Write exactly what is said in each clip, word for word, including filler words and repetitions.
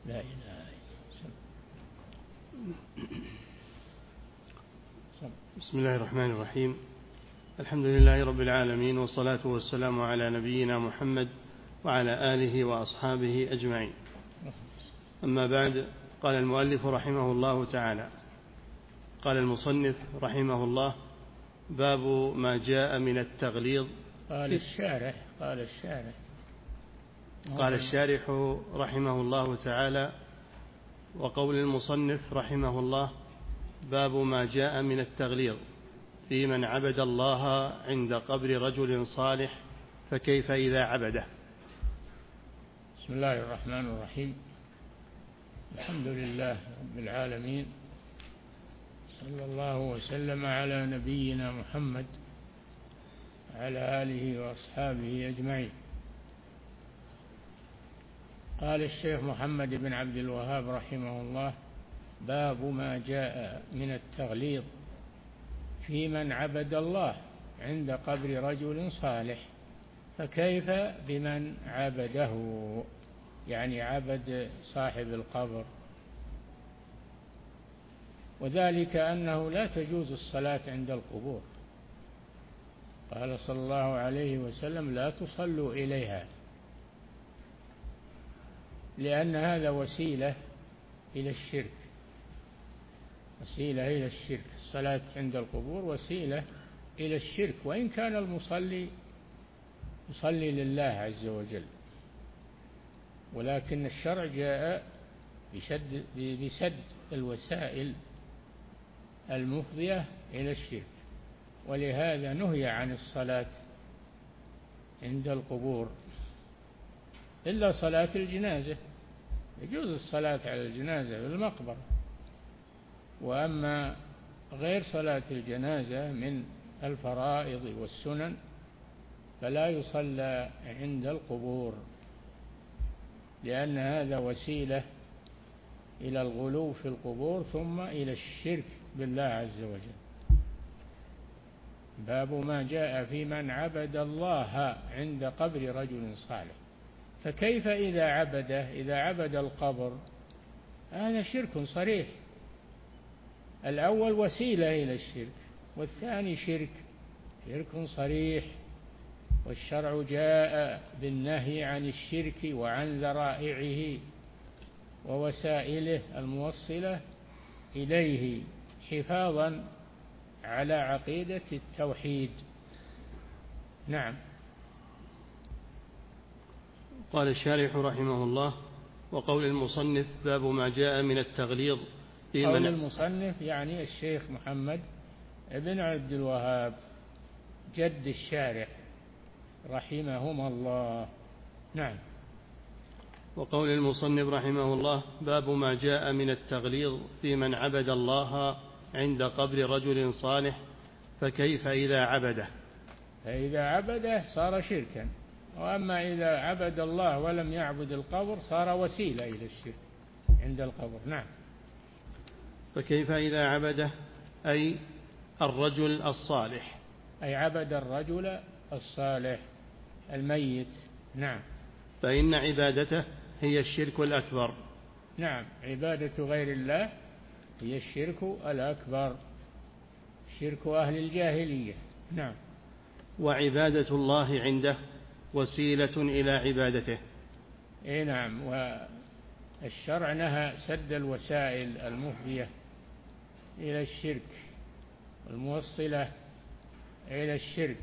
لا إله إلا الله. بسم الله الرحمن الرحيم. الحمد لله رب العالمين، والصلاة والسلام على نبينا محمد وعلى آله وأصحابه أجمعين. أما بعد، قال المؤلف رحمه الله تعالى: قال المصنف رحمه الله: باب ما جاء من التغليظ. قال الشارح قال الشارح قال الشارح رحمه الله تعالى: وقول المصنف رحمه الله: باب ما جاء من التغليظ في من عبد الله عند قبر رجل صالح فكيف إذا عبده. بسم الله الرحمن الرحيم. الحمد لله رب العالمين، صلى الله وسلم على نبينا محمد وعلى آله وأصحابه أجمعين. قال الشيخ محمد بن عبد الوهاب رحمه الله: باب ما جاء من التغليظ في من عبد الله عند قبر رجل صالح فكيف بمن عبده، يعني عبد صاحب القبر. وذلك أنه لا تجوز الصلاة عند القبور. قال صلى الله عليه وسلم: لا تصلوا إليها، لأن هذا وسيلة إلى الشرك، وسيلة إلى الشرك. الصلاة عند القبور وسيلة إلى الشرك، وإن كان المصلي يصلي لله عز وجل، ولكن الشرع جاء بشد بسد الوسائل المفضية إلى الشرك، ولهذا نهي عن الصلاة عند القبور إلا صلاة الجنازة. يجوز الصلاة على الجنازة في المقبرة، وأما غير صلاة الجنازة من الفرائض والسنن فلا يصلى عند القبور، لأن هذا وسيلة إلى الغلو في القبور ثم إلى الشرك بالله عز وجل. باب ما جاء في من عبد الله عند قبر رجل صالح فكيف إذا عبده، إذا عبد القبر، هذا شرك صريح. الأول وسيلة إلى الشرك، والثاني شرك شرك صريح. والشرع جاء بالنهي عن الشرك وعن ذرائعه ووسائله الموصلة إليه، حفاظا على عقيدة التوحيد. نعم. قال الشارح رحمه الله: وقول المصنف: باب ما جاء من التغليظ في من. قول المصنف يعني الشيخ محمد بن عبد الوهاب جد الشارح رحمهما الله. نعم. وقول المصنف رحمه الله: باب ما جاء من التغليظ في من عبد الله عند قبر رجل صالح فكيف إذا عبده. فإذا عبده صار شركا، وأما إذا عبد الله ولم يعبد القبر صار وسيلة إلى الشرك عند القبر. نعم. فكيف إذا عبده أي الرجل الصالح، أي عبد الرجل الصالح الميت. نعم. فإن عبادته هي الشرك الأكبر. نعم، عبادة غير الله هي الشرك الأكبر، شرك أهل الجاهلية. نعم. وعبادة الله عنده وسيلة إلى عبادته. إيه نعم. والشرع نهى سد الوسائل المفضية إلى الشرك الموصلة إلى الشرك.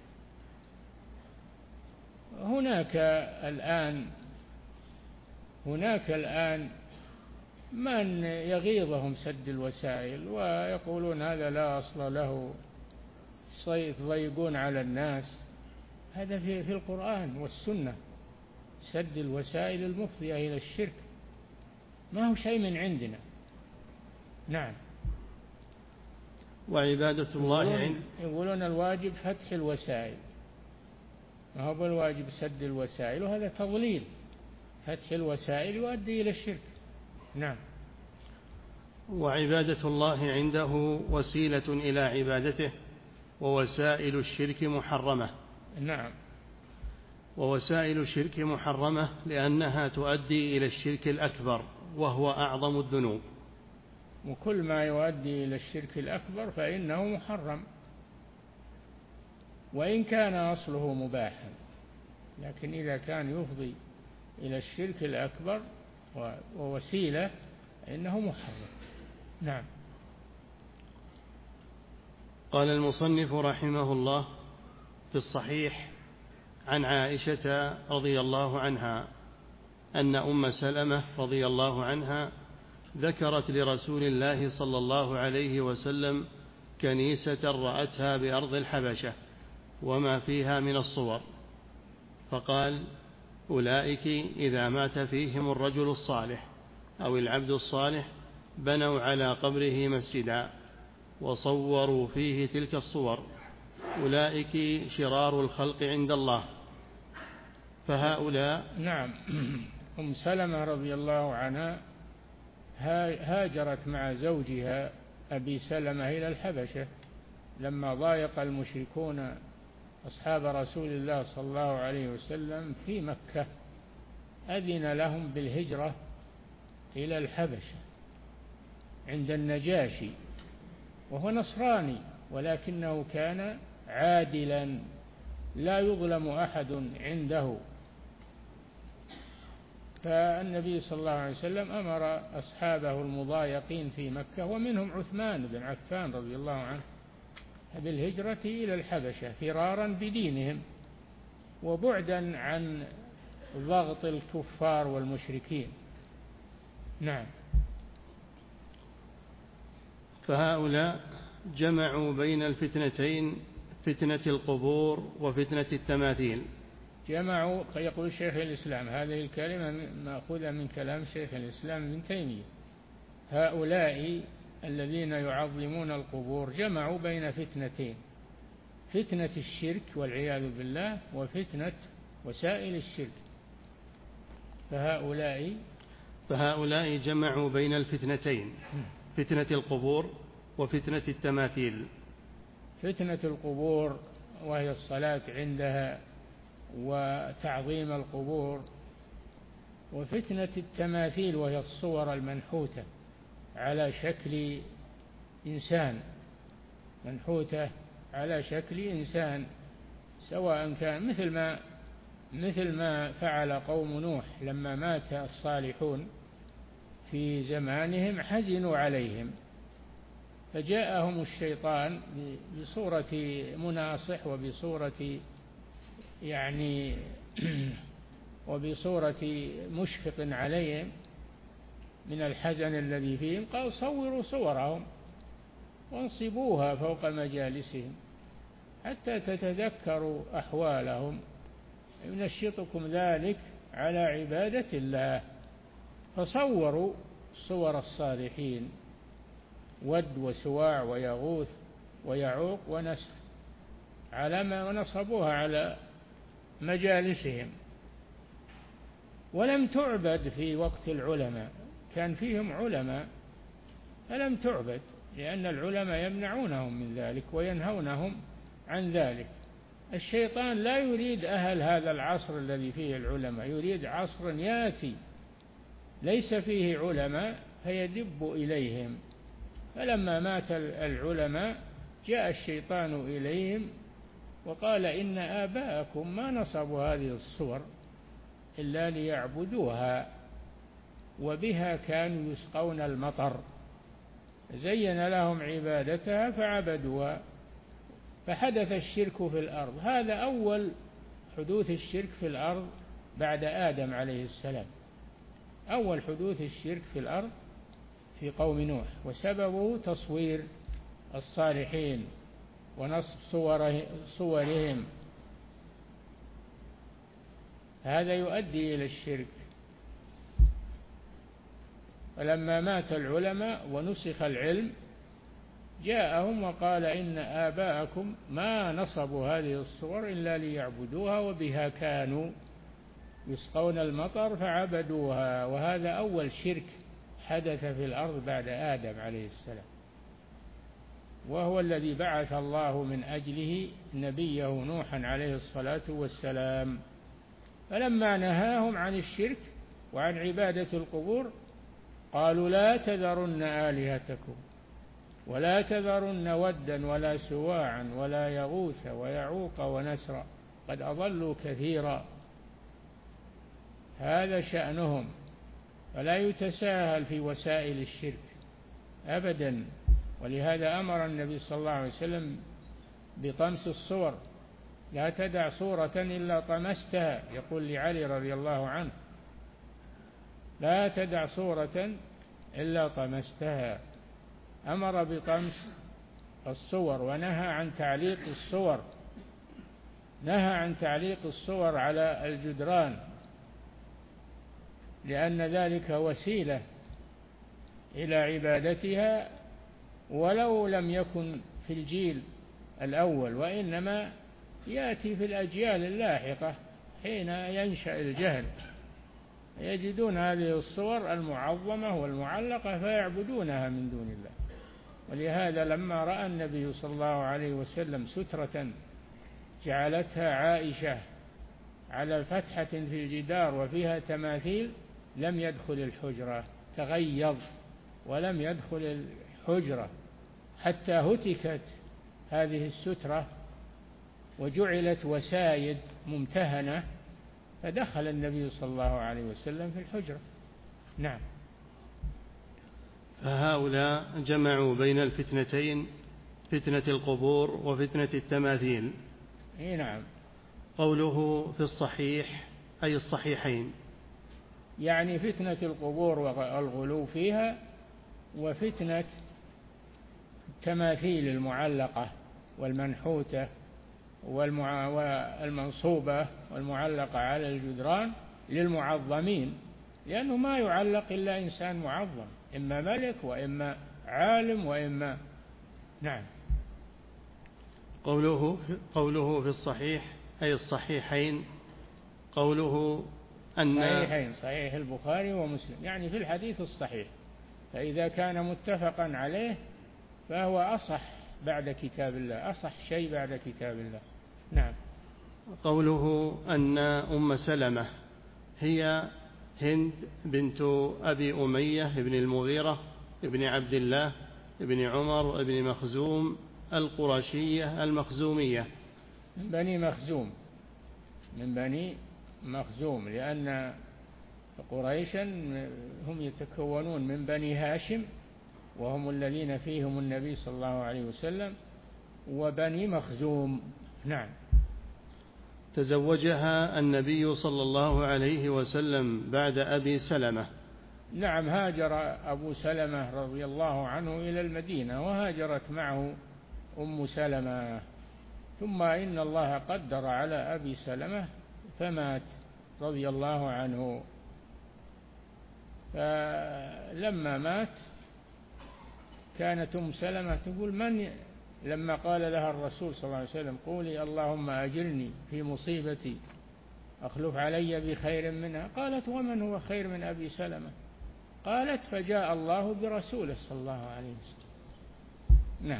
هناك الآن هناك الآن من يغيظهم سد الوسائل ويقولون هذا لا أصل له، يضيقون على الناس. هذا في في القرآن والسنة، سد الوسائل المفضية إلى الشرك، ما هو شيء من عندنا. نعم. وعبادة الله عند. يقولون الواجب فتح الوسائل، ما هو بالواجب سد الوسائل، وهذا تضليل. فتح الوسائل يؤدي إلى الشرك. نعم. وعبادة الله عنده وسيلة إلى عبادته، ووسائل الشرك محرمة. نعم. ووسائل الشرك محرمة لأنها تؤدي إلى الشرك الأكبر وهو أعظم الذنوب. وكل ما يؤدي إلى الشرك الأكبر فإنه محرم وإن كان أصله مباحا، لكن إذا كان يفضي إلى الشرك الأكبر ووسيلة فإنه محرم. نعم. قال المصنف رحمه الله في الصحيح عن عائشة رضي الله عنها أن أم سلمة رضي الله عنها ذكرت لرسول الله صلى الله عليه وسلم كنيسة رأتها بأرض الحبشة وما فيها من الصور، فقال: أولئك إذا مات فيهم الرجل الصالح أو العبد الصالح بنوا على قبره مسجدا وصوروا فيه تلك الصور، أولئك شرار الخلق عند الله. فهؤلاء نعم. أم سلمة رضي الله عنها هاجرت مع زوجها أبي سلمة إلى الحبشة لما ضايق المشركون أصحاب رسول الله صلى الله عليه وسلم في مكة، أذن لهم بالهجرة إلى الحبشة عند النجاشي، وهو نصراني ولكنه كان عادلا لا يظلم أحد عنده. فالنبي صلى الله عليه وسلم أمر أصحابه المضايقين في مكة ومنهم عثمان بن عفان رضي الله عنه بالهجرة إلى الحبشة فرارا بدينهم وبعدا عن ضغط الكفار والمشركين. نعم. فهؤلاء جمعوا بين الفتنتين، فتنة القبور وفتنة التماثيل. جمعوا، يقول شيخ الإسلام، هذه الكلمة مأخوذة من كلام شيخ الإسلام ابن تيمية. هؤلاء الذين يعظمون القبور جمعوا بين فتنتين: فتنة الشرك والعياذ بالله وفتنة وسائل الشرك. فهؤلاء فهؤلاء جمعوا بين الفتنتين، فتنة القبور وفتنة التماثيل. فتنة القبور وهي الصلاة عندها وتعظيم القبور، وفتنة التماثيل وهي الصور المنحوتة على شكل إنسان، منحوتة على شكل إنسان، سواء كان مثل ما مثل ما فعل قوم نوح لما مات الصالحون في زمانهم حزنوا عليهم فجاءهم الشيطان بصورة مناصح وبصورة يعني وبصورة مشفق عليهم من الحزن الذي فيهم، قال: صوروا صورهم وانصبوها فوق مجالسهم حتى تتذكروا أحوالهم، ينشطكم ذلك على عبادة الله. فصوروا صور الصالحين ود وسواع ويغوث ويعوق ونسر على ما ونصبوها على مجالسهم، ولم تعبد في وقت العلماء، كان فيهم علماء فلم تعبد، لأن العلماء يمنعونهم من ذلك وينهونهم عن ذلك. الشيطان لا يريد أهل هذا العصر الذي فيه العلماء، يريد عصر ياتي ليس فيه علماء فيدب إليهم. فلما مات العلماء جاء الشيطان إليهم وقال: إن آباءكم ما نصبوا هذه الصور إلا ليعبدوها وبها كانوا يسقون المطر، زين لهم عبادتها فعبدوها فحدث الشرك في الأرض. هذا أول حدوث الشرك في الأرض بعد آدم عليه السلام، أول حدوث الشرك في الأرض في قوم نوح، وسببه تصوير الصالحين ونصب صوره صورهم، هذا يؤدي إلى الشرك. فلما مات العلماء ونسخ العلم جاءهم وقال: إن آباءكم ما نصبوا هذه الصور إلا ليعبدوها وبها كانوا يسقون المطر فعبدوها. وهذا أول شرك حدث في الأرض بعد آدم عليه السلام، وهو الذي بعث الله من أجله نبيه نوحا عليه الصلاة والسلام فلما نهاهم عن الشرك وعن عبادة القبور قالوا لا تذرن آلهتكم ولا تذرن ودا ولا سواعا ولا يغوث ويعوق ونسرا قد أضلوا كثيرا. هذا شأنهم، فلا يتساهل في وسائل الشرك أبدا. ولهذا أمر النبي صلى الله عليه وسلم بطمس الصور، لا تدع صورة إلا طمستها، يقول لعلي رضي الله عنه لا تدع صورة إلا طمستها. أمر بطمس الصور ونهى عن تعليق الصور، نهى عن تعليق الصور على الجدران، لأن ذلك وسيلة إلى عبادتها ولو لم يكن في الجيل الأول، وإنما يأتي في الأجيال اللاحقة حين ينشأ الجهل يجدون هذه الصور المعظمة والمعلقة فيعبدونها من دون الله. ولهذا لما رأى النبي صلى الله عليه وسلم سترة جعلتها عائشة على فتحة في الجدار وفيها تماثيل لم يدخل الحجرة، تغيظ ولم يدخل الحجرة حتى هتكت هذه السترة وجعلت وسايد ممتهنة، فدخل النبي صلى الله عليه وسلم في الحجرة. نعم. فهؤلاء جمعوا بين الفتنتين، فتنة القبور وفتنة التماثيل. اي نعم. قوله في الصحيح أي الصحيحين، يعني فتنة القبور والغلو فيها، وفتنة التماثيل المعلقة والمنحوتة والمنصوبة والمعلقة على الجدران للمعظمين، لأنه ما يعلق إلا إنسان معظم، إما ملك وإما عالم وإما. نعم. قوله قوله في الصحيح أي الصحيحين، قوله أن صحيحين، صحيح البخاري ومسلم، يعني في الحديث الصحيح، فإذا كان متفقا عليه فهو أصح بعد كتاب الله، أصح شيء بعد كتاب الله. نعم. قوله أن أم سلمة هي هند بنت أبي أمية بن المغيرة بن عبد الله بن عمر بن مخزوم القرشية المخزومية، من بني مخزوم، من بني مخزوم، لأن قريشا هم يتكونون من بني هاشم وهم الذين فيهم النبي صلى الله عليه وسلم، وبني مخزوم. نعم. تزوجها النبي صلى الله عليه وسلم بعد أبي سلمة. نعم، هاجر أبو سلمة رضي الله عنه إلى المدينة وهاجرت معه أم سلمة، ثم إن الله قدر على أبي سلمة فمات رضي الله عنه، فلما مات كانت أم سلمة تقول من لما قال لها الرسول صلى الله عليه وسلم قولي اللهم أجرني في مصيبتي أخلف علي بخير منها، قالت ومن هو خير من أبي سلمة؟ قالت فجاء الله برسوله صلى الله عليه وسلم. نعم.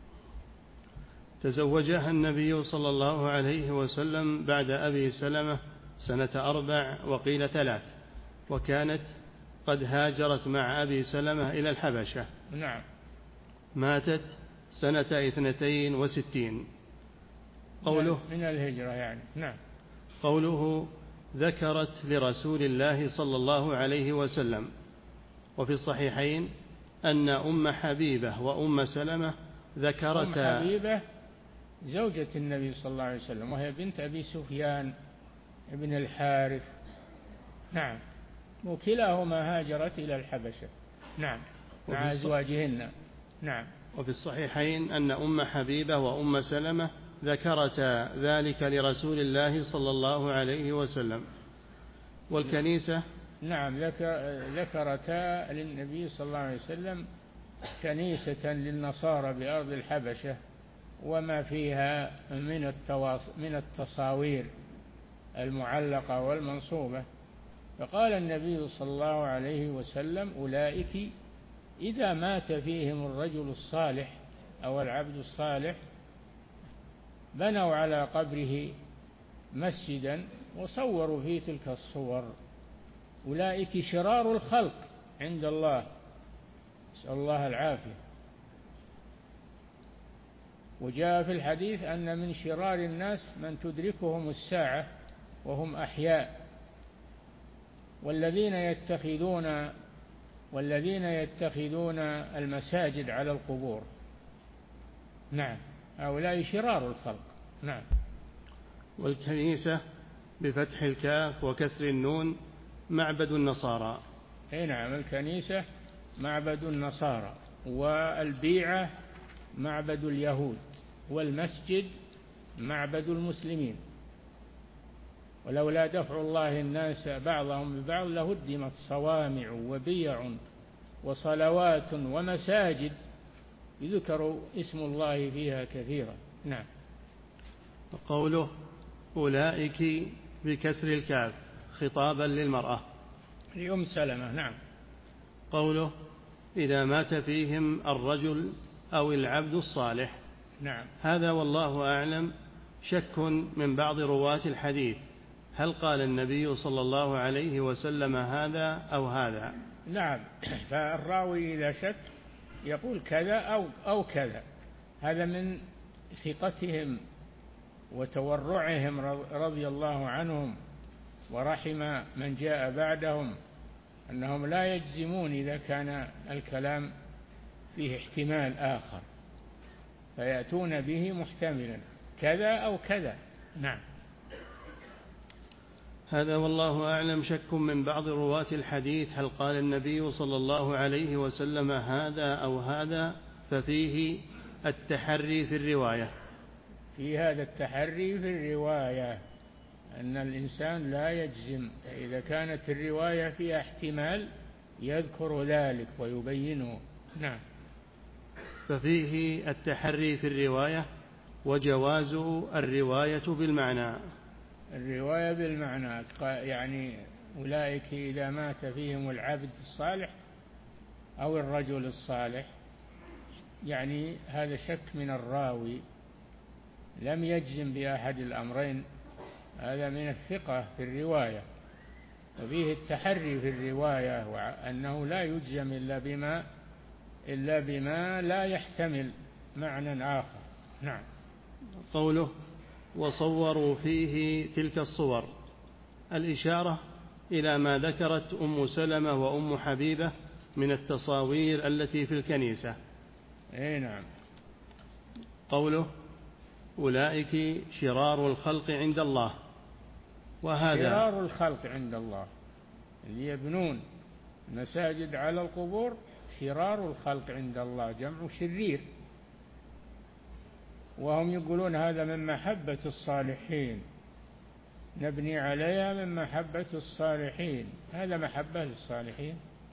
تزوجها النبي صلى الله عليه وسلم بعد أبي سلمة سنة أربع وقيل ثلاث، وكانت قد هاجرت مع أبي سلمة إلى الحبشة. نعم. ماتت سنة اثنتين وستين. قوله من الهجرة يعني. نعم. قوله ذكرت لرسول الله صلى الله عليه وسلم. وفي الصحيحين أن أم حبيبة وأم سلمة ذكرتا. أم حبيبة زوجة النبي صلى الله عليه وسلم، وهي بنت أبي سفيان ابن الحارث. نعم. وكلاهما هاجرت إلى الحبشة. نعم، مع أزواجهن. نعم. وفي الصحيحين أن أم حبيبة وأم سلمة ذكرتا ذلك لرسول الله صلى الله عليه وسلم. والكنيسة نعم ذكرتا للنبي صلى الله عليه وسلم كنيسة للنصارى بأرض الحبشة وما فيها من من التصاوير المعلقة والمنصوبة، فقال النبي صلى الله عليه وسلم أولئك إذا مات فيهم الرجل الصالح أو العبد الصالح بنوا على قبره مسجدا وصوروا في تلك الصور. أولئك شرار الخلق عند الله، نسأل الله العافية. وجاء في الحديث أن من شرار الناس من تدركهم الساعة وهم أحياء، والذين يتخذون والذين يتخذون المساجد على القبور. نعم، هؤلاء شرار الخلق. نعم. والكنيسة بفتح الكاف وكسر النون معبد النصارى. اي نعم، الكنيسة معبد النصارى، والبيعة معبد اليهود، والمسجد معبد المسلمين. ولولا دفع الله الناس بعضهم ببعض لهدمت صوامع وبيع وصلوات ومساجد يذكر اسم الله فيها كثيرا. نعم. وقوله أولئك بكسر الكاف خطابا للمرأة لأم سلمة. نعم. قوله إذا مات فيهم الرجل أو العبد الصالح. نعم. هذا والله أعلم شك من بعض رواة الحديث، هل قال النبي صلى الله عليه وسلم هذا أو هذا؟ نعم، فالراوي إذا شك يقول كذا أو, أو كذا، هذا من ثقتهم وتورعهم رضي الله عنهم ورحم من جاء بعدهم، أنهم لا يجزمون إذا كان الكلام فيه احتمال آخر، فيأتون به محتملا كذا أو كذا. نعم. هذا والله أعلم شك من بعض رواة الحديث، هل قال النبي صلى الله عليه وسلم هذا أو هذا، ففيه التحري في الرواية. في هذا التحري في الرواية أن الإنسان لا يجزم، إذا كانت الرواية فيها احتمال يذكر ذلك ويبينه. نعم. ففيه التحري في الرواية وجواز الرواية بالمعنى. الرواية بالمعنى يعني أولئك إذا مات فيهم العبد الصالح أو الرجل الصالح، يعني هذا شك من الراوي، لم يجزم بأحد الأمرين، هذا من الثقة في الرواية. وفيه التحري في الرواية وأنه لا يجزم إلا بما إلا بما لا يحتمل معنى آخر. نعم. قوله وصوروا فيه تلك الصور، الإشارة إلى ما ذكرت أم سلمة وأم حبيبة من التصاوير التي في الكنيسة. أي نعم. قوله أولئك شرار الخلق عند الله، وهذا شرار الخلق عند الله اللي يبنون المساجد على القبور شرار الخلق عند الله، جمع شرير، وهم يقولون هذا من محبة الصالحين، نبني عليها من محبة الصالحين. هذا محبة للصالحين؟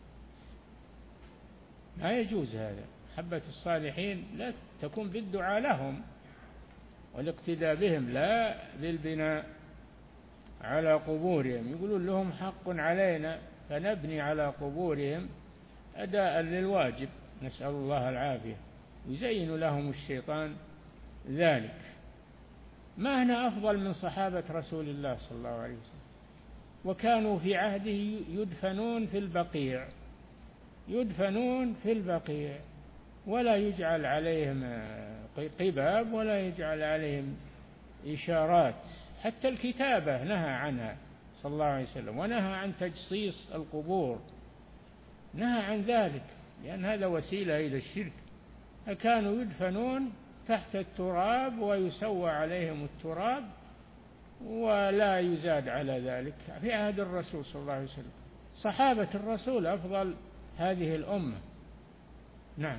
لا يجوز هذا. محبة الصالحين لا تكون بالدعاء لهم والاقتداء بهم، لا بالبناء على قبورهم. يقولون لهم حق علينا فنبني على قبورهم أداء للواجب، نسأل الله العافية. يزين لهم الشيطان ذلك. ما هنا أفضل من صحابة رسول الله صلى الله عليه وسلم، وكانوا في عهده يدفنون في البقيع، يدفنون في البقيع ولا يجعل عليهم قباب ولا يجعل عليهم إشارات، حتى الكتابة نهى عنها صلى الله عليه وسلم، ونهى عن تجصيص القبور، نهى عن ذلك لأن هذا وسيلة إلى الشرك. فكانوا يدفنون تحت التراب ويسوى عليهم التراب ولا يزاد على ذلك في عهد الرسول صلى الله عليه وسلم. صحابة الرسول أفضل هذه الأمة. نعم.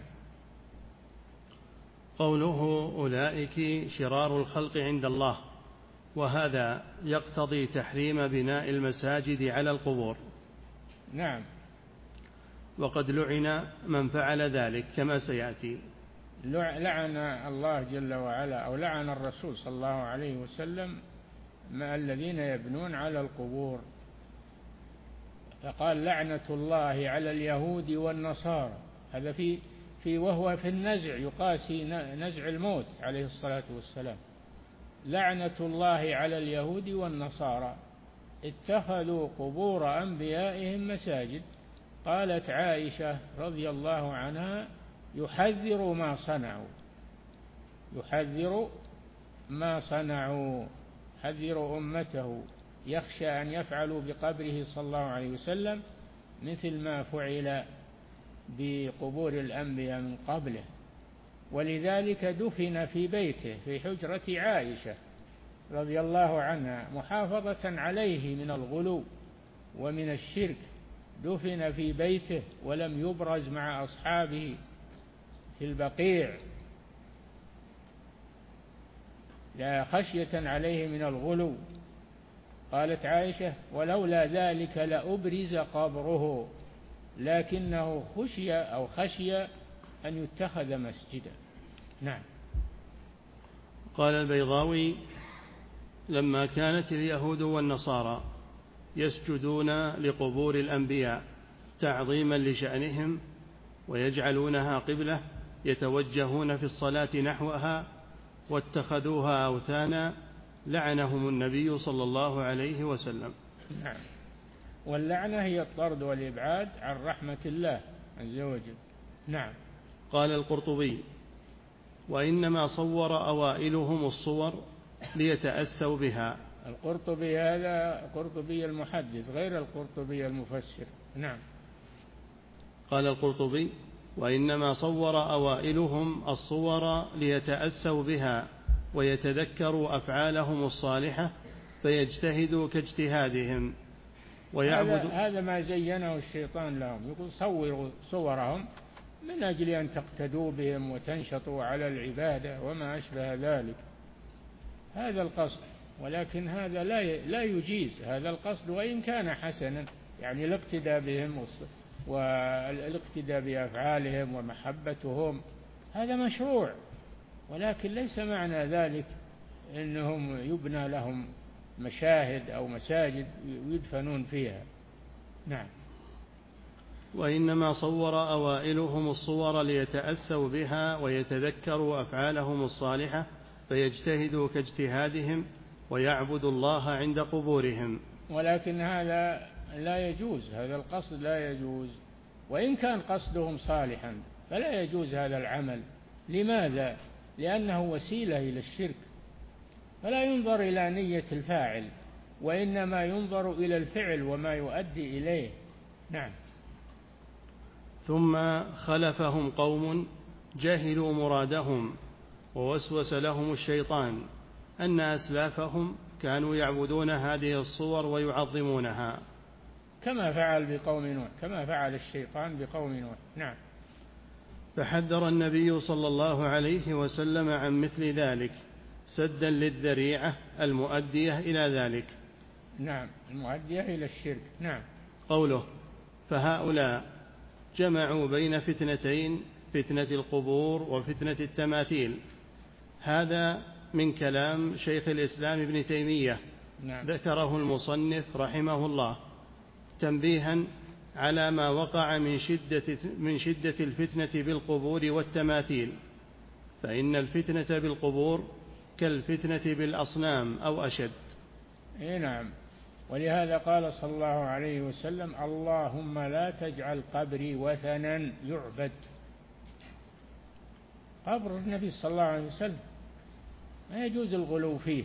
قوله أولئك شرار الخلق عند الله، وهذا يقتضي تحريم بناء المساجد على القبور. نعم. وقد لعن من فعل ذلك كما سيأتي. لعن الله جل وعلا أو لعن الرسول صلى الله عليه وسلم مع الذين يبنون على القبور، فقال لعنة الله على اليهود والنصارى. هذا في في وهو في النزع يقاسي نزع الموت عليه الصلاة والسلام. لعنة الله على اليهود والنصارى اتخذوا قبور أنبيائهم مساجد. قالت عائشة رضي الله عنها: يحذر ما صنعوا، يحذر ما صنعوا، حذر أمته، يخشى أن يفعلوا بقبره صلى الله عليه وسلم مثل ما فعل بقبور الأنبياء من قبله. ولذلك دفن في بيته في حجرة عائشة رضي الله عنها محافظة عليه من الغلو ومن الشرك، دفن في بيته ولم يبرز مع أصحابه في البقيع لا خشية عليه من الغلو. قالت عائشة: ولولا ذلك لأبرز قبره، لكنه خشي أو خشي أن يتخذ مسجدا. نعم. قال البيضاوي: لما كانت اليهود والنصارى يسجدون لقبور الأنبياء تعظيما لشأنهم ويجعلونها قبلة يتوجهون في الصلاة نحوها واتخذوها أوثانا، لعنهم النبي صلى الله عليه وسلم. نعم. واللعنة هي الطرد والإبعاد عن رحمة الله عز وجل. نعم. قال القرطبي: وإنما صور أوائلهم الصور ليتأسوا بها. القرطبي هذا قرطبي المحدث غير القرطبي المفسر. نعم. قال القرطبي: وإنما صور أوائلهم الصور ليتأسوا بها ويتذكروا أفعالهم الصالحة فيجتهدوا كاجتهادهم ويعبدوا. هذا, هذا ما زينه الشيطان لهم، يقول صوروا صورهم من أجل أن تقتدوا بهم وتنشطوا على العبادة وما أشبه ذلك. هذا القصد، ولكن هذا لا لا يجيز هذا القصد وإن كان حسنا، يعني الاقتداء بهم والاقتداء بأفعالهم ومحبتهم هذا مشروع، ولكن ليس معنى ذلك أنهم يبنى لهم مشاهد أو مساجد يدفنون فيها. نعم. وإنما صور أوائلهم الصور ليتأسوا بها ويتذكروا أفعالهم الصالحة فيجتهدوا كاجتهادهم ويعبدوا الله عند قبورهم. ولكن هذا لا يجوز، هذا القصد لا يجوز، وإن كان قصدهم صالحا فلا يجوز هذا العمل. لماذا؟ لأنه وسيلة إلى الشرك، فلا ينظر إلى نية الفاعل وإنما ينظر إلى الفعل وما يؤدي إليه. نعم. ثم خلفهم قوم جهلوا مرادهم ووسوس لهم الشيطان أن أسلافهم كانوا يعبدون هذه الصور ويعظمونها، كما فعل بقوم نوح، كما فعل الشيطان بقوم نوح. نعم. فحذر النبي صلى الله عليه وسلم عن مثل ذلك سدا للذريعة المؤدية إلى ذلك. نعم، المؤدية إلى الشرك. نعم. قوله: فهؤلاء جمعوا بين فتنتين، فتنة القبور وفتنة التماثيل. هذا من كلام شيخ الإسلام ابن تيمية. نعم. ذكره المصنف رحمه الله تنبيها على ما وقع من شدة, من شدة الفتنة بالقبور والتماثيل، فإن الفتنة بالقبور كالفتنة بالأصنام أو أشد. إيه نعم. ولهذا قال صلى الله عليه وسلم: اللهم لا تجعل قبري وثنا يعبد. قبر النبي صلى الله عليه وسلم ما يجوز الغلو فيه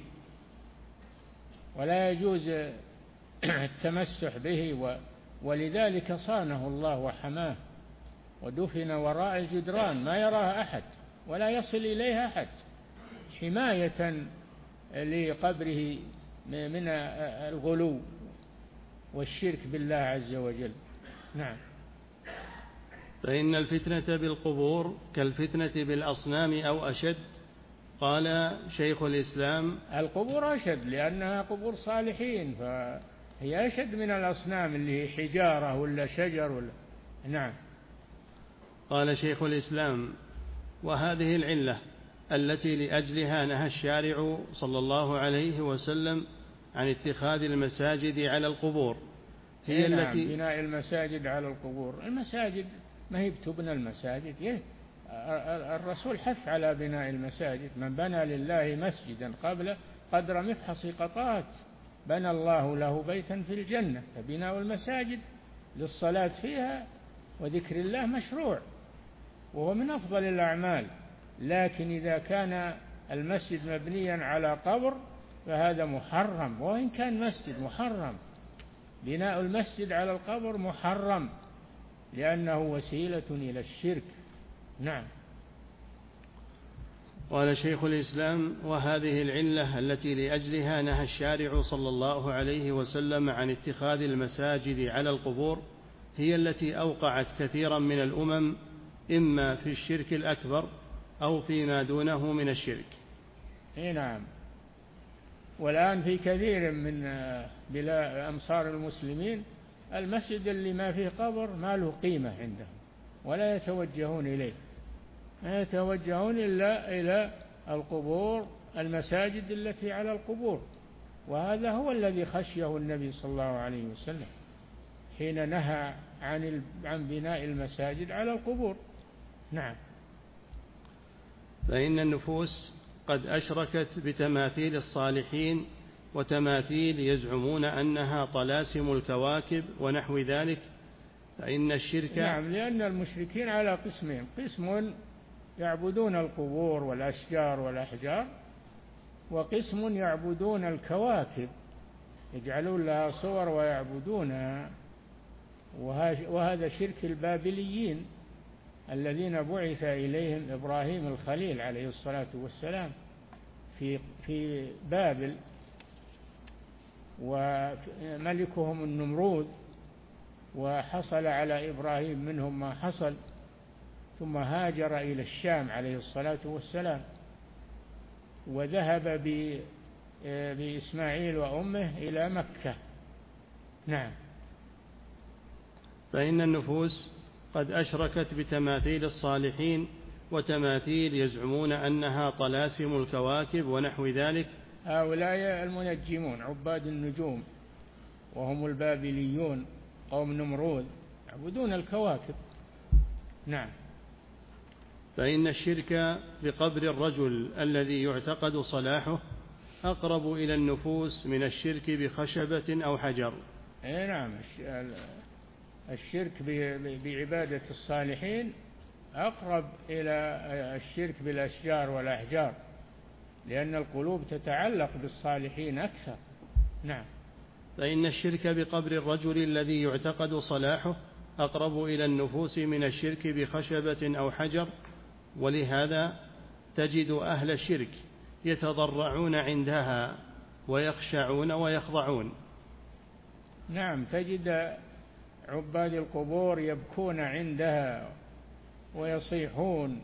ولا يجوز التمسح به، ولذلك صانه الله وحماه ودفن وراء الجدران ما يراه أحد ولا يصل إليه أحد حماية لقبره من الغلو والشرك بالله عز وجل. نعم. فإن الفتنة بالقبور كالفتنة بالأصنام أو أشد. قال شيخ الإسلام: القبور أشد لأنها قبور صالحين، فهي أشد من الأصنام اللي هي حجارة ولا شجر ولا. نعم. قال شيخ الإسلام: وهذه العلة التي لأجلها نهى الشارع صلى الله عليه وسلم عن اتخاذ المساجد على القبور هي نعم. التي بناء المساجد على القبور. المساجد ما هي بتبنى المساجد، الرسول حث على بناء المساجد: من بنى لله مسجدا قبل قدر مفحص قطات بنى الله له بيتا في الجنة، فبناء المساجد للصلاة فيها وذكر الله مشروع وهو من أفضل الأعمال. لكن إذا كان المسجد مبنيا على قبر فهذا محرم، وإن كان مسجد محرم. بناء المسجد على القبر محرم لأنه وسيلة إلى الشرك. نعم. قال شيخ الإسلام: وهذه العلة التي لأجلها نهى الشارع صلى الله عليه وسلم عن اتخاذ المساجد على القبور هي التي أوقعت كثيرا من الأمم إما في الشرك الأكبر أو فيما دونه من الشرك. إيه نعم. والآن في كثير من أمصار المسلمين المسجد اللي ما فيه قبر ما له قيمة عندهم ولا يتوجهون إليه، ما يتوجهون إلا إلى القبور، المساجد التي على القبور. وهذا هو الذي خشيه النبي صلى الله عليه وسلم حين نهى عن عن بناء المساجد على القبور. نعم. فإن النفوس قد أشركت بتماثيل الصالحين وتماثيل يزعمون أنها طلاسم الكواكب ونحو ذلك، فإن الشرك نعم، لأن المشركين على قسمين: قسم يعبدون القبور والأشجار والأحجار، وقسم يعبدون الكواكب يجعلون لها صور ويعبدونها. وهذا شرك البابليين الذين بعث إليهم إبراهيم الخليل عليه الصلاة والسلام في في بابل، وملكهم النمرود، وحصل على إبراهيم منهم ما حصل، ثم هاجر إلى الشام عليه الصلاة والسلام، وذهب بإسماعيل وأمه إلى مكة. نعم. فإن النفوس قد أشركت بتماثيل الصالحين وتماثيل يزعمون أنها طلاسم الكواكب ونحو ذلك. هؤلاء المنجمون عباد النجوم، وهم البابليون قوم نمرود يعبدون الكواكب. نعم. فإن الشرك بقبر الرجل الذي يعتقد صلاحه أقرب إلى النفوس من الشرك بخشبة أو حجر. أي نعم. الشرك بعبادة الصالحين أقرب إلى الشرك بالأشجار والأحجار، لأن القلوب تتعلق بالصالحين أكثر. نعم. فإن الشرك بقبر الرجل الذي يعتقد صلاحه أقرب إلى النفوس من الشرك بخشبة أو حجر، ولهذا تجد أهل الشرك يتضرعون عندها ويخشعون ويخضعون. نعم. تجد عباد القبور يبكون عندها ويصيحون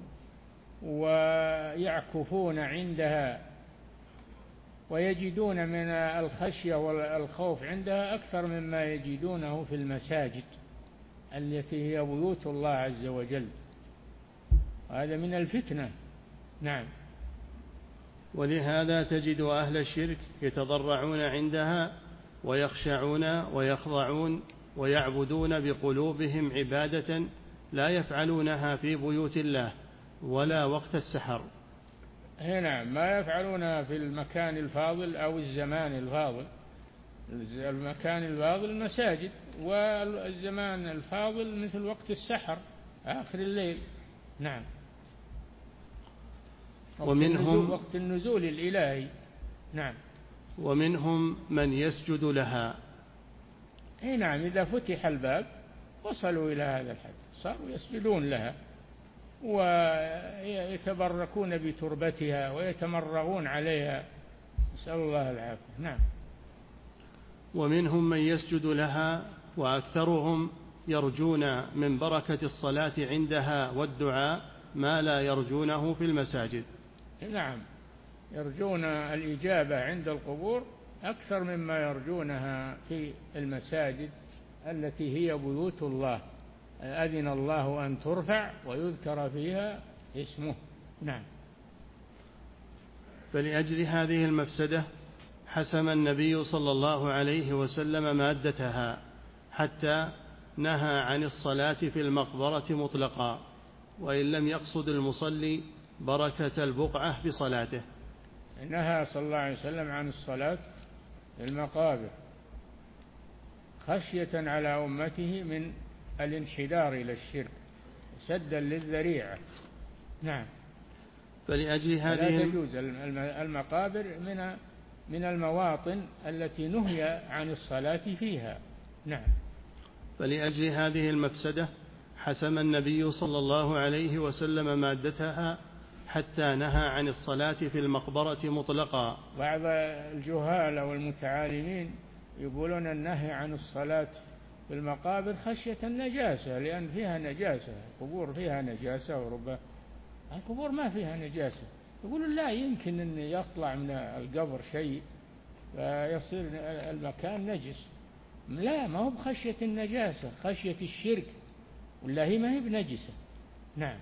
ويعكفون عندها، ويجدون من الخشية والخوف عندها أكثر مما يجدونه في المساجد التي هي بيوت الله عز وجل. هذا من الفتنة. نعم. ولهذا تجد أهل الشرك يتضرعون عندها ويخشعون ويخضعون ويعبدون بقلوبهم عبادة لا يفعلونها في بيوت الله ولا وقت السحر. نعم. ما يفعلونها في المكان الفاضل أو الزمان الفاضل. المكان الفاضل المساجد، والزمان الفاضل مثل وقت السحر آخر الليل. نعم. وقت ومنهم النزول وقت النزول الإلهي. نعم. ومنهم من يسجد لها. اي نعم. إذا فتح الباب وصلوا إلى هذا الحد، صاروا يسجدون لها ويتبركون بتربتها ويتمرغون عليها، نسأل الله العافية. نعم. ومنهم من يسجد لها، وأكثرهم يرجون من بركة الصلاة عندها والدعاء ما لا يرجونه في المساجد. نعم. يرجون الإجابة عند القبور أكثر مما يرجونها في المساجد التي هي بيوت الله، أذن الله أن ترفع ويذكر فيها اسمه. نعم. فلأجل هذه المفسدة حسم النبي صلى الله عليه وسلم مادتها حتى نهى عن الصلاة في المقبرة مطلقا، وإن لم يقصد المصلي بركة البقعة بصلاته. نهى صلى الله عليه وسلم عن الصلاة المقابر خشية على أمته من الانحدار إلى الشرك سدا للذريعة. نعم. فلأجل هذه لا تجوز المقابر من من المواطن التي نهي عن الصلاة فيها. نعم. فلأجل هذه المفسدة حسم النبي صلى الله عليه وسلم مادتها حتى نهى عن الصلاة في المقبرة مطلقا. بعض الجهال والمتعالمين يقولون النهي عن الصلاة في المقابر خشية النجاسة لأن فيها نجاسة، القبور فيها نجاسة، وربما القبور ما فيها نجاسة. يقولون لا يمكن أن يطلع من القبر شيء فيصير المكان نجس. لا، ما هو بخشية النجاسة، خشية الشرك، ولا هي ما هي بنجسة. نعم.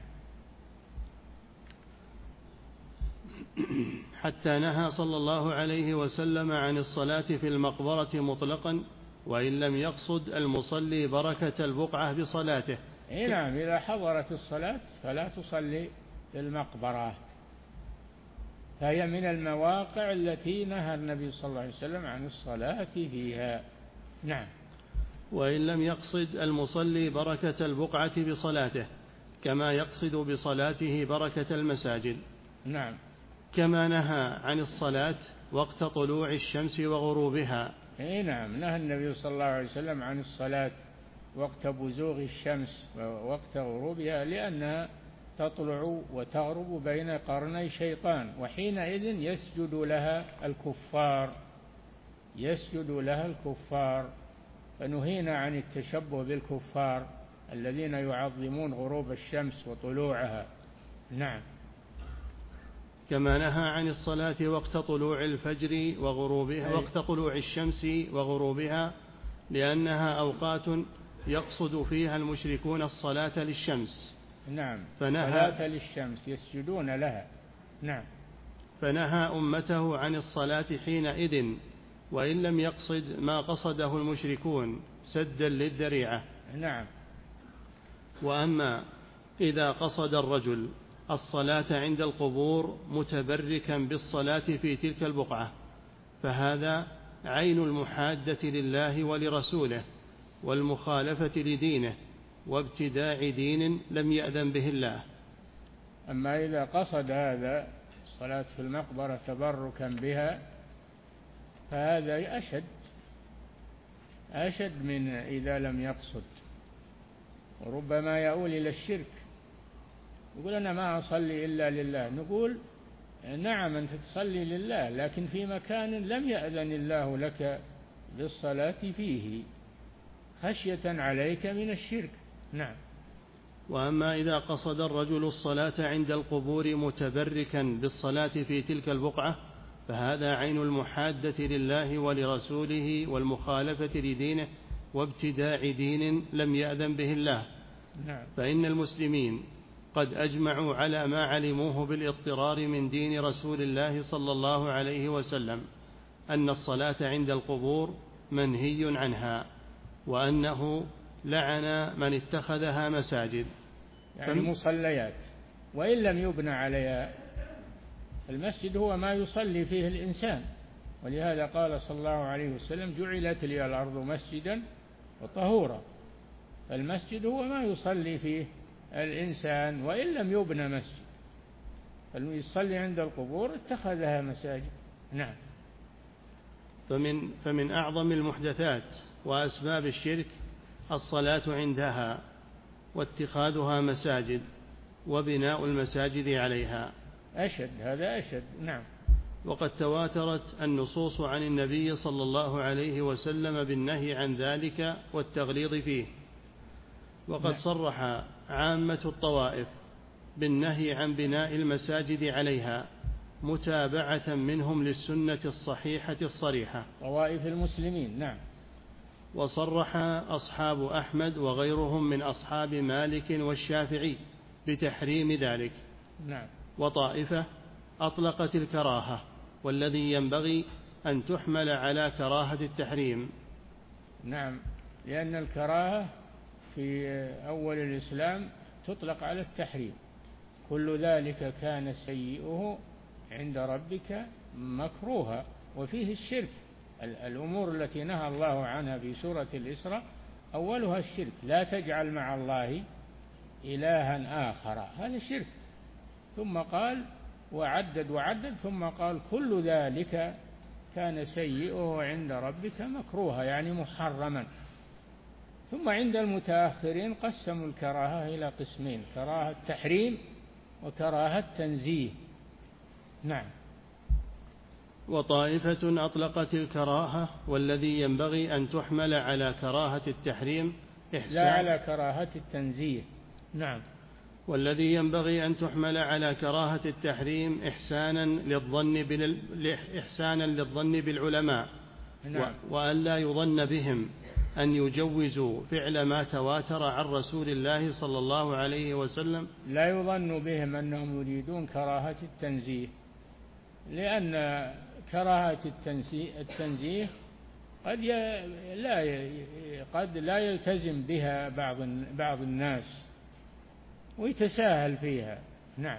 حتى نهى صلى الله عليه وسلم عن الصلاة في المقبرة مطلقا وإن لم يقصد المصلي بركة البقعة بصلاته. إيه نعم، إذا حضرت الصلاة فلا تصلي في المقبرة، فهي من المواقع التي نهى النبي صلى الله عليه وسلم عن الصلاة فيها. نعم. وإن لم يقصد المصلي بركة البقعة بصلاته كما يقصد بصلاته بركة المساجد. نعم. كما نهى عن الصلاة وقت طلوع الشمس وغروبها. اي نعم، نهى النبي صلى الله عليه وسلم عن الصلاة وقت بزوغ الشمس ووقت غروبها لأنها تطلع وتغرب بين قرني شيطان، وحينئذ يسجد لها الكفار يسجد لها الكفار فنهينا عن التشبه بالكفار الذين يعظمون غروب الشمس وطلوعها. نعم. كما نهى عن الصلاة وقت طلوع الفجر وغروبها، وقت طلوع الشمس وغروبها، لأنها أوقات يقصد فيها المشركون الصلاة للشمس. نعم. فنهى صلاة للشمس يسجدون لها. نعم. فنهى أمته عن الصلاة حينئذ وإن لم يقصد ما قصده المشركون سدا للذريعة. نعم. وأما إذا قصد الرجل الصلاة عند القبور متبركا بالصلاة في تلك البقعة فهذا عين المحادة لله ولرسوله والمخالفة لدينه وابتداع دين لم يأذن به الله. أما إذا قصد هذا الصلاة في المقبرة تبركا بها فهذا أشد أشد من إذا لم يقصد، وربما يؤول إلى الشرك. يقول أنا ما أصلي إلا لله. نقول نعم أنت تصلي لله لكن في مكان لم يأذن الله لك بالصلاة فيه خشية عليك من الشرك. نعم. وأما إذا قصد الرجل الصلاة عند القبور متبركا بالصلاة في تلك البقعة فهذا عين المحادة لله ولرسوله والمخالفة لدينه وابتداع دين لم يأذن به الله. نعم. فإن المسلمين قد أجمعوا على ما علموه بالاضطرار من دين رسول الله صلى الله عليه وسلم أن الصلاة عند القبور منهي عنها وأنه لعن من اتخذها مساجد، يعني مصليات، وإن لم يبنى عليها. المسجد هو ما يصلي فيه الإنسان، ولهذا قال صلى الله عليه وسلم جعلت لي الأرض مسجدا وطهورا. المسجد هو ما يصلي فيه الإنسان وإن لم يبنى مسجد، فالمصلي عند القبور اتخذها مساجد. نعم. فمن, فمن أعظم المحدثات وأسباب الشرك الصلاة عندها واتخاذها مساجد وبناء المساجد عليها. أشد، هذا أشد. نعم. وقد تواترت النصوص عن النبي صلى الله عليه وسلم بالنهي عن ذلك والتغليظ فيه. وقد نعم. صرح عامة الطوائف بالنهي عن بناء المساجد عليها متابعة منهم للسنة الصحيحة الصريحة. طوائف المسلمين. نعم. وصرح أصحاب أحمد وغيرهم من أصحاب مالك والشافعي بتحريم ذلك. نعم. وطائفة أطلقت الكراهة والذي ينبغي أن تحمل على كراهة التحريم. نعم، لأن الكراهة في أول الإسلام تطلق على التحريم. كل ذلك كان سيئه عند ربك مكروها، وفيه الشرك الأمور التي نهى الله عنها في سورة الإسراء أولها الشرك، لا تجعل مع الله إلها آخر، هذا الشرك. ثم قال وعدد وعدد ثم قال كل ذلك كان سيئه عند ربك مكروها، يعني محرما. ثم عند المتأخرين قسموا الكراهة إلى قسمين: كراهة تحريم وكراهة تنزيه. نعم. وطائفة أطلقت الكراهة والذي ينبغي أن تحمل على كراهة التحريم إحسان لا على كراهة التنزيه. نعم. والذي ينبغي أن تحمل على كراهة التحريم إحسانا للظن بال... إحسانا للظن بالعلماء. نعم. وأن لا يظن بهم أن يجوزوا فعل ما تواتر عن رسول الله صلى الله عليه وسلم. لا يظن بهم أنهم يريدون كراهة التنزيه، لأن كراهة التنزيه قد لا قد لا يلتزم بها بعض بعض الناس ويتساهل فيها. نعم.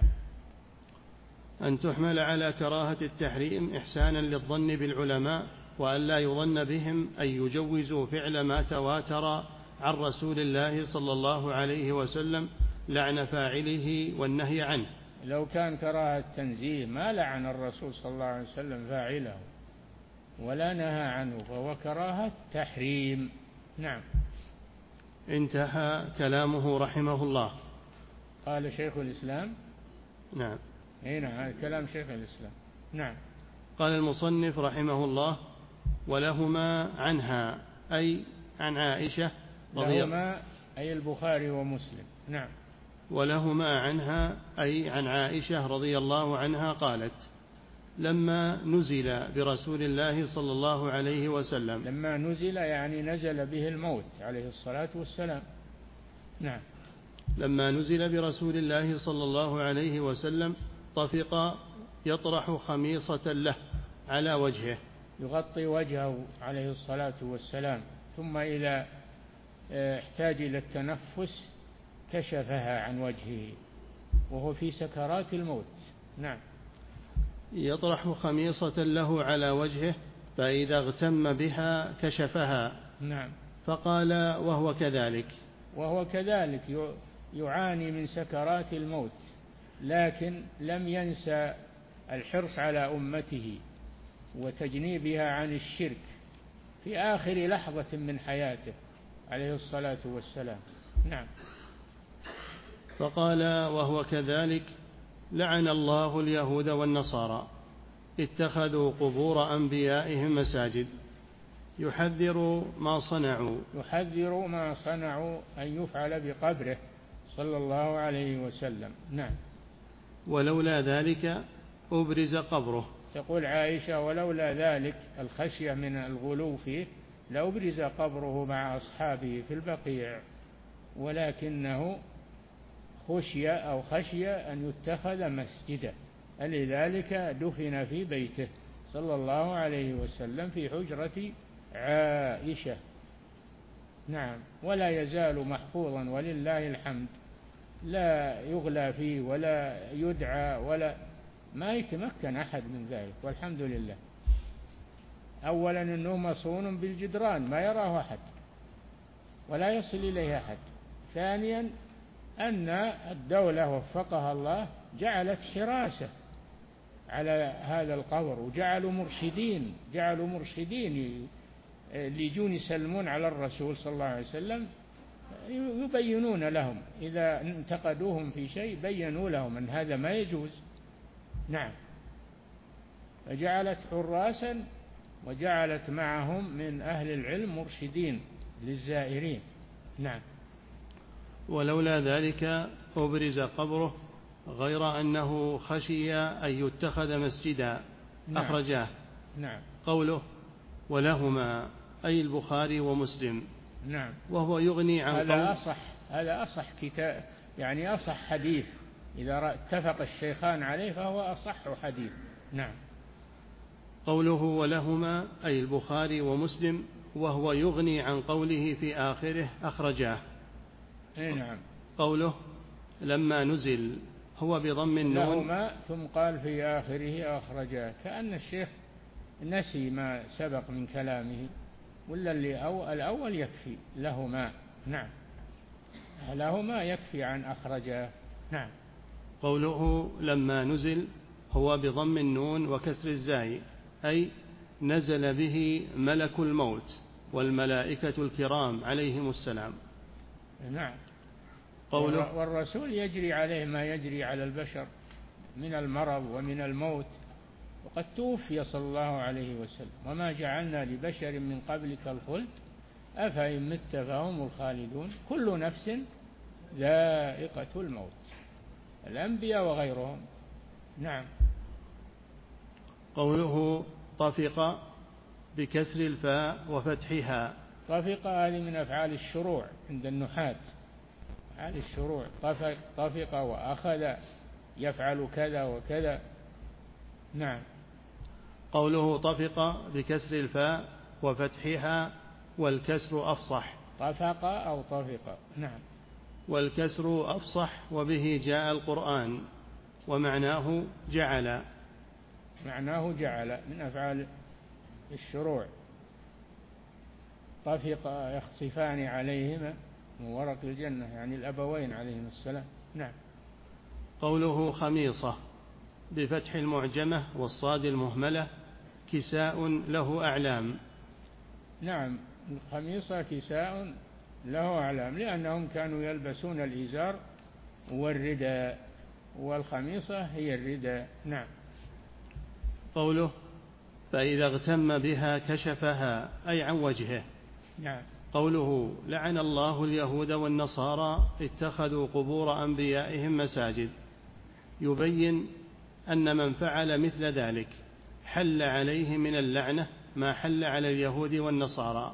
أن تحمل على كراهة التحريم إحسانا للظن بالعلماء وأن لا يظن بهم أن يجوزوا فعل ما تواتر عن رسول الله صلى الله عليه وسلم لعن فاعله والنهي عنه. لو كان كراهة تنزيه ما لعن الرسول صلى الله عليه وسلم فاعله ولا نهى عنه، فهو كراهة تحريم. نعم. انتهى كلامه رحمه الله. قال شيخ الإسلام. نعم. اي نعم، هذا كلام شيخ الإسلام. نعم. قال المصنف رحمه الله: ولهما عنها أي عن عائشة رضي لهما أي البخاري ومسلم. نعم. ولهما عنها أي عن عائشة رضي الله عنها قالت: لما نزل برسول الله صلى الله عليه وسلم. لما نزل يعني نزل به الموت عليه الصلاة والسلام. نعم. لما نزل برسول الله صلى الله عليه وسلم طفق يطرح خميصة له على وجهه، يغطي وجهه عليه الصلاة والسلام، ثم إذا احتاج إلى التنفس كشفها عن وجهه وهو في سكرات الموت. نعم. يطرح خميصة له على وجهه فإذا اغتم بها كشفها. نعم. فقال: وهو كذلك. وهو كذلك يعاني من سكرات الموت، لكن لم ينسى الحرص على أمته وتجنيبها عن الشرك في آخر لحظة من حياته عليه الصلاة والسلام. نعم. فقال: وهو كذلك: لعن الله اليهود والنصارى اتخذوا قبور أنبيائهم مساجد. يحذر ما صنعوا يحذر ما صنعوا أن يفعل بقبره صلى الله عليه وسلم. نعم. ولولا ذلك أبرز قبره. تقول عائشة: ولولا ذلك الخشية من الغلو فيه لأبرز قبره مع أصحابه في البقيع، ولكنه خشي أو خشي أن يتخذ مسجدا، لذلك دفن في بيته صلى الله عليه وسلم في حجرة عائشة. نعم. ولا يزال محفوظا ولله الحمد، لا يغلى فيه ولا يدعى ولا ما يتمكن أحد من ذلك، والحمد لله. أولا أنه مصون بالجدران ما يراه أحد ولا يصل إليه أحد. ثانيا أن الدولة وفقها الله جعلت حراسة على هذا القبر، وجعلوا مرشدين جعلوا مرشدين ليجون يسلمون على الرسول صلى الله عليه وسلم، يبينون لهم إذا انتقدوهم في شيء بينوا لهم أن هذا ما يجوز. نعم. فجعلت حراسا وجعلت معهم من أهل العلم مرشدين للزائرين. نعم. ولولا ذلك أبرز قبره غير أنه خشي أن يتخذ مسجدا. نعم. أخرجاه. نعم. قوله ولهما أي البخاري ومسلم. نعم. وهو يغني عن هذا قول أصح هذا أصح كتاب، يعني أصح حديث إذا اتفق الشيخان عليه فهو أصح حديث. نعم. قوله ولهما أي البخاري ومسلم وهو يغني عن قوله في آخره أخرجاه. نعم. قوله لما نزل هو بضم النون لهما ثم قال في آخره أخرجاه، كأن الشيخ نسي ما سبق من كلامه، ولا اللي أو الأول يكفي له ما. نعم، له ما يكفي عن أخرجه. نعم. قوله لما نزل هو بضم النون وكسر الزاي، أي نزل به ملك الموت والملائكة الكرام عليهم السلام. نعم. قوله والرسول يجري عليه ما يجري على البشر من المرض ومن الموت، وقد توفي صلى الله عليه وسلم. وما جعلنا لبشر من قبلك الخلد أفإن مت فهم الخالدون كل نفس ذائقة الموت، الأنبياء وغيرهم. نعم. قوله طفق بكسر الفاء وفتحها. طفق هذه من أفعال الشروع عند النحاة، أفعال الشروع. طفق, طفق وأخذ يفعل كذا وكذا. نعم. قوله طفق بكسر الفاء وفتحها والكسر أفصح. طفق أو طفق. نعم. والكسر أفصح وبه جاء القرآن، ومعناه جعل. معناه جعل من أفعال الشروع. طفق يخصفان عليهما من ورق الجنة، يعني الأبوين عليهم السلام. نعم. قوله خميصة بفتح المعجمة والصاد المهملة، كساء له أعلام. نعم، الخميصة كساء له أعلام، لأنهم كانوا يلبسون الإزار والرداء، والخميصة هي الرداء. نعم. قوله فإذا اغتم بها كشفها، أي عن وجهه. نعم. قوله لعن الله اليهود والنصارى اتخذوا قبور أنبيائهم مساجد، يبين أن من فعل مثل ذلك حل عليه من اللعنة ما حل على اليهود والنصارى.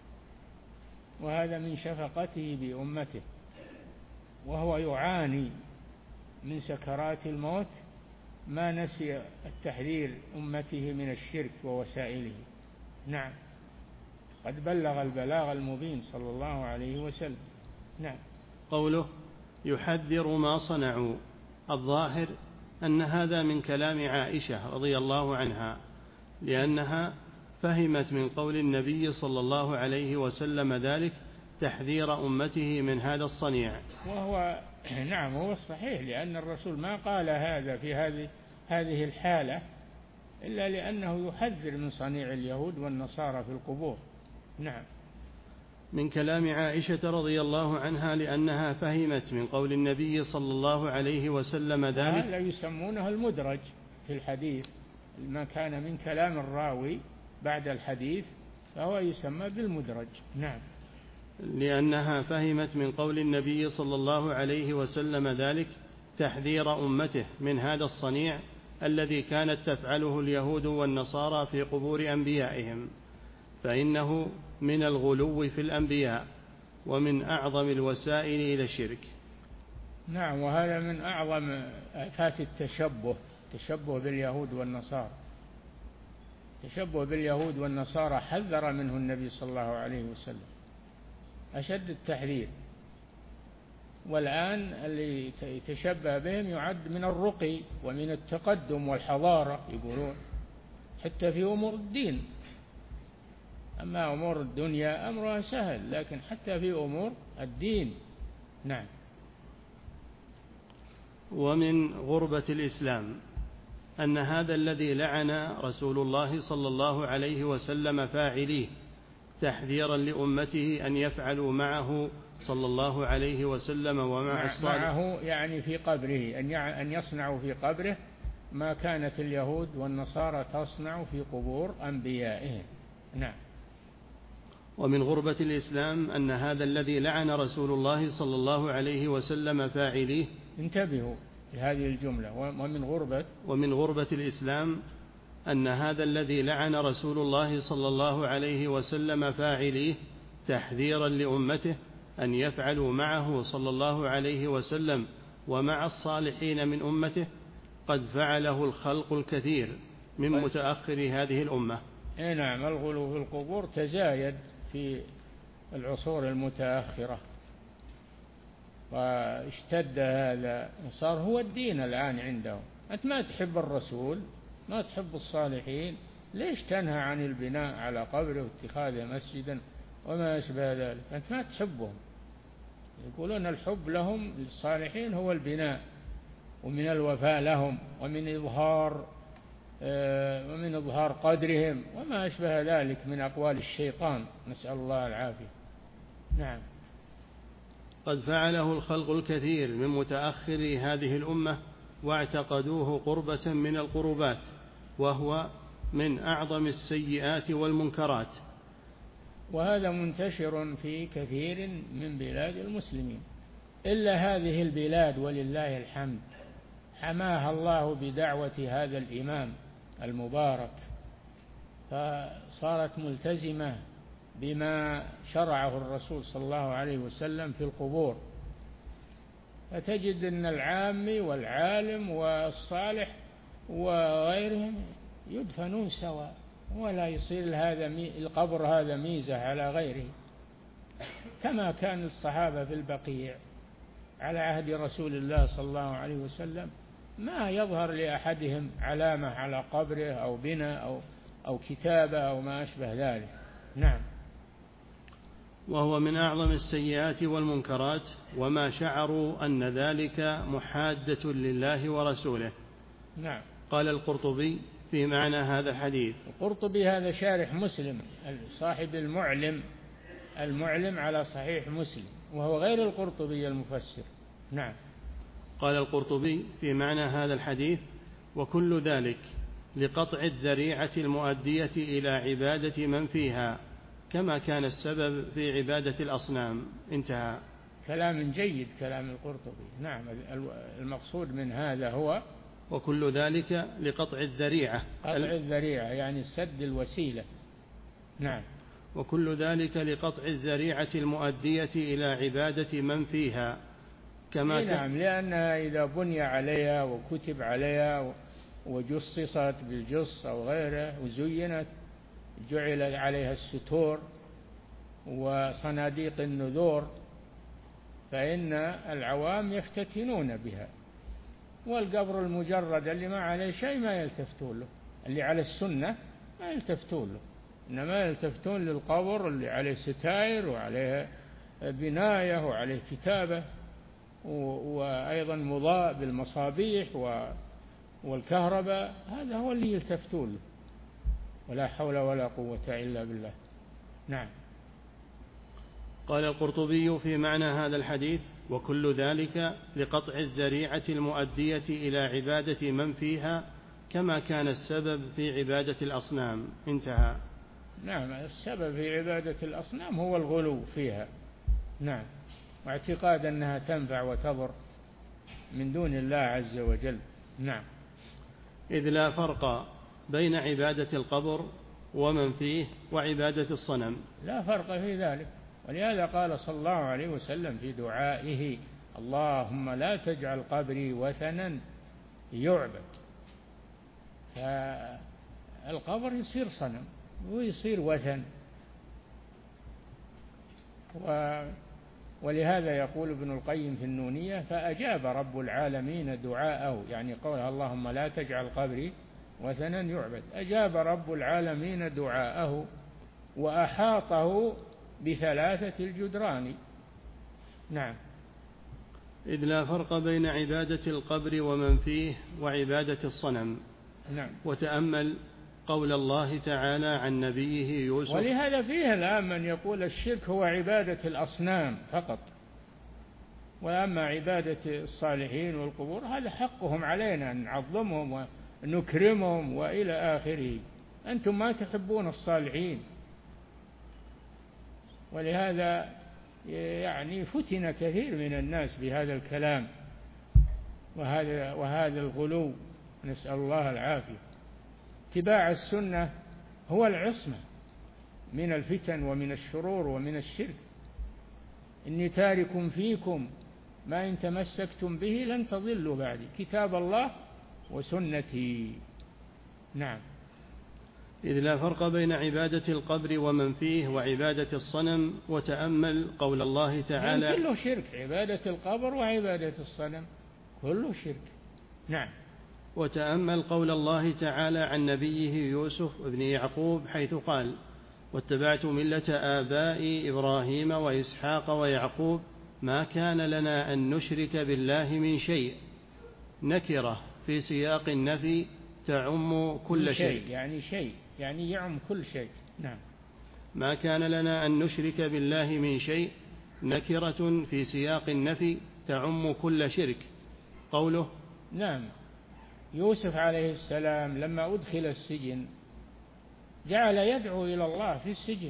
وهذا من شفقته بأمته، وهو يعاني من سكرات الموت، ما نسي التحذير أمته من الشرك ووسائله. نعم. قد بلغ البلاغ المبين صلى الله عليه وسلم. نعم. قوله يحذر ما صنعوا، الظاهر أن هذا من كلام عائشة رضي الله عنها، لأنها فهمت من قول النبي صلى الله عليه وسلم ذلك تحذير أمته من هذا الصنيع. وهو نعم هو الصحيح، لأن الرسول ما قال هذا في هذه هذه الحالة إلا لأنه يحذر من صنيع اليهود والنصارى في القبور. نعم. من كلام عائشة رضي الله عنها لأنها فهمت من قول النبي صلى الله عليه وسلم ذلك. هذا يسمونه المدرج في الحديث، ما كان من كلام الراوي بعد الحديث فهو يسمى بالمدرج. نعم. لأنها فهمت من قول النبي صلى الله عليه وسلم ذلك تحذير أمته من هذا الصنيع الذي كانت تفعله اليهود والنصارى في قبور أنبيائهم، فإنه من الغلو في الأنبياء ومن أعظم الوسائل إلى الشرك. نعم. وهذا من أعظم آفات التشبه، تشبه باليهود والنصارى. تشبه باليهود والنصارى حذر منه النبي صلى الله عليه وسلم أشد التحذير، والآن اللي يتشبه بهم يعد من الرقي ومن التقدم والحضارة، يقولون حتى في أمور الدين. أما أمور الدنيا أمرها سهل، لكن حتى في أمور الدين. نعم. ومن غربة الإسلام أن هذا الذي لعن رسول الله صلى الله عليه وسلم فاعليه تحذيرا لأمته أن يفعلوا معه صلى الله عليه وسلم ومع الصالح، معه يعني في قبره، أن يصنعوا في قبره ما كانت اليهود والنصارى تصنع في قبور أنبيائهم. نعم. ومن غربة الإسلام أن هذا الذي لعن رسول الله صلى الله عليه وسلم فاعليه، انتبهوا لهذه الجملة، ومن غربة ومن غربة الإسلام أن هذا الذي لعن رسول الله صلى الله عليه وسلم فاعليه تحذيرا لأمته أن يفعلوا معه صلى الله عليه وسلم ومع الصالحين من أمته قد فعله الخلق الكثير من متأخر هذه الأمة. نعم. الغلو في القبور تزايد في العصور المتأخرة، واشتد هذا، صار هو الدين الآن عندهم. أنت ما تحب الرسول، ما تحب الصالحين، ليش تنهى عن البناء على قبره واتخاذه مسجدا وما أشبه ذلك؟ أنت ما تحبهم. يقولون الحب لهم للصالحين هو البناء، ومن الوفاء لهم، ومن إظهار ومن إظهار قدرهم وما أشبه ذلك من أقوال الشيطان، نسأل الله العافية. نعم. قد فعله الخلق الكثير من متأخر هذه الأمة واعتقدوه قربة من القربات، وهو من أعظم السيئات والمنكرات. وهذا منتشر في كثير من بلاد المسلمين، إلا هذه البلاد ولله الحمد حماها الله بدعوة هذا الإمام المبارك، فصارت ملتزمة بما شرعه الرسول صلى الله عليه وسلم في القبور، فتجد أن العامي والعالم والصالح وغيرهم يدفنون سواء، ولا يصير هذا القبر هذا ميزة على غيره، كما كان الصحابة في البقيع على عهد رسول الله صلى الله عليه وسلم، ما يظهر لأحدهم علامة على قبره أو بناء أو, أو كتابة أو ما أشبه ذلك. نعم. وهو من أعظم السيئات والمنكرات، وما شعروا أن ذلك محادة لله ورسوله. نعم. قال القرطبي في معنى هذا الحديث. القرطبي هذا شارح مسلم، صاحب المعلم المعلم على صحيح مسلم، وهو غير القرطبي المفسر. نعم. قال القرطبي في معنى هذا الحديث: وكل ذلك لقطع الذريعة المؤدية إلى عبادة من فيها، كما كان السبب في عبادة الأصنام. انتهى. كلام جيد كلام القرطبي. نعم. المقصود من هذا هو وكل ذلك لقطع الذريعة، قطع الذريعة يعني سد الوسيلة. نعم. وكل ذلك لقطع الذريعة المؤدية إلى عبادة من فيها، كما كان. نعم، لأنها إذا بني عليها وكتب عليها وجصصت بالجص أو غيره وزينت، جعل عليها الستور وصناديق النذور، فإن العوام يفتتنون بها، والقبر المجرد اللي ما عليه شيء ما يلتفتون له، اللي على السنة ما يلتفتون له، إنما يلتفتون للقبر اللي عليه ستائر وعليه بناية وعليه كتابة وأيضا مضاء بالمصابيح والكهرباء، هذا هو اللي يلتفتون له، ولا حول ولا قوة إلا بالله. نعم. قال القرطبي في معنى هذا الحديث: وكل ذلك لقطع الذريعة المؤدية إلى عبادة من فيها، كما كان السبب في عبادة الأصنام. انتهى. نعم. السبب في عبادة الأصنام هو الغلو فيها. نعم. واعتقاد أنها تنفع وتضر من دون الله عز وجل. نعم. إذ لا فرق بين عبادة القبر ومن فيه وعبادة الصنم. لا فرق في ذلك، ولهذا قال صلى الله عليه وسلم في دعائه: اللهم لا تجعل قبري وثنا يعبد. فالقبر يصير صنم ويصير وثن. و ولهذا يقول ابن القيم في النونية: فأجاب رب العالمين دعاءه، يعني قولها اللهم لا تجعل قبري وثنا يعبد، أجاب رب العالمين دعاءه وأحاطه بثلاثة الجدران. نعم. إذ لا فرق بين عبادة القبر ومن فيه وعبادة الصنم. نعم. وتأمل قول الله تعالى عن نبيه يوسف. ولهذا فيه الآن من يقول الشرك هو عبادة الأصنام فقط، وأما عبادة الصالحين والقبور هذا حقهم علينا أن نعظمهم ونكرمهم وإلى آخره. أنتم ما تحبون الصالحين، ولهذا يعني فتن كثير من الناس بهذا الكلام وهذا وهذا الغلو، نسأل الله العافية. اتباع السنة هو العصمة من الفتن ومن الشرور ومن الشرك. إني تارك فيكم ما إن تمسكتم به لن تضلوا بعدي، كتاب الله وسنتي. نعم. إذ لا فرق بين عبادة القبر ومن فيه وعبادة الصنم. وتأمل قول الله تعالى. يعني كله شرك، عبادة القبر وعبادة الصنم كله شرك. نعم. وتأمل قول الله تعالى عن نبيه يوسف ابن يعقوب حيث قال: واتبعت ملة آبائي إبراهيم وإسحاق ويعقوب ما كان لنا أن نشرك بالله من شيء. نكرة في سياق النفي تعم كل شيء، شيء يعني شيء يعني يعم كل شيء. نعم. ما كان لنا أن نشرك بالله من شيء نكرة في سياق النفي تعم كل شرك. قوله نعم، يوسف عليه السلام لما أدخل السجن جعل يدعو إلى الله في السجن،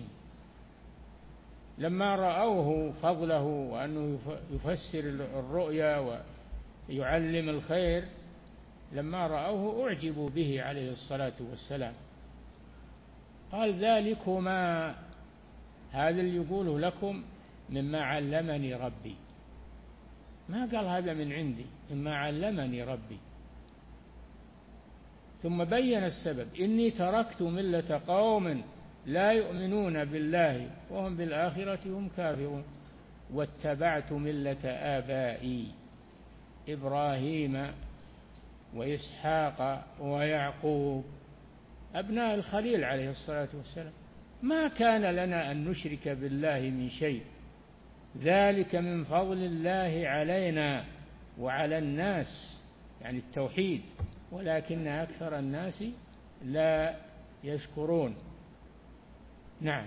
لما رأوه فضله وأنه يفسر الرؤيا ويعلم الخير، لما رأوه أعجبوا به عليه الصلاة والسلام. قال: ذلكما، هذا اللي يقوله لكم مما علمني ربي. ما قال هذا من عندي، مما علمني ربي. ثم بين السبب: إني تركت ملة قوم لا يؤمنون بالله وهم بالآخرة هم كافرون، واتبعت ملة آبائي إبراهيم وإسحاق ويعقوب أبناء الخليل عليه الصلاة والسلام. ما كان لنا أن نشرك بالله من شيء، ذلك من فضل الله علينا وعلى الناس، يعني التوحيد، ولكن أكثر الناس لا يشكرون. نعم.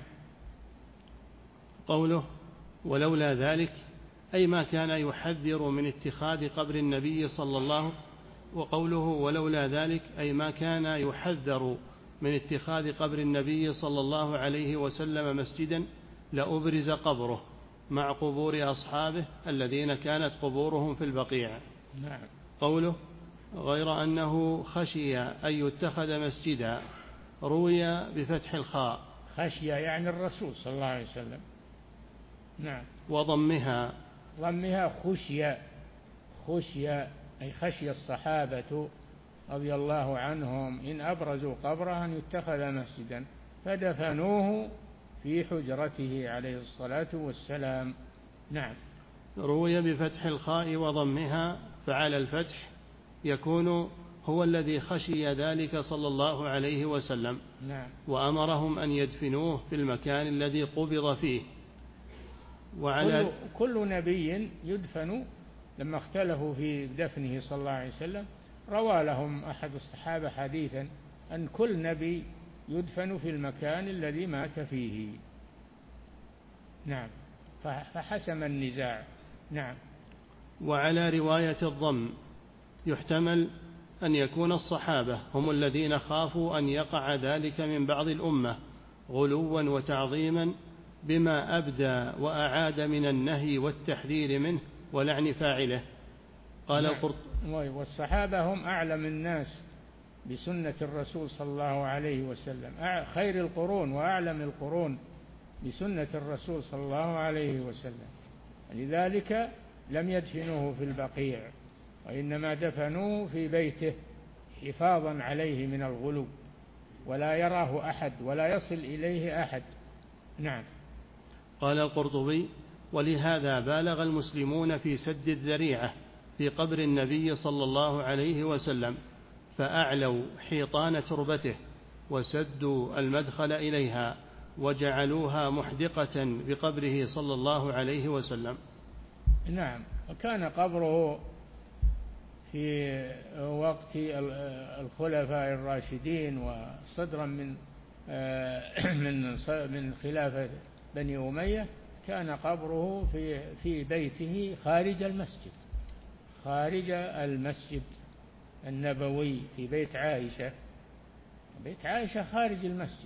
قوله ولولا ذلك أي ما كان يحذر من اتخاذ قبر النبي صلى الله عليه وسلم. وقوله ولولا ذلك أي ما كان يحذر من اتخاذ قبر النبي صلى الله عليه وسلم مسجدا لأبرز قبره مع قبور أصحابه الذين كانت قبورهم في البقيع. نعم. قوله غير أنه خشي أن يتخذ مسجدا روي بفتح الخاء، خشي يعني الرسول صلى الله عليه وسلم. نعم. وضمها، ضمها خشي، خشي أي خشي الصحابة رضي الله عنهم إن أبرزوا قبره أن يتخذ مسجدا فدفنوه في حجرته عليه الصلاة والسلام. نعم. روي بفتح الخاء وضمها، فعلى الفتح يكون هو الذي خشي ذلك صلى الله عليه وسلم. نعم. وأمرهم أن يدفنوه في المكان الذي قبض فيه. وعلى كل, كل نبي يدفن. لما اختلفوا في دفنه صلى الله عليه وسلم روى لهم أحد الصحابة حديثا أن كل نبي يدفن في المكان الذي مات فيه. نعم. فحسم النزاع. نعم. وعلى رواية الضم يحتمل أن يكون الصحابة هم الذين خافوا أن يقع ذلك من بعض الأمة غلوا وتعظيما بما أبدى وأعاد من النهي والتحذير منه ولعن فاعله. قال نعم. القرطبي والصحابة هم أعلم الناس بسنة الرسول صلى الله عليه وسلم، خير القرون وأعلم القرون بسنة الرسول صلى الله عليه وسلم، لذلك لم يدفنوه في البقيع وإنما دفنوه في بيته حفاظا عليه من الغلو ولا يراه أحد ولا يصل إليه أحد. نعم. قال القرطبي ولهذا بالغ المسلمون في سد الذريعة في قبر النبي صلى الله عليه وسلم، فأعلوا حيطان تربته وسدوا المدخل إليها وجعلوها محدقة بقبره صلى الله عليه وسلم. نعم. وكان قبره في وقت الخلفاء الراشدين وصدرا من من من خلافة بني أمية، كان قبره في في بيته خارج المسجد، خارج المسجد النبوي في بيت عائشة. بيت عائشة خارج المسجد.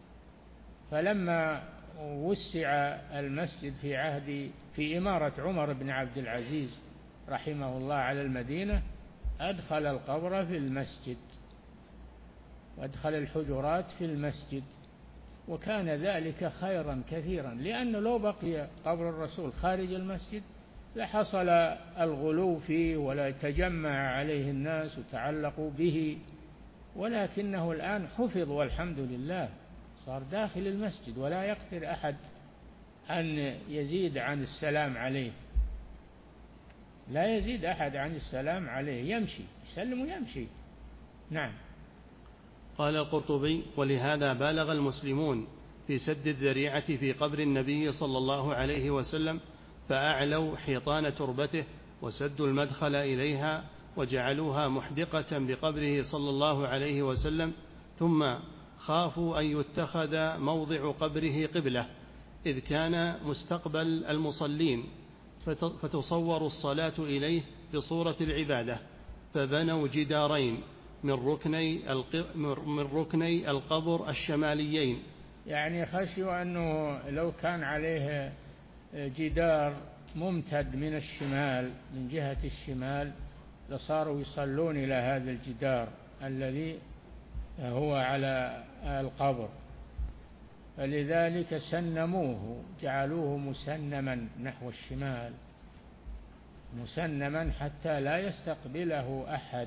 فلما وسع المسجد في عهد في إمارة عمر بن عبد العزيز رحمه الله على المدينة، أدخل القبر في المسجد وأدخل الحجرات في المسجد، وكان ذلك خيرا كثيرا، لأنه لو بقي قبر الرسول خارج المسجد لحصل الغلو فيه ولا تجمع عليه الناس وتعلقوا به، ولكنه الآن حفظ والحمد لله، صار داخل المسجد ولا يقدر أحد أن يزيد عن السلام عليه، لا يزيد أحد عن السلام عليه، يمشي يسلم ويمشي نعم. قال القرطبي: ولهذا بالغ المسلمون في سد الذريعة في قبر النبي صلى الله عليه وسلم، فأعلوا حيطان تربته وسدوا المدخل إليها وجعلوها محدقة بقبره صلى الله عليه وسلم، ثم خافوا أن يتخذ موضع قبره قبلة إذ كان مستقبل المصلين فتصور الصلاة إليه بصورة العبادة، فبنوا جدارين من ركني من ركني القبر الشماليين. يعني خشوا أنه لو كان عليه جدار ممتد من الشمال من جهة الشمال لصاروا يصلون إلى هذا الجدار الذي هو على القبر، فلذلك سنموه، جعلوه مسنما نحو الشمال، مسنما حتى لا يستقبله أحد،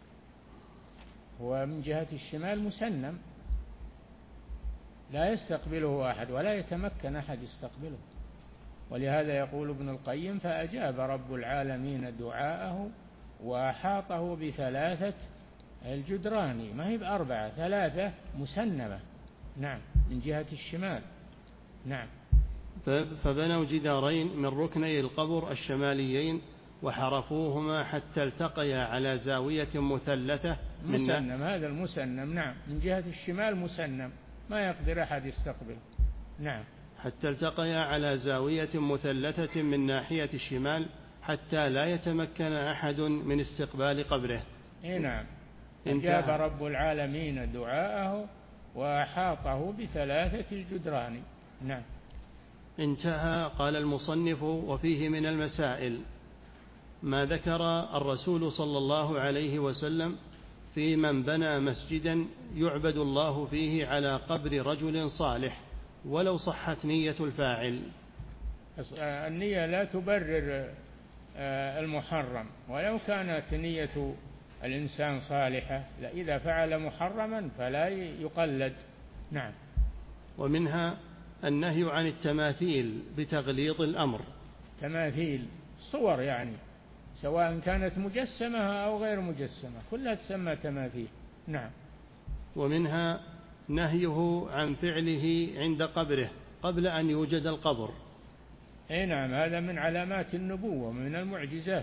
هو من جهة الشمال مسنم لا يستقبله أحد ولا يتمكن أحد يستقبله. ولهذا يقول ابن القيم: فأجاب رب العالمين دعاءه وأحاطه بثلاثة الجدران، ما هي بأربعة، ثلاثة مسنمة، نعم، من جهة الشمال. نعم. فبنوا جدارين من ركني القبر الشماليين وحرفوهما حتى التقيا على زاوية مثلثة مسنم. هذا المسنم نعم من جهة الشمال مسنم ما يقدر أحد يستقبل. نعم. حتى التقيا على زاوية مثلثة من ناحية الشمال حتى لا يتمكن أحد من استقبال قبره. إيه نعم. أجاب رب العالمين دعاءه وأحاطه بثلاثة الجدران. نعم. انتهى. قال المصنف: وفيه من المسائل ما ذكر الرسول صلى الله عليه وسلم في من بنى مسجدا يعبد الله فيه على قبر رجل صالح ولو صحت نية الفاعل. النية لا تبرر المحرم، ولو كانت نية الإنسان صالحة إذا فعل محرما فلا يقلد. نعم. ومنها النهي عن التماثيل بتغليظ الأمر. تماثيل صور يعني سواء كانت مجسمة أو غير مجسمة كلها تسمى تماثيل. نعم. ومنها نهيه عن فعله عند قبره قبل أن يوجد القبر. أي نعم. هذا من علامات النبوة من المعجزات.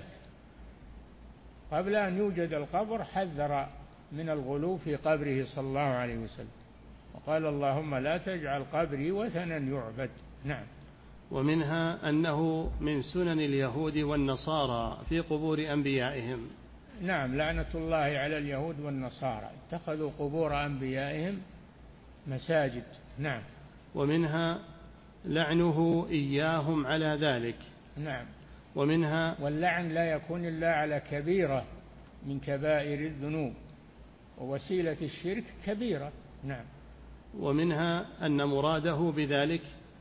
قبل أن يوجد القبر حذر من الغلو في قبره صلى الله عليه وسلم وقال: اللهم لا تجعل قبري وثنا يعبد. نعم. ومنها أنه من سنن اليهود والنصارى في قبور أنبيائهم. نعم. لعنة الله على اليهود والنصارى اتخذوا قبور أنبيائهم مساجد. نعم. ومنها لعنه إياهم على ذلك. نعم. ومنها واللعن لا يكون إلا على كبيرة من كبائر الذنوب، ووسيلة الشرك كبيرة. نعم. ومنها أن مراده بذلك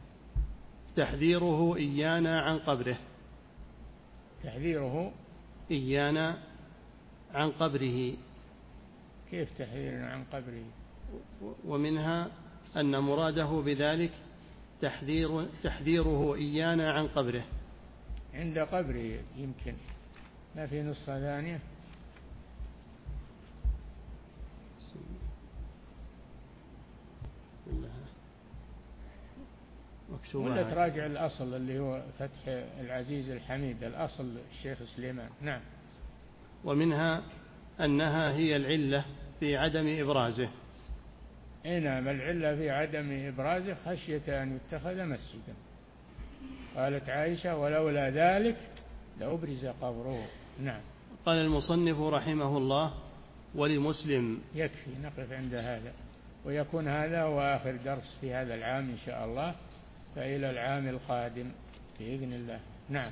تحذيره إيانا عن قبره. تحذيره إيانا عن قبره. كيف تحذيرنا عن قبره؟ ومنها أن مراده بذلك تحذير تحذيره إيانا عن قبره. عند قبره يمكن ما في نسخة ثانية. ولا تراجع الأصل اللي هو فتح العزيز الحميد، الأصل الشيخ سليمان. نعم. ومنها أنها هي العلة في عدم إبرازه. أي نعم. العلة في عدم إبرازه خشية أن يتخذ مسجدا. قالت عائشة: ولولا ذلك لأبرز قبره. نعم. قال المصنف رحمه الله: ولمسلم. يكفي نقف عند هذا، ويكون هذا هو آخر درس في هذا العام إن شاء الله، فإلى العام القادم بإذن الله. نعم.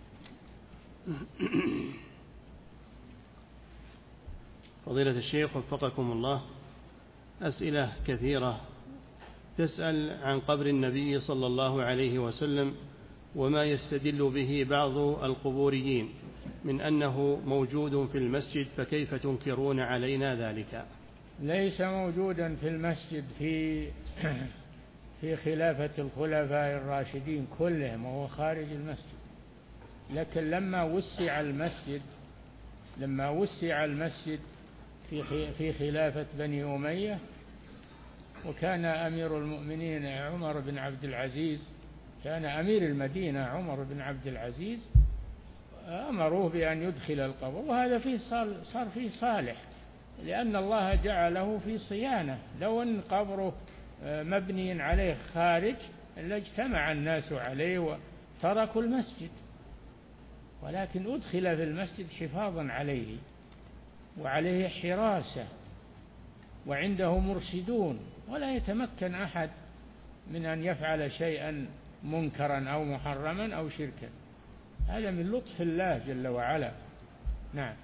فضيلة الشيخ وفقكم الله، أسئلة كثيرة تسأل عن قبر النبي صلى الله عليه وسلم وما يستدل به بعض القبوريين من أنه موجود في المسجد، فكيف تنكرون علينا ذلك؟ ليس موجودا في المسجد في في خلافة الخلفاء الراشدين كلهم، وهو خارج المسجد. لكن لما وسع المسجد لما وسع المسجد في في خلافة بني أمية، وكان أمير المؤمنين عمر بن عبد العزيز، كان أمير المدينة عمر بن عبد العزيز، أمروه بأن يدخل القبر، وهذا فيه صار فيه صالح، لأن الله جعله في صيانة. لو أن قبره مبني عليه خارج لاجتمع الناس عليه وتركوا المسجد، ولكن أدخل في المسجد حفاظا عليه وعليه حراسة وعنده مرشدون، ولا يتمكن أحد من أن يفعل شيئا منكرا أو محرما أو شركا. هذا من لطف الله جل وعلا. نعم.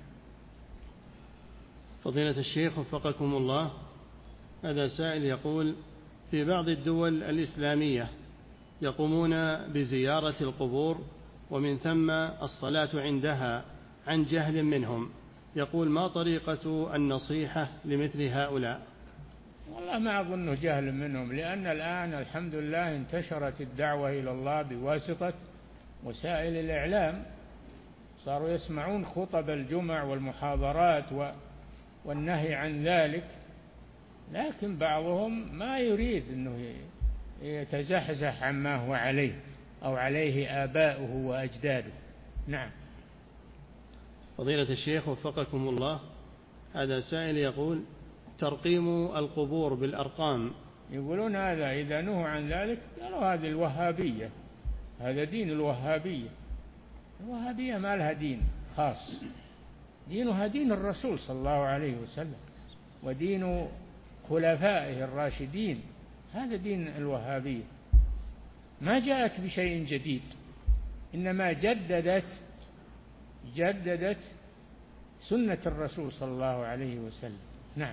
فضيلة الشيخ وفقكم الله، هذا سائل يقول: في بعض الدول الإسلامية يقومون بزيارة القبور ومن ثم الصلاة عندها عن جهل منهم، يقول: ما طريقة النصيحة لمثل هؤلاء؟ والله ما أظنه جهل منهم، لأن الآن الحمد لله انتشرت الدعوة إلى الله بواسطة وسائل الإعلام، صاروا يسمعون خطب الجمع والمحاضرات والنهي عن ذلك، لكن بعضهم ما يريد أنه يتزحزح عما هو عليه أو عليه آباؤه وأجداده. نعم. فضيلة الشيخ وفقكم الله، هذا سائل يقول: ترقيم القبور بالأرقام. يقولون هذا إذا نهوا عن ذلك قالوا هذه الوهابية، هذا دين الوهابية. الوهابية ما لها دين خاص، دينها دين الرسول صلى الله عليه وسلم ودين خلفائه الراشدين، هذا دين الوهابية، ما جاءت بشيء جديد، إنما جددت جددت سنة الرسول صلى الله عليه وسلم. نعم.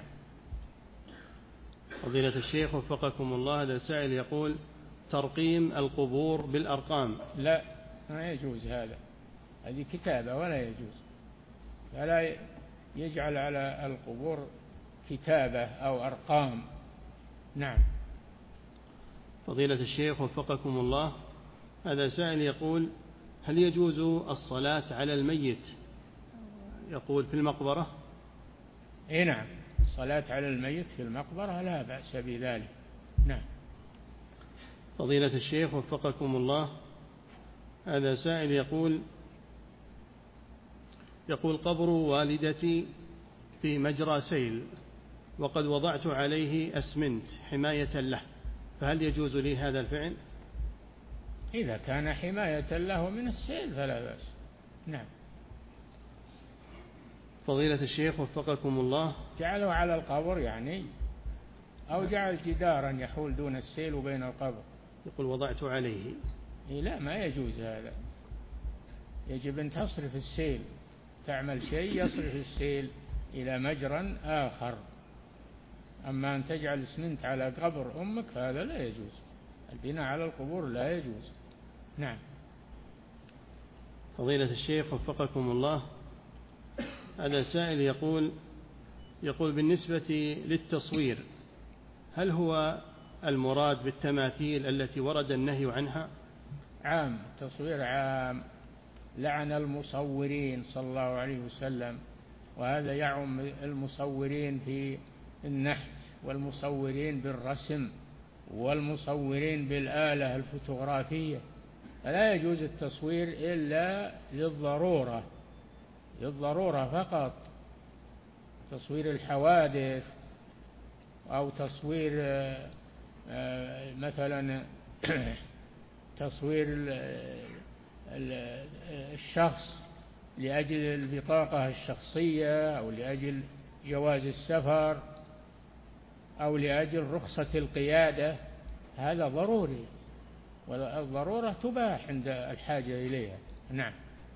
فضيلة الشيخ وفقكم الله، هذا سائل يقول: ترقيم القبور بالأرقام. لا، ما يجوز هذا، هذه كتابة ولا يجوز، فلا يجعل على القبور كتابة أو أرقام. نعم. فضيلة الشيخ وفقكم الله، هذا سائل يقول: هل يجوز الصلاة على الميت يقول في المقبرة؟ إيه نعم، الصلاة على الميت في المقبرة لا بأس بذلك. نعم. فضيلة الشيخ وفقكم الله، هذا سائل يقول يقول: قبر والدتي في مجرى سيل وقد وضعت عليه أسمنت حماية له، فهل يجوز لي هذا الفعل؟ إذا كان حماية له من السيل فلا بأس. نعم. فضيلة الشيخ وفقكم الله، جعله على القبر يعني، أو جعل جدارا يحول دون السيل وبين القبر. يقول: وضعت عليه. إيه لا، ما يجوز هذا، يجب أن تصرف السيل، تعمل شيء يصرف السيل إلى مجرى آخر، أما أن تجعل اسمنت على قبر أمك فهذا لا يجوز، البناء على القبور لا يجوز. نعم. فضيلة الشيخ وفقكم الله، هذا سائل يقول يقول بالنسبة للتصوير، هل هو المراد بالتماثيل التي ورد النهي عنها؟ عام، تصوير عام، لعن المصورين صلى الله عليه وسلم، وهذا يعم المصورين في النحت والمصورين بالرسم والمصورين بالآلة الفوتوغرافية، فلا يجوز التصوير إلا للضرورة، للضرورة فقط، تصوير الحوادث أو تصوير مثلا تصوير الشخص لأجل البطاقة الشخصية أو لأجل جواز السفر أو لأجل رخصة القيادة، هذا ضروري، والضرورة تباح عند الحاجة إليها. نعم.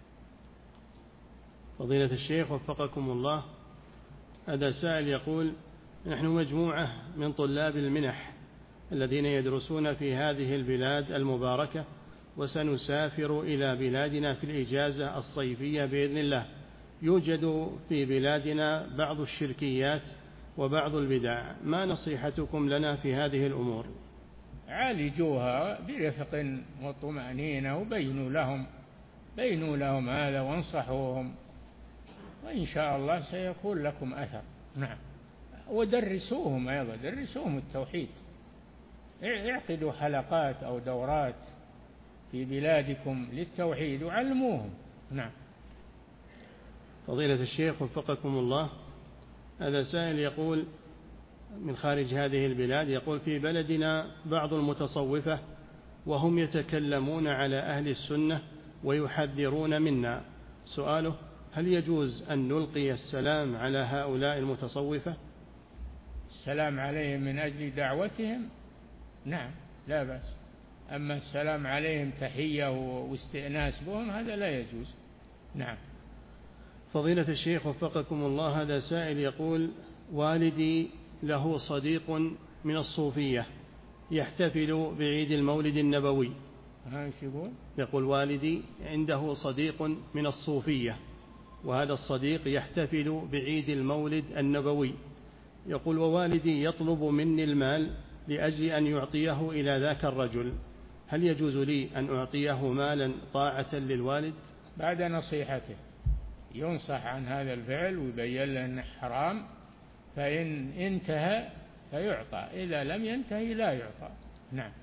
فضيلة الشيخ وفقكم الله، هذا سائل يقول: نحن مجموعة من طلاب المنح الذين يدرسون في هذه البلاد المباركة، وسنسافر إلى بلادنا في الإجازة الصيفية بإذن الله. يوجد في بلادنا بعض الشركيات وبعض البدع، ما نصيحتكم لنا في هذه الأمور؟ عالجوها برفق وطمأنينة وبينوا لهم بينوا لهم هذا وانصحوهم، وإن شاء الله سيكون لكم أثر. نعم. ودرسوهم أيضا، درسوهم التوحيد، اعقدوا حلقات أو دورات في بلادكم للتوحيد وعلموهم. نعم. فضيلة الشيخ وفقكم الله، هذا سائل يقول من خارج هذه البلاد، يقول: في بلدنا بعض المتصوفة وهم يتكلمون على أهل السنة ويحذرون منا، سؤاله: هل يجوز أن نلقي السلام على هؤلاء المتصوفة؟ السلام عليهم من أجل دعوتهم نعم لا بأس، أما السلام عليهم تحية واستئناس بهم هذا لا يجوز. نعم. فضيلة الشيخ وفقكم الله، هذا سائل يقول: والدي له صديق من الصوفية يحتفل بعيد المولد النبوي. يقول؟ يقول: والدي عنده صديق من الصوفية، وهذا الصديق يحتفل بعيد المولد النبوي. يقول: ووالدي يطلب مني المال لأجل أن يعطيه إلى ذاك الرجل، هل يجوز لي أن أعطيه مالا طاعة للوالد؟ بعد نصيحته ينصح عن هذا الفعل ويبين له أنه حرام، فإن انتهى فيعطى، إذا لم ينتهي لا يعطى. نعم.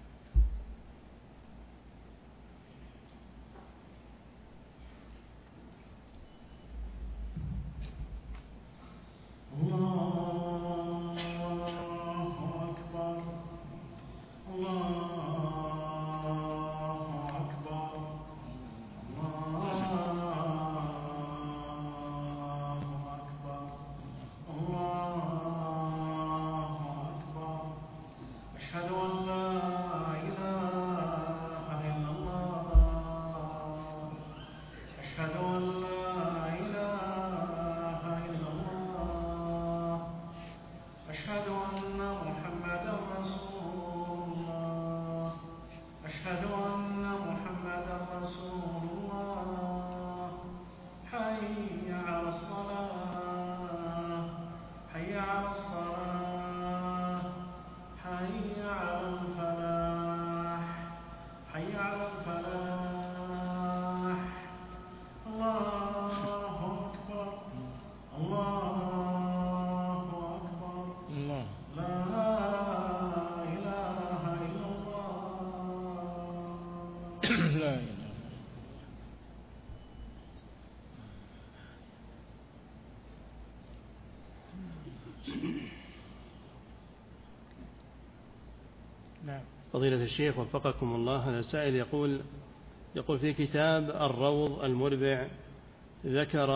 فضيلة الشيخ وفقكم الله، هذا سائل يقول يقول في كتاب الروض المربع ذكر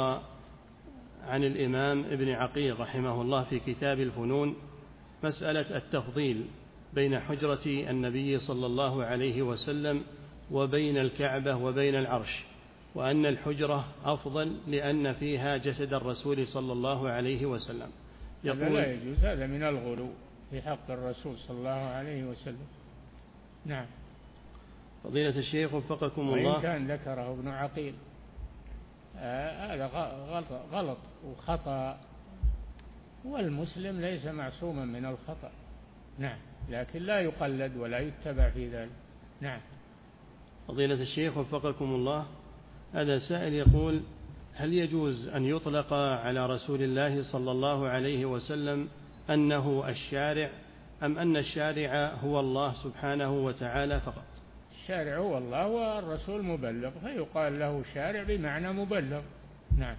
عن الإمام ابن عقيل رحمه الله في كتاب الفنون مسألة التفضيل بين حجرة النبي صلى الله عليه وسلم وبين الكعبة وبين العرش، وأن الحجرة أفضل لأن فيها جسد الرسول صلى الله عليه وسلم. هذا لا يجوز، هذا من الغلو في حق الرسول صلى الله عليه وسلم. نعم. فضيلة الشيخ وفقكم الله، وإن كان ذكره ابن عقيل هذا آه غلط وخطأ، والمسلم ليس معصوما من الخطأ. نعم، لكن لا يقلد ولا يتبع في ذلك. نعم. فضيلة الشيخ وفقكم الله، هذا سائل يقول: هل يجوز أن يطلق على رسول الله صلى الله عليه وسلم أنه الشارع، أم أن الشارع هو الله سبحانه وتعالى فقط؟ الشارع هو الله والرسول مبلغ، فيقال له شارع بمعنى مبلغ. نعم.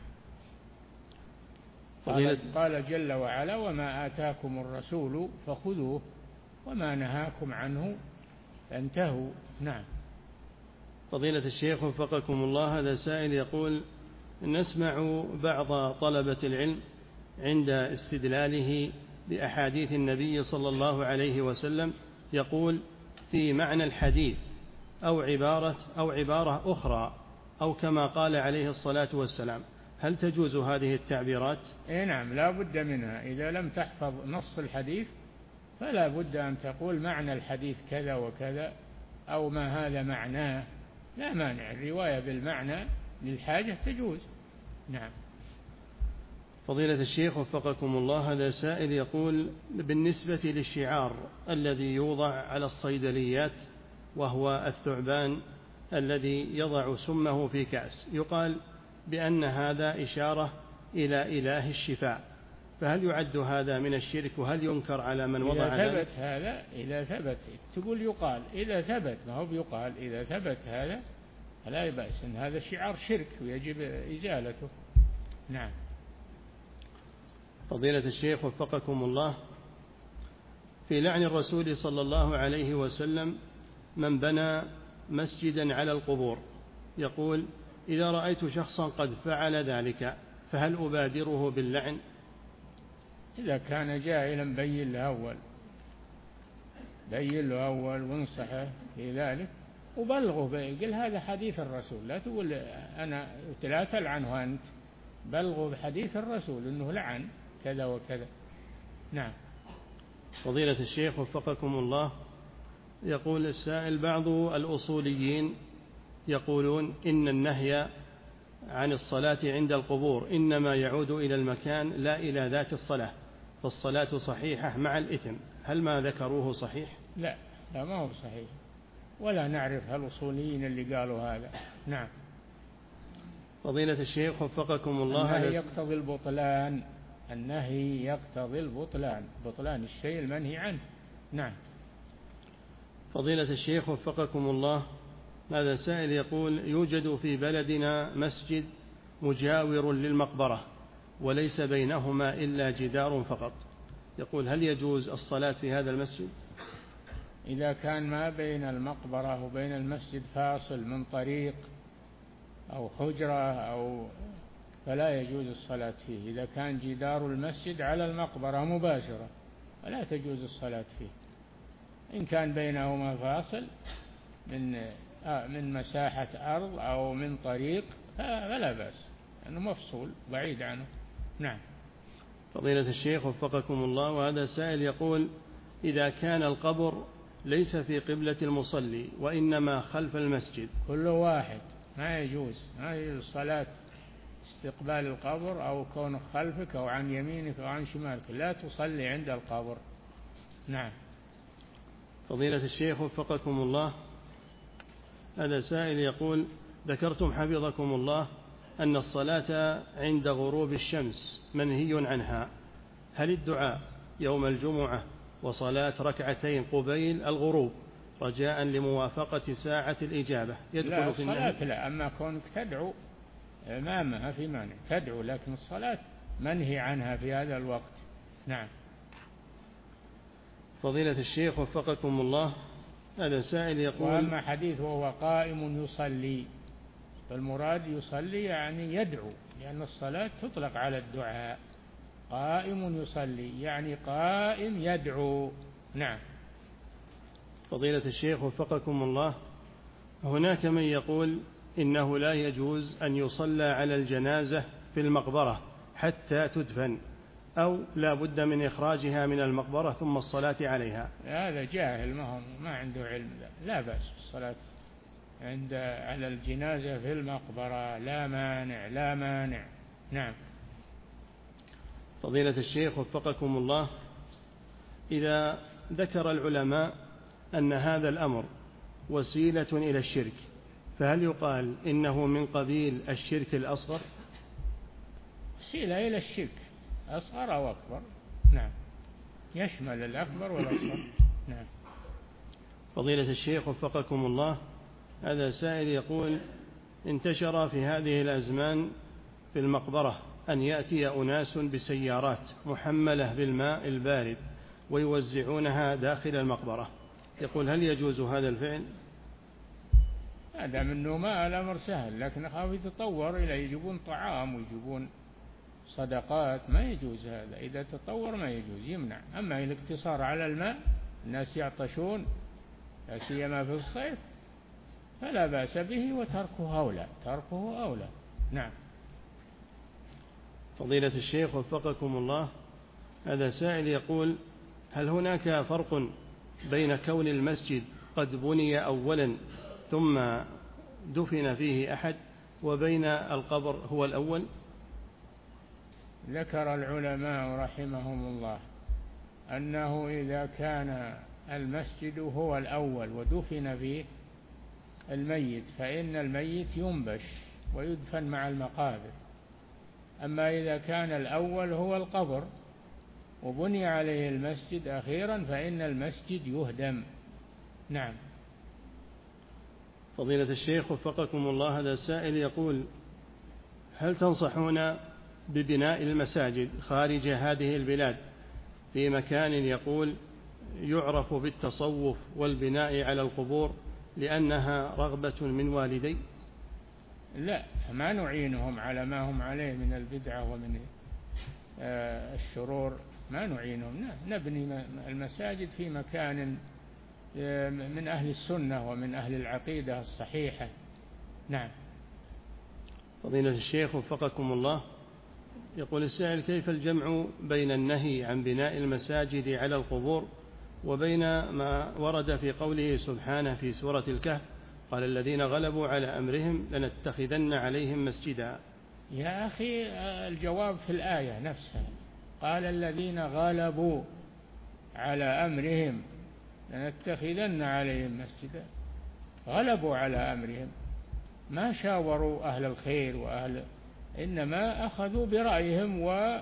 قال, قال جل وعلا: وما آتاكم الرسول فخذوه وما نهاكم عنه فانتهوا. نعم. فضيلة الشيخ وفقكم الله، هذا سائل يقول: نسمع بعض طلبة العلم عند استدلاله بأحاديث النبي صلى الله عليه وسلم يقول في معنى الحديث أو عبارة أو عبارة أخرى أو كما قال عليه الصلاة والسلام، هل تجوز هذه التعبيرات؟ إيه نعم، لا بد منها. إذا لم تحفظ نص الحديث فلا بد أن تقول معنى الحديث كذا وكذا، أو ما هذا معناه، لا مانع، الرواية بالمعنى للحاجة تجوز. نعم. فضيلة الشيخ وفقكم الله، هذا سائل يقول: بالنسبة للشعار الذي يوضع على الصيدليات وهو الثعبان الذي يضع سمه في كأس، يقال بأن هذا إشارة إلى إله الشفاء، فهل يعد هذا من الشرك وهل ينكر على من وضع إذا ذلك؟ ثبت هذا إذا ثبت تقول يقال إذا ثبت، ما هو بيقال إذا ثبت هذا فلا بأس، إن هذا شعار شرك ويجب إزالته. نعم. فضيلة الشيخ وفقكم الله، في لعن الرسول صلى الله عليه وسلم من بنى مسجدا على القبور، يقول: إذا رأيت شخصا قد فعل ذلك فهل أبادره باللعن؟ إذا كان جاهلا بين له أول بين له أول وانصحه في ذلك وبلغه، قل هذا حديث الرسول، لا تقول أنا لا تلعنه أنت، بلغه بحديث الرسول أنه لعن كذا وكذا. نعم. فضيلة الشيخ وفقكم الله، يقول السائل: بعض الأصوليين يقولون إن النهي عن الصلاة عند القبور إنما يعود إلى المكان لا إلى ذات الصلاة، فالصلاة صحيحة مع الإثم، هل ما ذكروه صحيح؟ لا لا ما هو صحيح، ولا نعرف هالأصوليين اللي قالوا هذا. نعم. فضيلة الشيخ وفقكم الله، النهي يقتضي البطلان، النهي يقتضي البطلان، بطلان الشيء المنهي عنه. نعم. فضيلة الشيخ وفقكم الله، هذا سائل يقول: يوجد في بلدنا مسجد مجاور للمقبرة وليس بينهما إلا جدار فقط، يقول: هل يجوز الصلاة في هذا المسجد؟ إذا كان ما بين المقبرة وبين المسجد فاصل من طريق أو حجرة أو فلا يجوز الصلاة فيه. إذا كان جدار المسجد على المقبرة مباشرة فلا تجوز الصلاة فيه. إن كان بينهما فاصل من من مساحة أرض أو من طريق فلا بأس، لأنه مفصول بعيد عنه. نعم. فضيلة الشيخ وفقكم الله، وهذا سائل يقول: إذا كان القبر ليس في قبلة المصلي وإنما خلف المسجد، كل واحد ما يجوز ما يجوز الصلاة استقبال القبر أو كونه خلفك أو عن يمينك أو عن شمالك، لا تصلي عند القبر. نعم. فضيلة الشيخ وفقكم الله، هذا سائل يقول: ذكرتم حفظكم الله أن الصلاة عند غروب الشمس منهي عنها، هل الدعاء يوم الجمعة وصلاة ركعتين قبيل الغروب رجاء لموافقة ساعة الإجابة يدخل لا في النهي؟ الصلاة لا، أما كونك تدعو ما ما في مانع تدعو، لكن الصلاة منهي عنها في هذا الوقت. نعم. فضيلة الشيخ وفقكم الله، هذا سائل يقول: وأما حديث وهو قائم يصلي، فالمراد يصلي يعني يدعو، لأن الصلاة تطلق على الدعاء. قائم يصلي يعني قائم يدعو. نعم. فضيلة الشيخ وفقكم الله، هناك من يقول إنه لا يجوز أن يصلى على الجنازة في المقبرة حتى تدفن، أو لا بد من إخراجها من المقبرة ثم الصلاة عليها. هذا جاهل، ما, ما عنده علم. لا بأس بالصلاة عند على الجنازة في المقبرة، لا مانع لا مانع. نعم. فضيلة الشيخ وفقكم الله، إذا ذكر العلماء أن هذا الأمر وسيلة إلى الشرك، فهل يقال إنه من قبيل الشرك الأصغر؟ وسيلة إلى الشرك أصغر أو أكبر. نعم. يشمل الأكبر والأصغر. نعم. فضيلة الشيخ وفقكم الله، هذا سائل يقول: انتشر في هذه الأزمان في المقبرة أن يأتي أناس بسيارات محملة بالماء البارد ويوزعونها داخل المقبرة، يقول: هل يجوز هذا الفعل؟ هذا منه ما الأمر سهل، لكن أخاف يتطور إلى يجيبون طعام ويجيبون صدقات، ما يجوز هذا. إذا تطور ما يجوز، يمنع. أما الاقتصار على الماء، الناس يعطشون لا سيما في الصيف، فلا بأس به، وتركه أولى تركه أولى. نعم. فضيلة الشيخ وفقكم الله، هذا سائل يقول: هل هناك فرق بين كون المسجد قد بني أولا ثم دفن فيه أحد وبين القبر هو الأول؟ ذكر العلماء رحمهم الله أنه إذا كان المسجد هو الأول ودفن فيه الميت فإن الميت ينبش ويدفن مع المقابر. أما إذا كان الأول هو القبر وبني عليه المسجد أخيرا فإن المسجد يهدم. نعم. فضيلة الشيخ وفقكم الله، هذا سائل يقول: هل تنصحون ببناء المساجد خارج هذه البلاد في مكان يقول يعرف بالتصوف والبناء على القبور لأنها رغبة من والدي؟ لا، ما نعينهم على ما هم عليه من البدعة ومن الشرور، ما نعينهم. نبني المساجد في مكان من أهل السنة ومن أهل العقيدة الصحيحة. نعم. فضيلة الشيخ وفقكم الله، يقول السائل: كيف الجمع بين النهي عن بناء المساجد على القبور وبين ما ورد في قوله سبحانه في سورة الكهف: قال الذين غلبوا على أمرهم لنتخذن عليهم مسجدا؟ يا أخي الجواب في الآية نفسها، قال الذين غلبوا على أمرهم لنتخذن عليهم مسجدا. غلبوا على أمرهم، ما شاوروا أهل الخير وأهل، إنما أخذوا برأيهم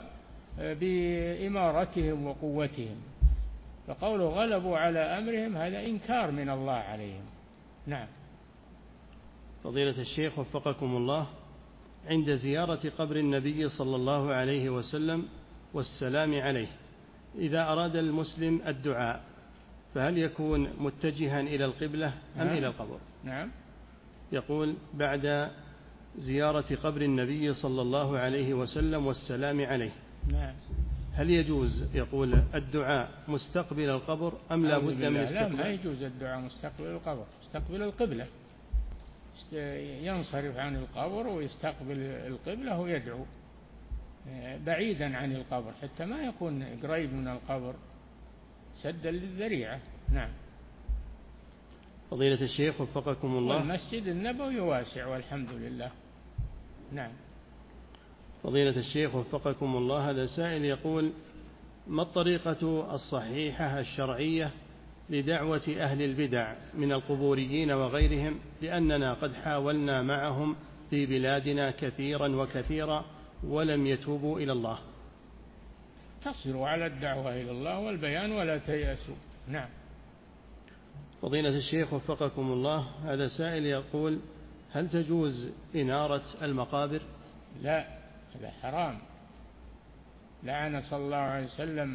وبإمارتهم وقوتهم، فقوله غلبوا على أمرهم هذا إنكار من الله عليهم. نعم. فضيلة الشيخ وفقكم الله، عند زيارة قبر النبي صلى الله عليه وسلم والسلام عليه، إذا أراد المسلم الدعاء فهل يكون متجها إلى القبلة أم نعم. إلى القبر؟ نعم. يقول: بعد زيارة قبر النبي صلى الله عليه وسلم والسلام عليه، نعم. هل يجوز يقول الدعاء مستقبل القبر أم لا بد من استقبال؟ لا، ما يجوز الدعاء مستقبل القبر، مستقبل القبلة، ينصرف عن القبر ويستقبل القبلة ويدعو بعيدا عن القبر حتى ما يكون قريب من القبر سدا للذريعة. نعم. فضيلة الشيخ وفقكم الله، والمسجد النبوي واسع والحمد لله. نعم. فضيلة الشيخ وفقكم الله، هذا سائل يقول: ما الطريقة الصحيحة الشرعية لدعوة أهل البدع من القبوريين وغيرهم، لأننا قد حاولنا معهم في بلادنا كثيرا وكثيرا ولم يتوبوا إلى الله؟ تصروا على الدعوة إلى الله والبيان ولا تيأسوا. نعم. فضيلة الشيخ وفقكم الله، هذا سائل يقول: هل تجوز إنارة المقابر؟ لا، هذا حرام. لعن صلى الله عليه وسلم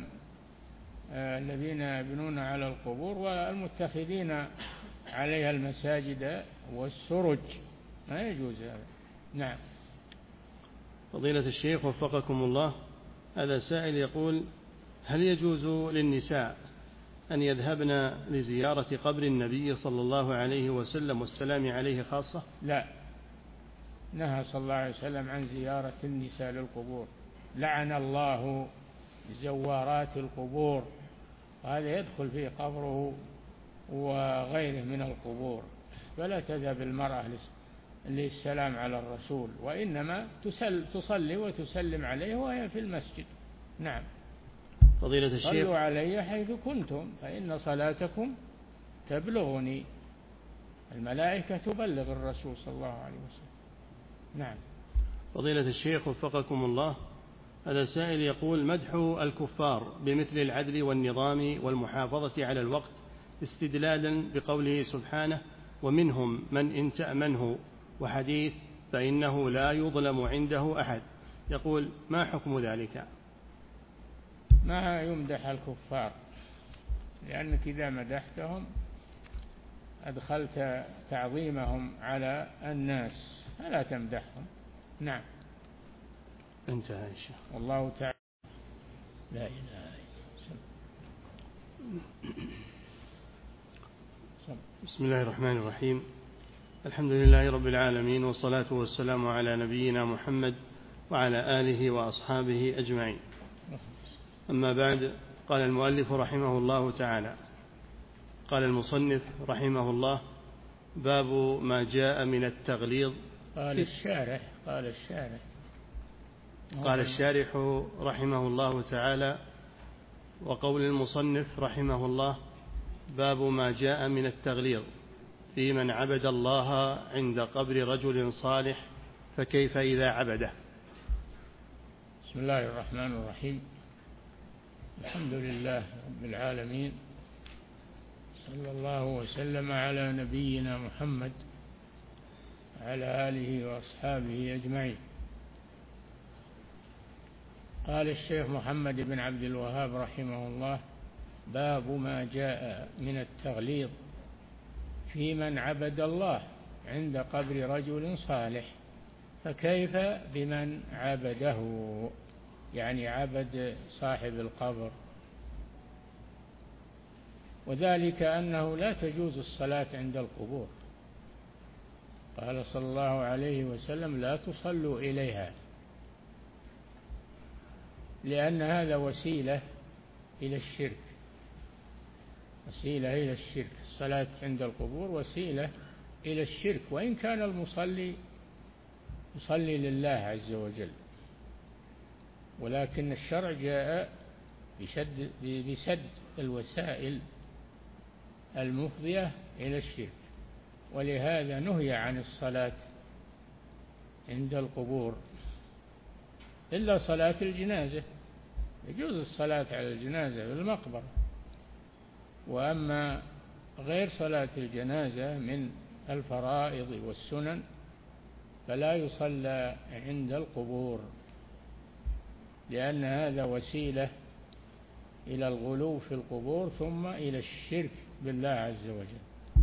الذين يبنون على القبور والمتخذين عليها المساجد والسرج، ما يجوز هذا. نعم. فضيلة الشيخ وفقكم الله، هذا سائل يقول: هل يجوز للنساء أن يذهبن لزيارة قبر النبي صلى الله عليه وسلم والسلام عليه خاصة؟ لا، نهى صلى الله عليه وسلم عن زيارة النساء للقبور. لعن الله زوارات القبور، وهذا يدخل في قبره وغيره من القبور، فلا تذهب المرأة للسلام على الرسول، وإنما تصلي وتسلم عليه وهي في المسجد. نعم. فضيلة الشيخ: صلوا علي حيث كنتم فإن صلاتكم تبلغني. الملائكة تبلغ الرسول صلى الله عليه وسلم. نعم. فضيلة الشيخ وفقكم الله، هذا سائل يقول: مدح الكفار بمثل العدل والنظام والمحافظة على الوقت استدلالا بقوله سبحانه: ومنهم من إن تأمنه، وحديث فإنه لا يظلم عنده أحد، يقول: ما حكم ذلك؟ ما يمدح الكفار، لأنك إذا مدحتهم أدخلت تعظيمهم على الناس، فلا تمدحهم. نعم. انتهى إن شاء الله. والله تعالى لا إله إلا الله. بسم الله الرحمن الرحيم. الحمد لله رب العالمين، والصلاة والسلام على نبينا محمد وعلى آله وأصحابه أجمعين. أما بعد، قال المؤلف رحمه الله تعالى: قال المصنف رحمه الله: باب ما جاء من التغليظ. قال الشارح قال الشارح قال الشارح رحمه الله تعالى: وقول المصنف رحمه الله: باب ما جاء من التغليظ في من عبد الله عند قبر رجل صالح، فكيف إذا عبده؟ بسم الله الرحمن الرحيم. الحمد لله رب العالمين، صلى الله وسلم على نبينا محمد وعلى آله وأصحابه أجمعين. قال الشيخ محمد بن عبد الوهاب رحمه الله: باب ما جاء من التغليظ في من عبد الله عند قبر رجل صالح، فكيف بمن عبده، يعني عبد صاحب القبر، وذلك أنه لا تجوز الصلاة عند القبور. قال صلى الله عليه وسلم: لا تصلوا إليها، لأن هذا وسيلة إلى الشرك، وسيلة إلى الشرك. الصلاة عند القبور وسيلة إلى الشرك، وإن كان المصلي يصلي لله عز وجل، ولكن الشرع جاء بشد بسد الوسائل المفضية إلى الشرك، ولهذا نهي عن الصلاة عند القبور إلا صلاة الجنازة، يجوز الصلاة على الجنازة في المقبرة، وأما غير صلاة الجنازة من الفرائض والسنن فلا يصلى عند القبور، لأن هذا وسيلة إلى الغلو في القبور ثم إلى الشرك بالله عز وجل.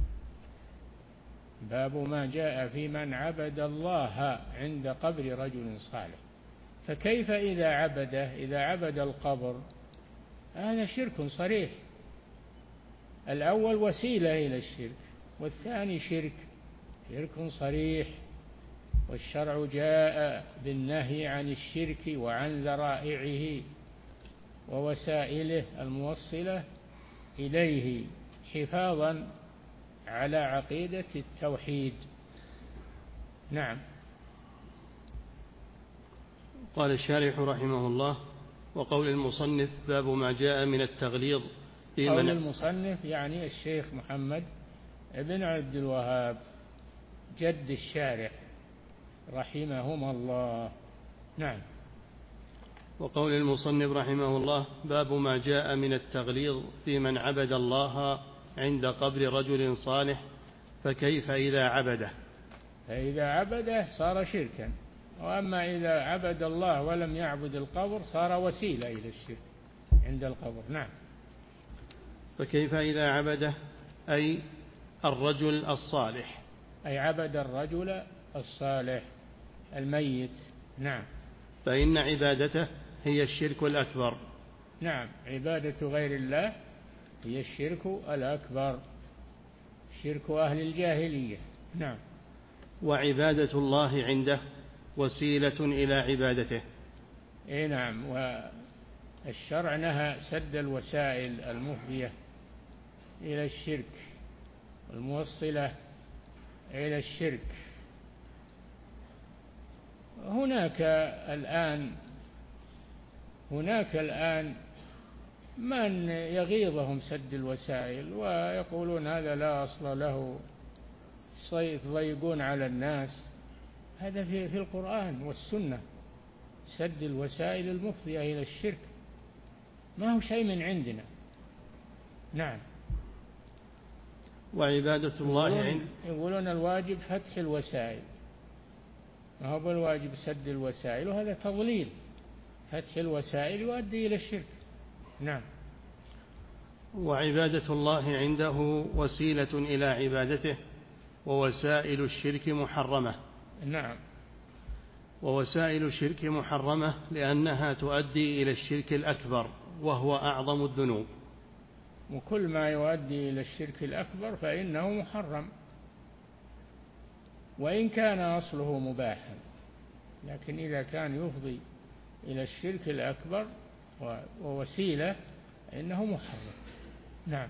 باب ما جاء في من عبد الله عند قبر رجل صالح، فكيف إذا عبده، إذا عبد القبر، هذا شرك صريح. الأول وسيلة إلى الشرك، والثاني شرك شرك صريح، والشرع جاء بالنهي عن الشرك وعن ذرائعه ووسائله الموصلة إليه، حفاظا على عقيدة التوحيد. نعم. قال الشارح رحمه الله: وقول المصنف: باب ما جاء من التغليظ في قول المصنف يعني الشيخ محمد بن عبد الوهاب جد الشارح رحمهما الله. نعم. وقول المصنف رحمه الله: باب ما جاء من التغليظ في من عبد الله عند قبر رجل صالح، فكيف إذا عبده؟ فإذا عبده صار شركا، وأما إذا عبد الله ولم يعبد القبر صار وسيلة إلى الشرك عند القبر. نعم. فكيف إذا عبده أي الرجل الصالح، أي عبد الرجل الصالح الميت. نعم. فإن عبادته هي الشرك الأكبر. نعم، عبادة غير الله هي الشرك الأكبر، شرك أهل الجاهلية. نعم. وعبادة الله عنده وسيلة إلى عبادته. إيه نعم. والشرع نهى سد الوسائل المفضية إلى الشرك الموصلة إلى الشرك. هناك الآن هناك الآن من يغيظهم سد الوسائل ويقولون هذا لا أصل له، يضيقون على الناس. هذا في في القرآن والسنة، سد الوسائل المفضية إلى الشرك ما هو شيء من عندنا. نعم. وعبادة الله يقولون, عند يقولون الواجب فتح الوسائل، ما هو بالواجب سد الوسائل، وهذا تضليل. فتح الوسائل يؤدي إلى الشرك. نعم. وعبادة الله عنده وسيلة إلى عبادته، ووسائل الشرك محرمة. نعم. ووسائل الشرك محرمة لأنها تؤدي إلى الشرك الأكبر، وهو أعظم الذنوب. وكل ما يؤدي إلى الشرك الأكبر فإنه محرم، وإن كان أصله مباحا، لكن إذا كان يفضي إلى الشرك الأكبر ووسيلة فإنه محرم. نعم.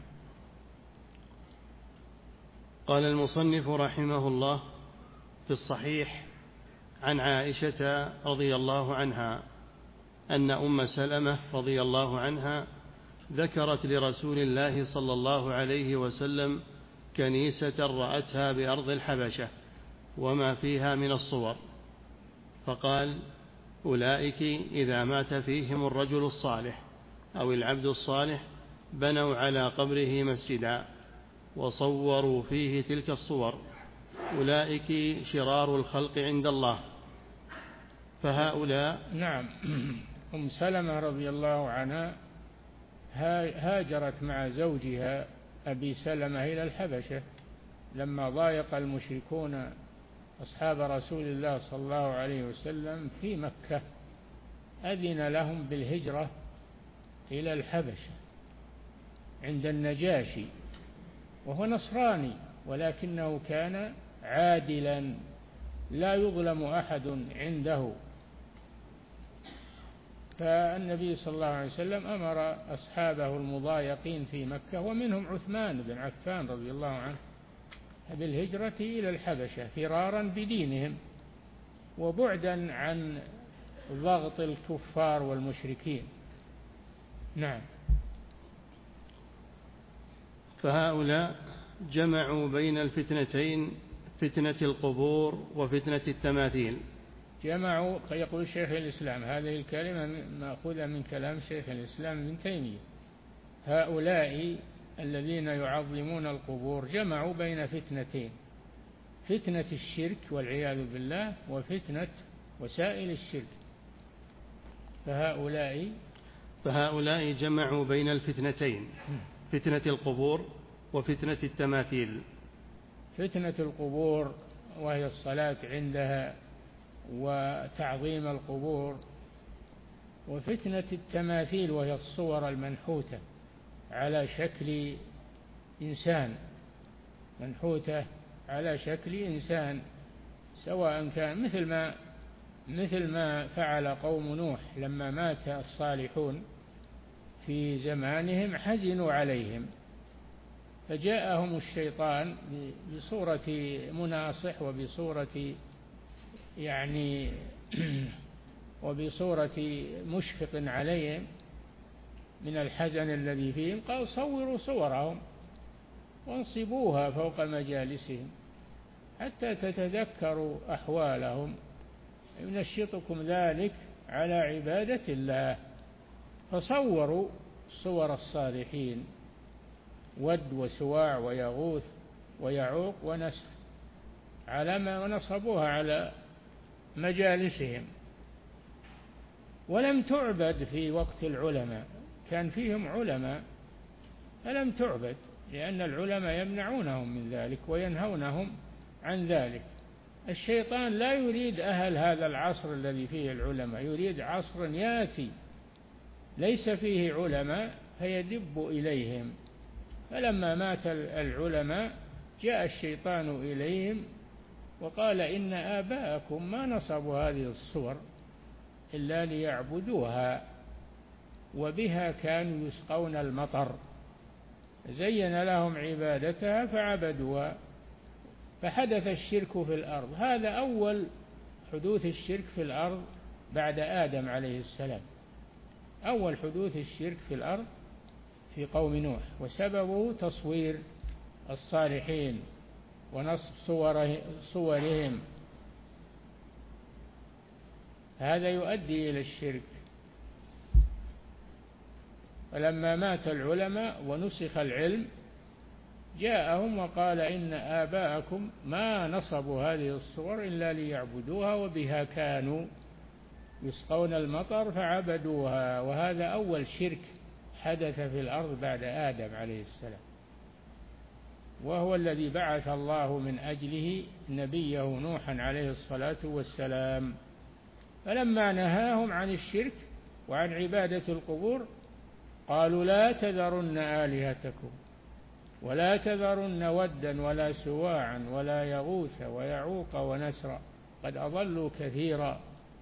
قال المصنف رحمه الله: في الصحيح عن عائشة رضي الله عنها أن أم سلمة رضي الله عنها ذكرت لرسول الله صلى الله عليه وسلم كنيسة رأتها بأرض الحبشة وما فيها من الصور، فقال: أولئك إذا مات فيهم الرجل الصالح أو العبد الصالح بنوا على قبره مسجدا وصوروا فيه تلك الصور، أولئك شرار الخلق عند الله. فهؤلاء نعم. أم سلمة رضي الله عنها هاجرت مع زوجها أبي سلمة إلى الحبشة لما ضايق المشركون أصحاب رسول الله صلى الله عليه وسلم في مكة، أذن لهم بالهجرة إلى الحبشة عند النجاشي، وهو نصراني ولكنه كان عادلا لا يظلم أحد عنده. فالنبي صلى الله عليه وسلم أمر أصحابه المضايقين في مكة ومنهم عثمان بن عفان رضي الله عنه بالهجرة إلى الحبشة فرارا بدينهم وبعدا عن ضغط الكفار والمشركين. نعم. فهؤلاء جمعوا بين الفتنتين، فتنة القبور وفتنة التماثيل. جمعوا، يقول شيخ الإسلام، هذه الكلمة مأخوذة من كلام شيخ الإسلام ابن تيمية، هؤلاء الذين يعظمون القبور جمعوا بين فتنتين، فتنة الشرك والعياذ بالله وفتنة وسائل الشرك. فهؤلاء فهؤلاء جمعوا بين الفتنتين، فتنة القبور وفتنة التماثيل. فتنة القبور وهي الصلاة عندها وتعظيم القبور، وفتنة التماثيل وهي الصور المنحوتة على شكل إنسان، منحوتة على شكل إنسان، سواء كان مثل ما مثل ما فعل قوم نوح لما مات الصالحون في زمانهم حزنوا عليهم، فجاءهم الشيطان بصورة مناصح وبصورة يعني وبصورة مشفق عليهم من الحزن الذي فيهم، قال صوروا صورهم وانصبوها فوق مجالسهم حتى تتذكروا أحوالهم، ينشطكم ذلك على عبادة الله. فصوروا صور الصالحين، ود وسواع ويغوث ويعوق ونسر، على ما ونصبوها على مجالسهم. ولم تعبد في وقت العلماء، كان فيهم علماء فلم تعبد، لأن العلماء يمنعونهم من ذلك وينهونهم عن ذلك. الشيطان لا يريد أهل هذا العصر الذي فيه العلماء، يريد عصر ياتي ليس فيه علماء فيدب إليهم. فلما مات العلماء جاء الشيطان إليهم وقال إن آباءكم ما نصبوا هذه الصور إلا ليعبدوها وبها كانوا يسقون المطر، زين لهم عبادتها فعبدوها فحدث الشرك في الأرض. هذا أول حدوث الشرك في الأرض بعد آدم عليه السلام، أول حدوث الشرك في الأرض في قوم نوح، وسببه تصوير الصالحين ونصب صوره صورهم، هذا يؤدي إلى الشرك. فلما مات العلماء ونسخ العلم جاءهم وقال إن آباءكم ما نصبوا هذه الصور إلا ليعبدوها وبها كانوا يسقون المطر فعبدوها. وهذا أول شرك حدث في الأرض بعد آدم عليه السلام، وهو الذي بعث الله من أجله نبيه نوحا عليه الصلاة والسلام. فلما نهاهم عن الشرك وعن عبادة القبور قالوا لا تذرن آلهتكم ولا تذرن ودا ولا سواعا ولا يغوث ويعوق ونسرا قد أضلوا كثيرا.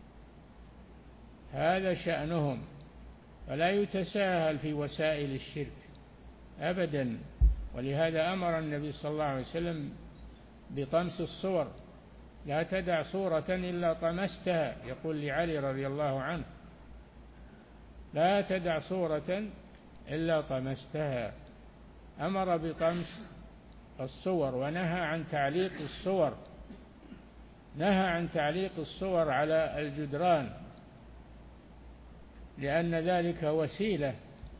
هذا شأنهم، فلا يتساهل في وسائل الشرك أبدا. ولهذا أمر النبي صلى الله عليه وسلم بطمس الصور، لا تدع صورة إلا طمستها، يقول لعلي رضي الله عنه لا تدع صورة إلا طمستها. أمر بطمس الصور ونهى عن تعليق الصور، نهى عن تعليق الصور على الجدران، لأن ذلك وسيلة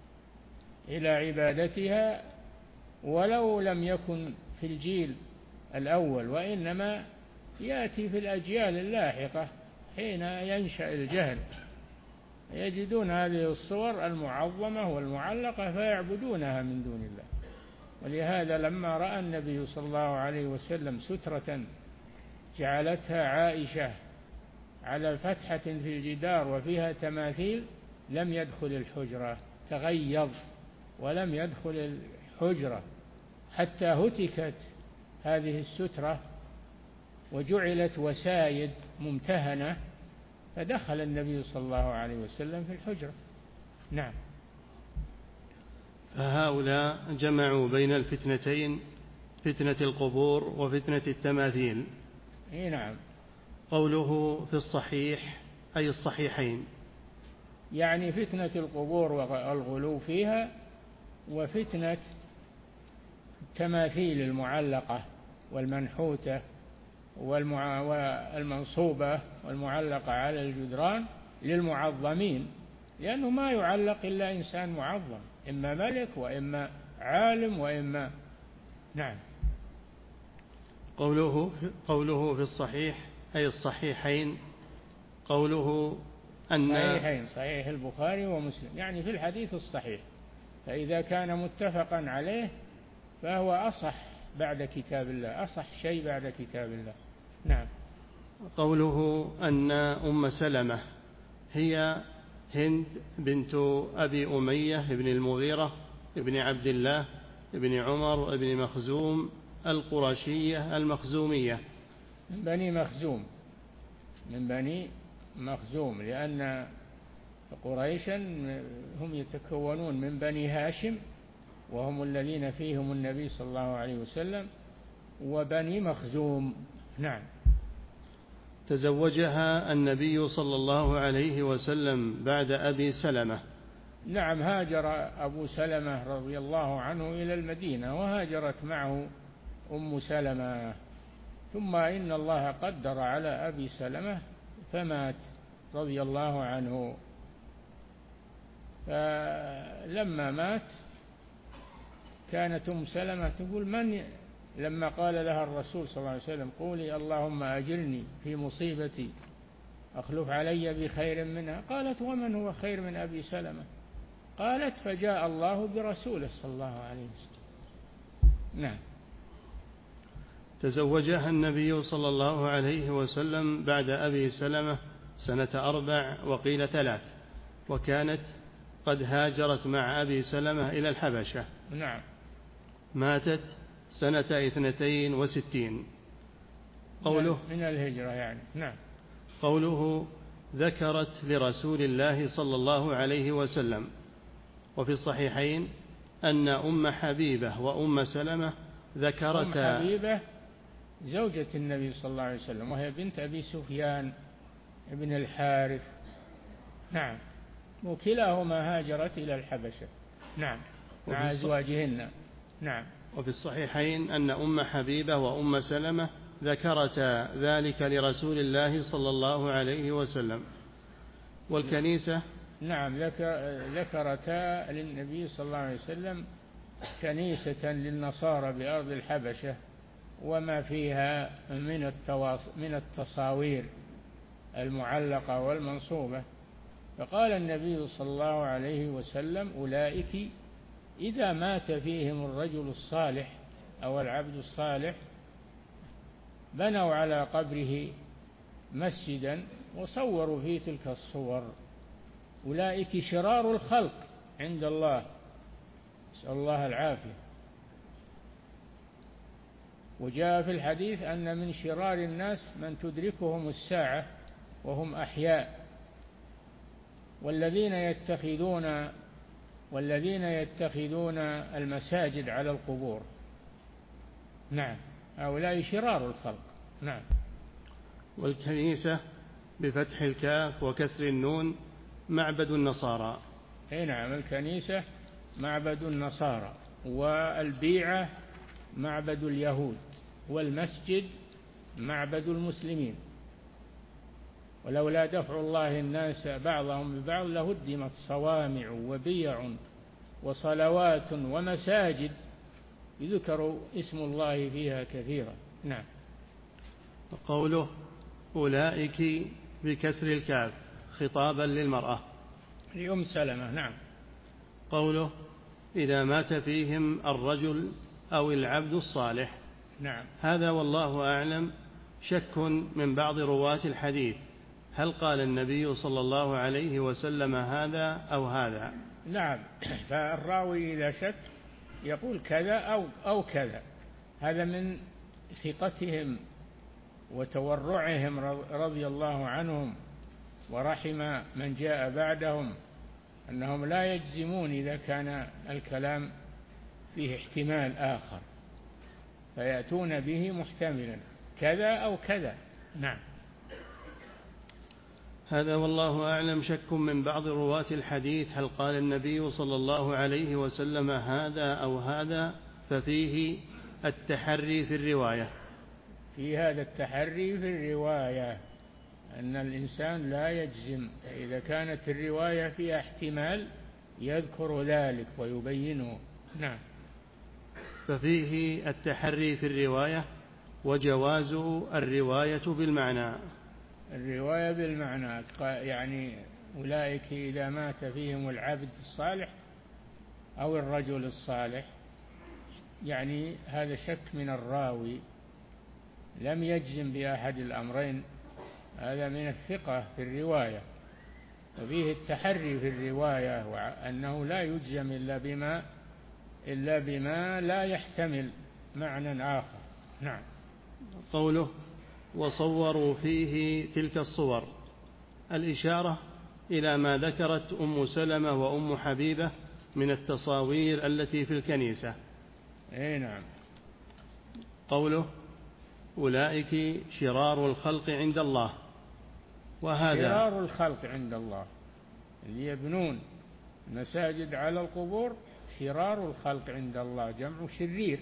إلى عبادتها ولو لم يكن في الجيل الأول، وإنما يأتي في الأجيال اللاحقة حين ينشأ الجهل، يجدون هذه الصور المعظمة والمعلقة فيعبدونها من دون الله. ولهذا لما رأى النبي صلى الله عليه وسلم سترة جعلتها عائشة على فتحة في الجدار وفيها تماثيل لم يدخل الحجرة، تغيظ ولم يدخل الحجرة حتى هتكت هذه السترة وجعلت وسايد ممتهنة، فدخل النبي صلى الله عليه وسلم في الحجرة. نعم. فهؤلاء جمعوا بين الفتنتين، فتنة القبور وفتنة التماثيل. اي نعم. قوله في الصحيح أي الصحيحين، يعني فتنة القبور والغلو فيها، وفتنة التماثيل المعلقة والمنحوتة والمنصوبة والمعلقة على الجدران للمعظمين، لأنه ما يعلق إلا إنسان معظم، إما ملك وإما عالم وإما. نعم. قوله قوله في الصحيح أي الصحيحين، قوله أن صحيحين، صحيح البخاري ومسلم، يعني في الحديث الصحيح، فإذا كان متفقا عليه فهو أصح بعد كتاب الله، أصح شيء بعد كتاب الله. نعم. قوله أن أم سلمة هي هند بنت أبي أمية بن المغيرة بن عبد الله بن عمر بن مخزوم القرشية المخزومية، من بني مخزوم، من بني مخزوم، لأن قريشا هم يتكونون من بني هاشم وهم الذين فيهم النبي صلى الله عليه وسلم، وبني مخزوم. نعم. تزوجها النبي صلى الله عليه وسلم بعد أبي سلمة. نعم، هاجر أبو سلمة رضي الله عنه إلى المدينة وهاجرت معه أم سلمة، ثم إن الله قدر على أبي سلمة فمات رضي الله عنه، فلما مات كانت أم سلمة تقول من، لما قال لها الرسول صلى الله عليه وسلم قولي اللهم أجرني في مصيبتي أخلف علي بخير منها، قالت ومن هو خير من أبي سلمة؟ قالت فجاء الله برسوله صلى الله عليه وسلم. نعم. تزوجها النبي صلى الله عليه وسلم بعد أبي سلمة سنة أربع وقيل ثلاث، وكانت قد هاجرت مع أبي سلمة إلى الحبشة. نعم. ماتت سنة اثنتين وستين. قوله من الهجرة يعني. نعم. قوله ذكرت لرسول الله صلى الله عليه وسلم. وفي الصحيحين أن أم حبيبة وأم سلمة ذكرتا. أم حبيبة زوجة النبي صلى الله عليه وسلم، وهي بنت أبي سفيان ابن الحارث. نعم. وكلاهما هاجرت إلى الحبشة. نعم، مع أزواجهن. نعم. وفي الصحيحين أن أم حبيبة وأم سلمة ذكرتا ذلك لرسول الله صلى الله عليه وسلم. والكنيسة. نعم، ذكرتا للنبي صلى الله عليه وسلم كنيسة للنصارى بأرض الحبشة وما فيها من التواص من التصاوير المعلقة والمنصوبة، فقال النبي صلى الله عليه وسلم أولئك إذا مات فيهم الرجل الصالح أو العبد الصالح بنوا على قبره مسجدا وصوروا فيه تلك الصور، أولئك شرار الخلق عند الله، نسأل الله العافية. وجاء في الحديث أن من شرار الناس من تدركهم الساعة وهم أحياء، والذين يتخذون والذين يتخذون المساجد على القبور. نعم، هؤلاء شرار الخلق. نعم. والكنيسة بفتح الكاف وكسر النون معبد النصارى. اي نعم، الكنيسة معبد النصارى، والبيعة معبد اليهود، والمسجد معبد المسلمين. ولولا دفع الله الناس بعضهم ببعض لهدمت صوامع وبيع وصلوات ومساجد يذكر اسم الله فيها كثيرا. نعم. قوله أولئك بكسر الكاف خطابا للمرأة لأم سلمة. نعم. قوله إذا مات فيهم الرجل أو العبد الصالح. نعم. هذا والله أعلم شك من بعض رواة الحديث، هل قال النبي صلى الله عليه وسلم هذا أو هذا؟ نعم. فالراوي إذا شك يقول كذا أو, أو كذا، هذا من ثقتهم وتورعهم رضي الله عنهم ورحم من جاء بعدهم، أنهم لا يجزمون إذا كان الكلام فيه احتمال آخر، فيأتون به محتملا كذا أو كذا. نعم. هذا والله أعلم شك من بعض رواة الحديث، هل قال النبي صلى الله عليه وسلم هذا أو هذا؟ ففيه التحري في الرواية. في هذا التحري في الرواية أن الإنسان لا يجزم، إذا كانت الرواية فيها احتمال يذكر ذلك ويبينه. نعم. ففيه التحري في الرواية وجواز الرواية بالمعنى. الرواية بالمعنى يعني أولئك إذا مات فيهم العبد الصالح أو الرجل الصالح، يعني هذا شك من الراوي لم يجزم بأحد الأمرين، هذا من الثقة في الرواية. وفيه التحري في الرواية وأنه لا يجزم إلا بما إلا بما لا يحتمل معنى آخر. نعم. قوله وصوروا فيه تلك الصور، الإشارة إلى ما ذكرت أم سلمة وأم حبيبة من التصاوير التي في الكنيسة. أي نعم. قوله أولئك شرار الخلق عند الله، وهذا شرار الخلق عند الله اللي يبنون مساجد على القبور شرار الخلق عند الله، جمع شرير،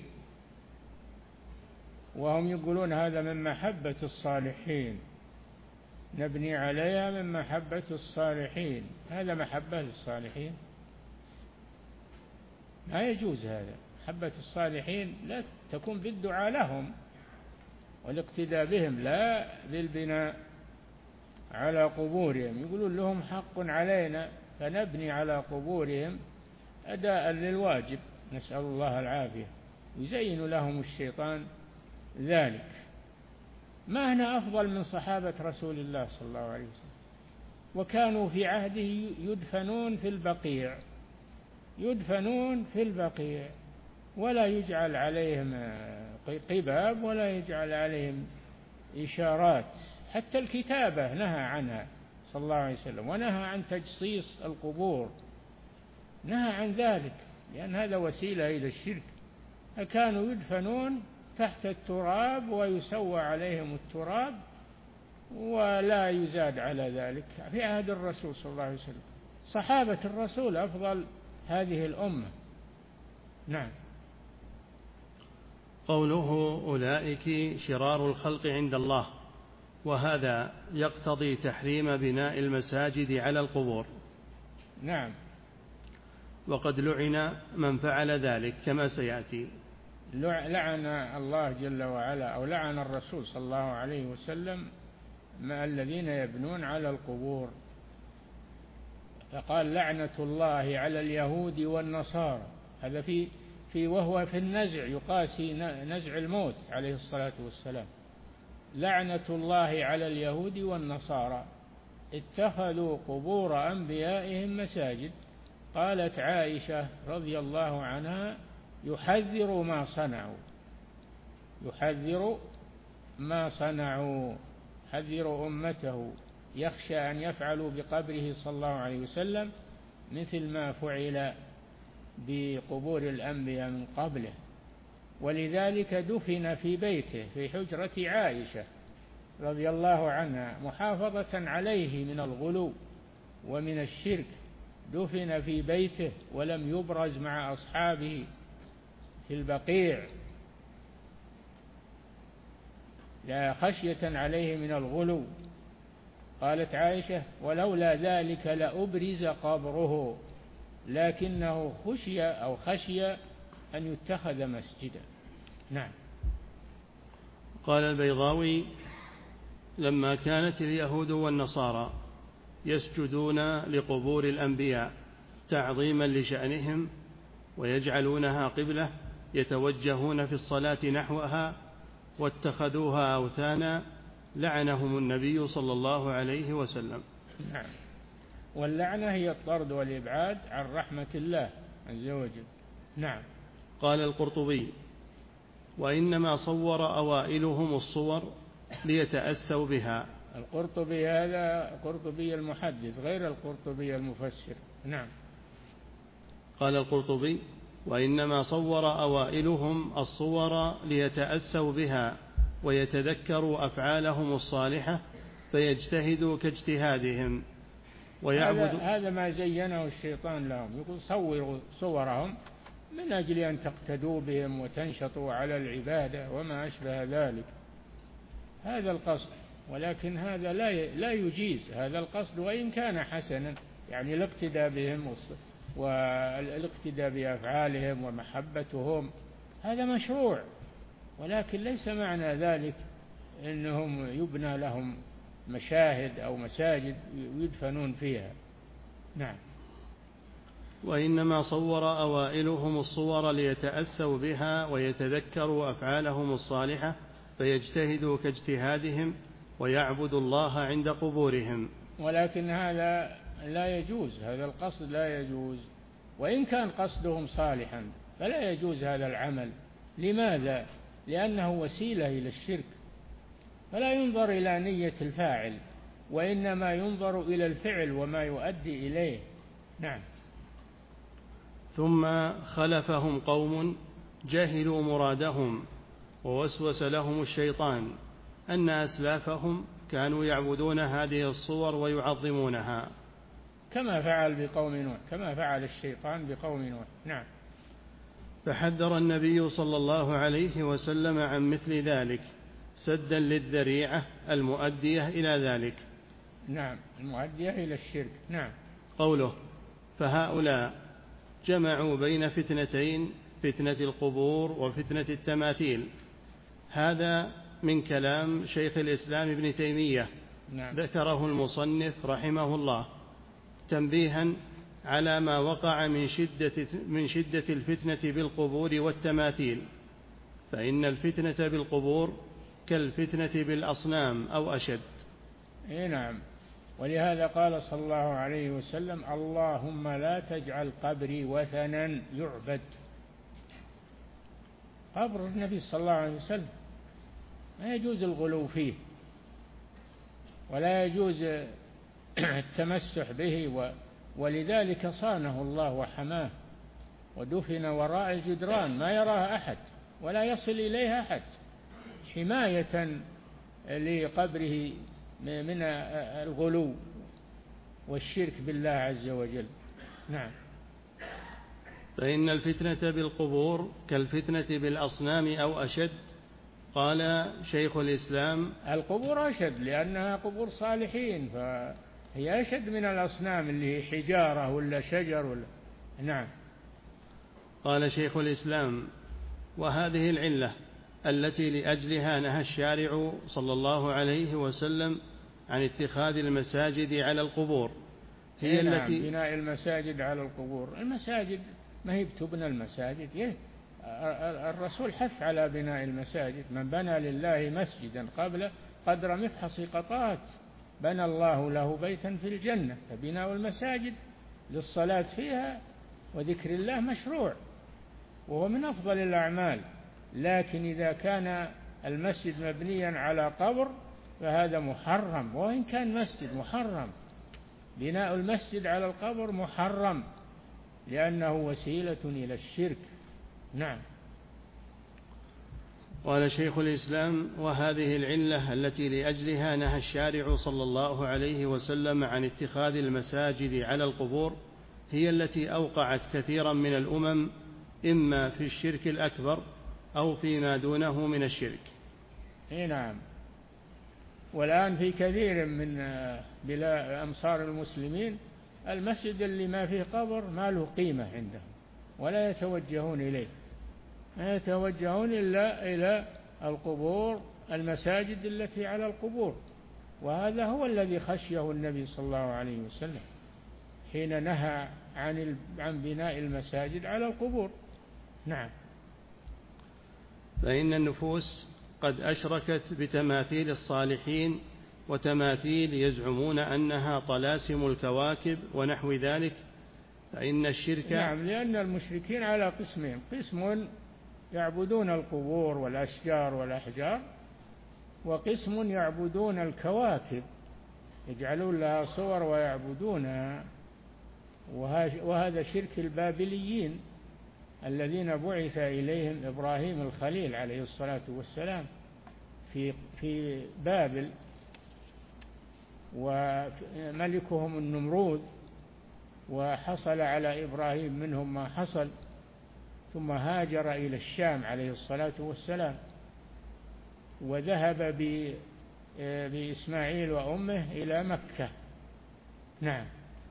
وهم يقولون هذا من محبة الصالحين، نبني عليها من محبة الصالحين. هذا محبة للصالحين؟ لا يجوز هذا. محبة الصالحين لا تكون بالدعاء لهم والاقتداء بهم، لا بالبناء على قبورهم. يقولون لهم حق علينا فنبني على قبورهم أداء للواجب، نسأل الله العافية. يزين لهم الشيطان ذلك. ما هنا أفضل من صحابة رسول الله صلى الله عليه وسلم، وكانوا في عهده يدفنون في البقيع، يدفنون في البقيع ولا يجعل عليهم قباب ولا يجعل عليهم إشارات، حتى الكتابة نهى عنها صلى الله عليه وسلم، ونهى عن تجصيص القبور، نهى عن ذلك لأن هذا وسيلة إلى الشرك. فكانوا يدفنون تحت التراب ويسوى عليهم التراب ولا يزاد على ذلك في عهد الرسول صلى الله عليه وسلم. صحابة الرسول أفضل هذه الأمة. نعم. قوله أولئك شرار الخلق عند الله، وهذا يقتضي تحريم بناء المساجد على القبور. نعم. وقد لعن من فعل ذلك كما سيأتي. لعن الله جل وعلا أو لعن الرسول صلى الله عليه وسلم مع الذين يبنون على القبور، فقال لعنة الله على اليهود والنصارى. هذا في في وهو في النزع يقاسي نزع الموت عليه الصلاة والسلام. لعنة الله على اليهود والنصارى اتخذوا قبور أنبيائهم مساجد. قالت عائشة رضي الله عنها يحذر ما صنعوا، يحذر ما صنعوا، حذر أمته، يخشى أن يفعلوا بقبره صلى الله عليه وسلم مثل ما فعل بقبور الأنبياء من قبله. ولذلك دفن في بيته في حجرة عائشة رضي الله عنها محافظة عليه من الغلو ومن الشرك، دفن في بيته ولم يبرز مع أصحابه في البقيع لا خشية عليه من الغلو. قالت عائشة ولولا ذلك لأبرز قبره، لكنه خشي أو خشي أن يتخذ مسجدا. نعم. قال البيضاوي: لما كانت اليهود والنصارى يسجدون لقبور الأنبياء تعظيما لشأنهم ويجعلونها قبلة يتوجهون في الصلاة نحوها واتخذوها أوثانا لعنهم النبي صلى الله عليه وسلم. نعم. واللعنة هي الطرد والإبعاد عن رحمة الله عز وجل. نعم. قال القرطبي: وإنما صور أوائلهم الصور ليتأسوا بها. القرطبي هذا قرطبي المحدث غير القرطبي المفسر. نعم. قال القرطبي: وإنما صور أوائلهم الصور ليتأسوا بها ويتذكروا أفعالهم الصالحة فيجتهدوا كاجتهادهم ويعبدوا. هذا, هذا ما زينه الشيطان لهم، يقول صوروا صورهم من أجل أن تقتدوا بهم وتنشطوا على العبادة وما أشبه ذلك. هذا القصد، ولكن هذا لا لا يجيز هذا القصد وإن كان حسنا، يعني الاقتداء بهم والاقتداء بأفعالهم ومحبتهم هذا مشروع، ولكن ليس معنى ذلك أنهم يبنى لهم مشاهد أو مساجد ويدفنون فيها. نعم. وإنما صور أوائلهم الصور ليتأسوا بها ويتذكروا أفعالهم الصالحة فيجتهدوا كاجتهادهم ويعبدوا الله عند قبورهم. ولكن هذا لا يجوز، هذا القصد لا يجوز، وإن كان قصدهم صالحا فلا يجوز هذا العمل. لماذا؟ لأنه وسيلة إلى الشرك، فلا ينظر إلى نية الفاعل وإنما ينظر إلى الفعل وما يؤدي إليه. نعم. ثم خلفهم قوم جهلوا مرادهم ووسوس لهم الشيطان أن أسلافهم كانوا يعبدون هذه الصور ويعظمونها، كما فعل بقوم نوح، كما فعل الشيطان بقوم نوح. نعم. فحذر النبي صلى الله عليه وسلم عن مثل ذلك سدا للذريعة المؤدية إلى ذلك. نعم، المؤدية إلى الشرك. نعم. قوله: فهؤلاء جمعوا بين فتنتين، فتنة القبور وفتنة التماثيل. هذا من كلام شيخ الإسلام ابن تيمية. نعم. ذكره المصنف رحمه الله تنبيها على ما وقع من شدة, من شدة الفتنة بالقبور والتماثيل، فإن الفتنة بالقبور كالفتنة بالأصنام أو أشد. إيه نعم. ولهذا قال صلى الله عليه وسلم: اللهم لا تجعل قبري وثنا يعبد. قبر النبي صلى الله عليه وسلم ما يجوز الغلو فيه ولا يجوز التمسح به، ولذلك صانه الله وحماه ودفن وراء الجدران ما يراه أحد ولا يصل إليه أحد حماية لقبره من الغلو والشرك بالله عز وجل. نعم. فإن الفتنة بالقبور كالفتنة بالأصنام أو أشد. قال شيخ الإسلام: القبور أشد لأنها قبور صالحين، فهي أشد من الأصنام اللي هي حجارة ولا شجر ولا. نعم. قال شيخ الإسلام: وهذه العلة التي لأجلها نهى الشارع صلى الله عليه وسلم عن اتخاذ المساجد على القبور هي نعم. التي بناء المساجد على القبور. المساجد ما هي بتبنى المساجد، يه الرسول حث على بناء المساجد: من بنى لله مسجدا قبل قدر مفحص قطات بنى الله له بيتا في الجنة. فبناء المساجد للصلاة فيها وذكر الله مشروع وهو من أفضل الأعمال، لكن إذا كان المسجد مبنيا على قبر فهذا محرم، وإن كان مسجد محرم. بناء المسجد على القبر محرم لأنه وسيلة إلى الشرك. نعم. قال شيخ الإسلام: وهذه العلة التي لأجلها نهى الشارع صلى الله عليه وسلم عن اتخاذ المساجد على القبور هي التي أوقعت كثيرا من الأمم إما في الشرك الأكبر أو فيما دونه من الشرك. إيه نعم. والآن في كثير من بلاد أمصار المسلمين المسجد اللي ما فيه قبر ما له قيمة عندهم، ولا يتوجهون إليه، ما يتوجهون إلا إلى القبور، المساجد التي على القبور. وهذا هو الذي خشيه النبي صلى الله عليه وسلم حين نهى عن عن بناء المساجد على القبور. نعم. فإن النفوس قد أشركت بتماثيل الصالحين وتماثيل يزعمون أنها طلاسم الكواكب ونحو ذلك، فإن الشرك. نعم، لأن المشركين على قسمين: قسم يعبدون القبور والأشجار والأحجار، وقسم يعبدون الكواكب، يجعلون لها صور ويعبدونها. وهذا شرك البابليين الذين بعث إليهم إبراهيم الخليل عليه الصلاة والسلام في في بابل، وملكهم النمرود، وحصل على إبراهيم منهم ما حصل، ثم هاجر إلى الشام عليه الصلاة والسلام، وذهب بإسماعيل وأمه إلى مكة. نعم.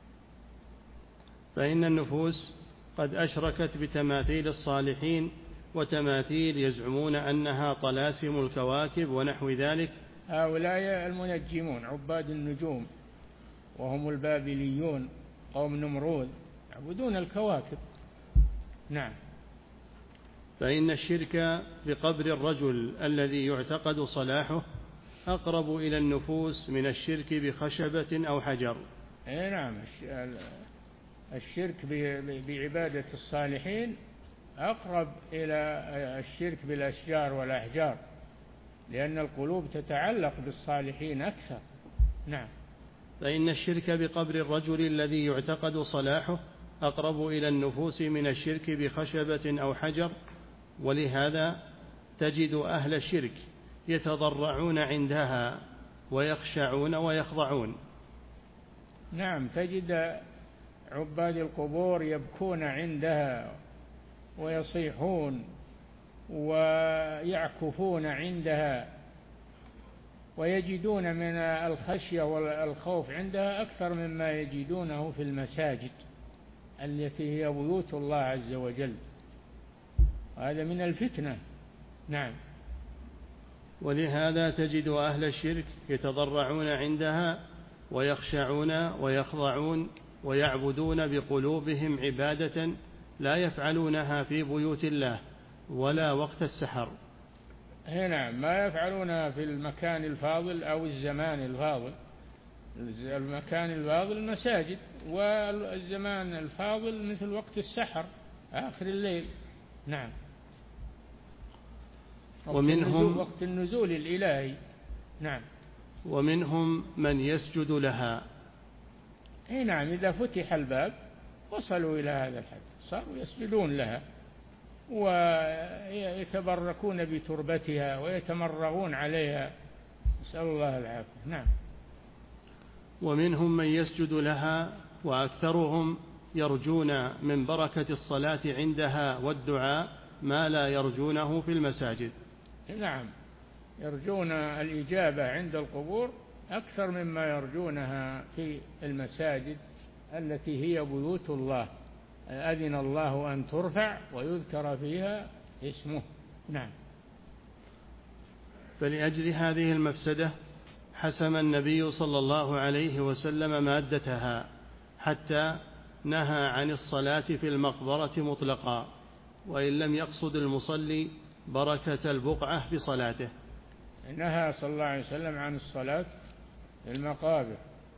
فإن النفوس قد أشركت بتماثيل الصالحين وتماثيل يزعمون أنها طلاسم الكواكب ونحو ذلك. هؤلاء المنجمون عباد النجوم، وهم البابليون قوم نمرود، يعبدون الكواكب. نعم. فإن الشرك بقبر الرجل الذي يعتقد صلاحه أقرب إلى النفوس من الشرك بخشبة أو حجر. إيه نعم، الشرك بعبادة الصالحين أقرب إلى الشرك بالأشجار والأحجار، لأن القلوب تتعلق بالصالحين أكثر. نعم. فإن الشرك بقبر الرجل الذي يعتقد صلاحه أقرب إلى النفوس من الشرك بخشبة أو حجر، ولهذا تجد أهل الشرك يتضرعون عندها ويخشعون ويخضعون. نعم، تجد عباد القبور يبكون عندها ويصيحون ويعكفون عندها، ويجدون من الخشية والخوف عندها أكثر مما يجدونه في المساجد التي هي بيوت الله عز وجل. هذا من الفتنة. نعم. ولهذا تجد أهل الشرك يتضرعون عندها ويخشعون ويخضعون ويعبدون بقلوبهم عبادة لا يفعلونها في بيوت الله ولا وقت السحر. نعم، ما يفعلونها في المكان الفاضل أو الزمان الفاضل. المكان الفاضل المساجد، والزمان الفاضل مثل وقت السحر آخر الليل. نعم. ومنهم وقت النزول الإلهي. نعم. ومنهم من يسجد لها. اي نعم، إذا فتح الباب وصلوا إلى هذا الحد، صاروا يسجدون لها ويتبركون بتربتها ويتمرغون عليها، نسأل الله العافية. نعم. ومنهم من يسجد لها، وأكثرهم يرجون من بركة الصلاة عندها والدعاء ما لا يرجونه في المساجد. نعم، يرجون الإجابة عند القبور أكثر مما يرجونها في المساجد التي هي بيوت الله، أذن الله أن ترفع ويذكر فيها اسمه. نعم. فلأجل هذه المفسدة حسم النبي صلى الله عليه وسلم مادتها حتى نهى عن الصلاة في المقبرة مطلقا، وإن لم يقصد المصلي بركة البقعة بصلاته. نهى صلى الله عليه وسلم عن الصلاة في المقابر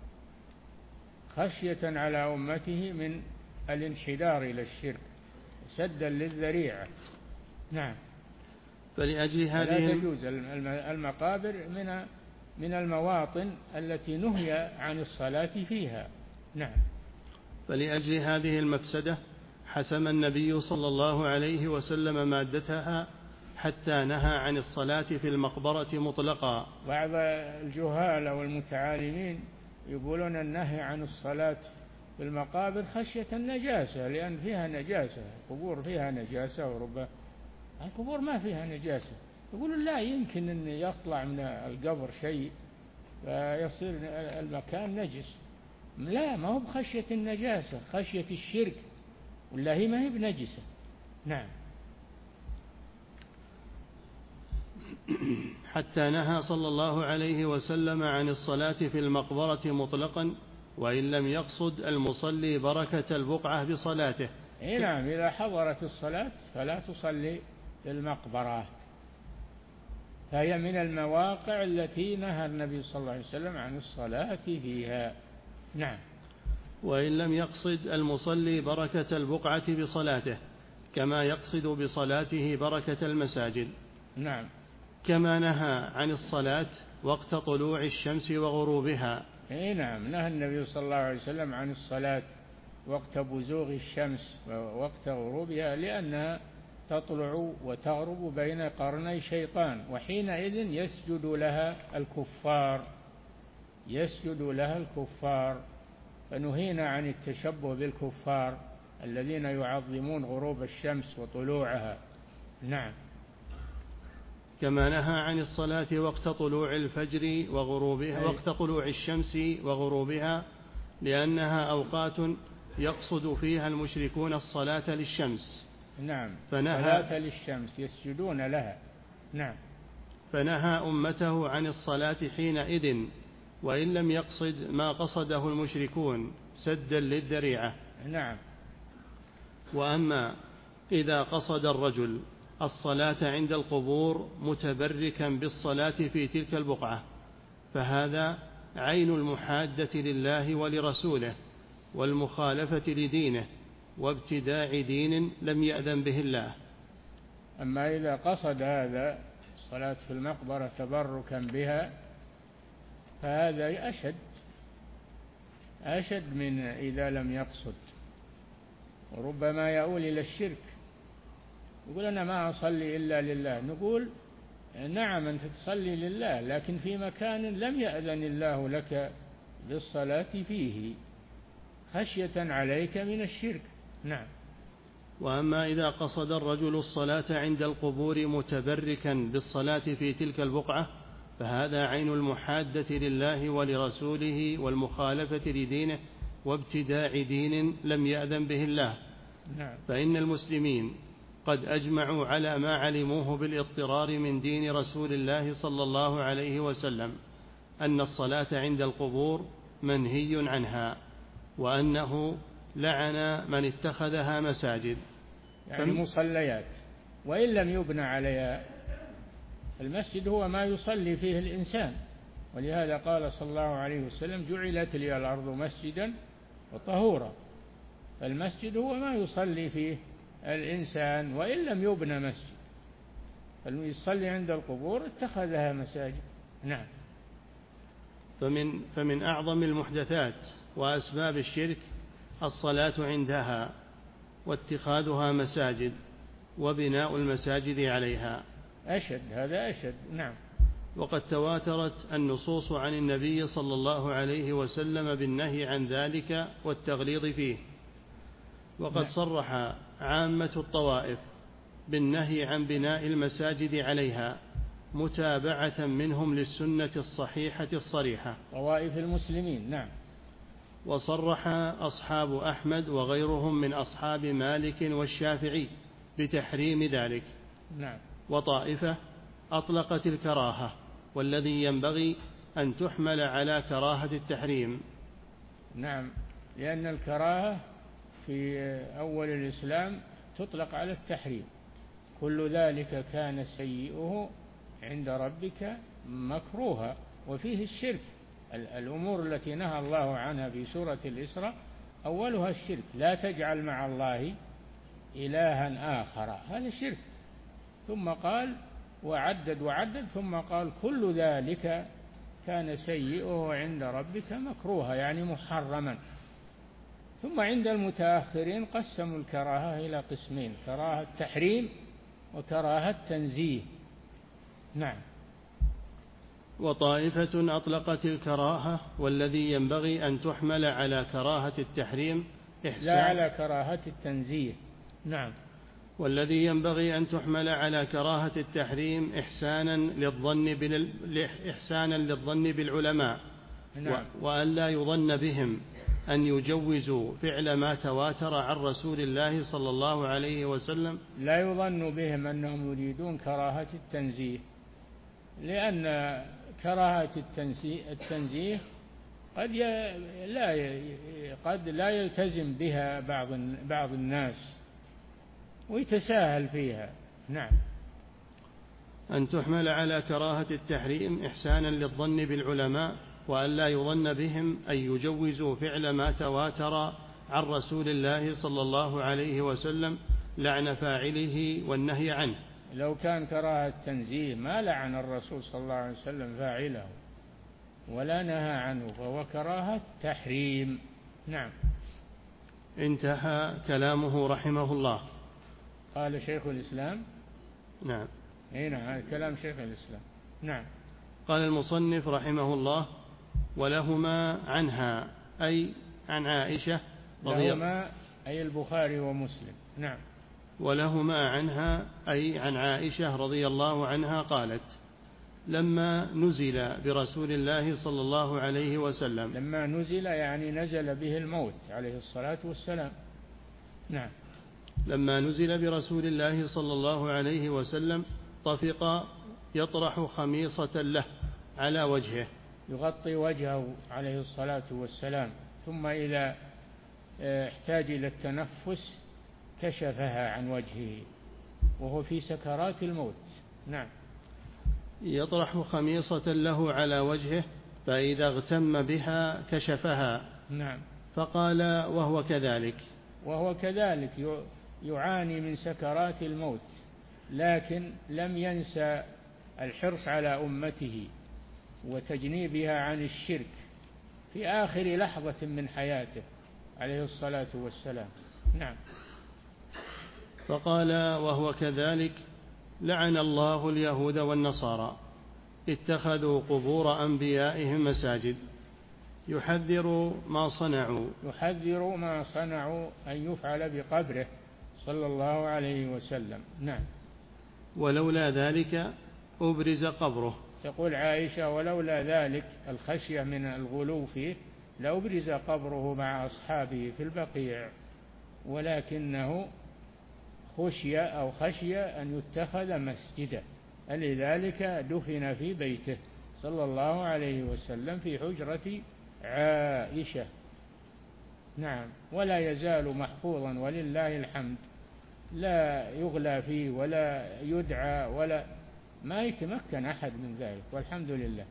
خشية على أمته من الانحدار إلى الشرك سدا للذريعة. نعم. فلأجل هذه لا تجوز المقابر من من المواطن التي نهي عن الصلاة فيها. نعم. فلأجل هذه المفسدة حسم النبي صلى الله عليه وسلم مادتها حتى نهى عن الصلاة في المقبرة مطلقا. بعض الجهال والمتعالمين يقولون النهي عن الصلاة في المقابر خشية النجاسة، لأن فيها نجاسة، القبور فيها نجاسة، وربما القبور ما فيها نجاسة. يقولون لا يمكن أن يطلع من القبر شيء فيصير المكان نجس، لا، ما هو بخشية النجاسة، خشية الشرك، ولا هي ما هي بنجسة. نعم. حتى نهى صلى الله عليه وسلم عن الصلاة في المقبرة مطلقا، وإن لم يقصد المصلي بركة البقعة بصلاته. إيه نعم، إذا حضرت الصلاة فلا تصلي في المقبرة، فهي من المواقع التي نهى النبي صلى الله عليه وسلم عن الصلاة فيها. نعم. وإن لم يقصد المصلي بركة البقعة بصلاته، كما يقصد بصلاته بركة المساجد. نعم. كما نهى عن الصلاة وقت طلوع الشمس وغروبها. إيه نعم، نهى النبي صلى الله عليه وسلم عن الصلاة وقت بزوغ الشمس ووقت غروبها، لأنها تطلع وتغرب بين قرني شيطان، وحينئذ يسجد لها الكفار، يسجد لها الكفار، فنهينا عن التشبه بالكفار الذين يعظمون غروب الشمس وطلوعها. نعم. كما نهى عن الصلاة وقت طلوع الفجر وغروبها، أي. وقت طلوع الشمس وغروبها، لأنها أوقات يقصد فيها المشركون الصلاة للشمس. نعم، فنهى صلاة للشمس يسجدون لها. نعم. فنهى أمته عن الصلاة حينئذ، وإن لم يقصد ما قصده المشركون سدا للذريعة. نعم. وأما إذا قصد الرجل الصلاة عند القبور متبركا بالصلاة في تلك البقعة، فهذا عين المحادة لله ولرسوله والمخالفة لدينه وابتداع دين لم يأذن به الله. أما إذا قصد هذا الصلاة في المقبرة تبركا بها فهذا أشد أشد من إذا لم يقصد، وربما يؤول إلى الشرك. يقول أنا ما أصلي إلا لله، نقول نعم أنت تصلي لله، لكن في مكان لم يأذن الله لك بالصلاة فيه خشية عليك من الشرك. نعم. وأما إذا قصد الرجل الصلاة عند القبور متبركا بالصلاة في تلك البقعة، فهذا عين المحادة لله ولرسوله والمخالفة لدينه وابتداع دين لم يأذن به الله. نعم. فإن المسلمين قد أجمعوا على ما علموه بالاضطرار من دين رسول الله صلى الله عليه وسلم أن الصلاة عند القبور منهي عنها، وأنه لعن من اتخذها مساجد، يعني مصليات، وإن لم يبنى عليها. المسجد هو ما يصلي فيه الإنسان، ولهذا قال صلى الله عليه وسلم جعلت لي الأرض مسجدا وطهورا. المسجد هو ما يصلي فيه الإنسان وإن لم يبنى مسجد، فالمصلي عند القبور اتخذها مساجد. نعم. فمن, فمن أعظم المحدثات وأسباب الشرك الصلاة عندها واتخاذها مساجد وبناء المساجد عليها. أشد، هذا أشد. نعم. وقد تواترت النصوص عن النبي صلى الله عليه وسلم بالنهي عن ذلك والتغليظ فيه، وقد نعم. صرح عامة الطوائف بالنهي عن بناء المساجد عليها متابعة منهم للسنة الصحيحة الصريحة، طوائف المسلمين. نعم. وصرح أصحاب أحمد وغيرهم من أصحاب مالك والشافعي بتحريم ذلك. نعم. وطائفة أطلقت الكراهة، والذي ينبغي أن تحمل على كراهة التحريم. نعم، لأن الكراهة في أول الإسلام تطلق على التحريم. كل ذلك كان سيئه عند ربك مكروها، وفيه الشرك. الأمور التي نهى الله عنها في سورة الإسراء أولها الشرك، لا تجعل مع الله إلها آخر، هذا شرك. ثم قال وعدد وعدد ثم قال كل ذلك كان سيئه عند ربك مكروها، يعني محرما. ثم عند المتأخرين قسموا الكراهة إلى قسمين: كراهة تحريم وكراهة تنزيه. نعم. وطائفة أطلقت الكراهة، والذي ينبغي أن تحمل على كراهة التحريم إحسان لا على كراهة التنزيه. نعم. والذي ينبغي أن تحمل على كراهة التحريم إحسانا للظن بال... إحسانا للظن بالعلماء. نعم. وأن لا يظن بهم أن يجوزوا فعل ما تواتر عن رسول الله صلى الله عليه وسلم؟ لا يظن بهم أنهم يريدون كراهة التنزيه، لأن كراهة التنزيه قد لا قد لا يلتزم بها بعض بعض الناس ويتساهل فيها. نعم. أن تحمل على كراهة التحريم إحسانا للظن بالعلماء، وأن لا يظن بهم أن يجوزوا فعل ما تواتر عن رسول الله صلى الله عليه وسلم لعن فاعله والنهي عنه. لو كان كراهة تنزيه ما لعن الرسول صلى الله عليه وسلم فاعله ولا نهى عنه، فهو كراهة تحريم. نعم. انتهى كلامه رحمه الله. قال شيخ الإسلام. نعم. اي نعم، هذا كلام شيخ الإسلام. نعم. قال المصنف رحمه الله: ولهما عنها أي عن عائشة رضي الله عنها، أي البخاري ومسلم. نعم. ولهما عنها أي عن عائشة رضي الله عنها قالت: لما نزل برسول الله صلى الله عليه وسلم. لما نزل يعني نزل به الموت عليه الصلاة والسلام. نعم. لما نزل برسول الله صلى الله عليه وسلم طفق يطرح خميصة له على وجهه، يغطي وجهه عليه الصلاة والسلام، ثم إذا احتاج إلى التنفس كشفها عن وجهه وهو في سكرات الموت. نعم. يطرح خميصة له على وجهه فإذا اغتم بها كشفها. نعم. فقال: وهو كذلك. وهو كذلك يعاني من سكرات الموت، لكن لم ينسى الحرص على أمته وتجنيبها عن الشرك في آخر لحظة من حياته عليه الصلاة والسلام. نعم. فقال: وهو كذلك: لعن الله اليهود والنصارى اتخذوا قبور أنبيائهم مساجد. يحذر ما صنعوا يحذر ما صنعوا أن يفعل بقبره صلى الله عليه وسلم. نعم. ولولا ذلك أبرز قبره. تقول عائشة: ولولا ذلك الخشية من الغلو فيه لأبرز قبره مع أصحابه في البقيع، ولكنه خشي أو خشي أن يتخذ مسجدا، لذلك دفن في بيته صلى الله عليه وسلم في حجرة عائشة. نعم. ولا يزال محفوظا ولله الحمد، لا يغلى فيه ولا يدعى ولا ما يتمكن أحد من ذلك، والحمد لله.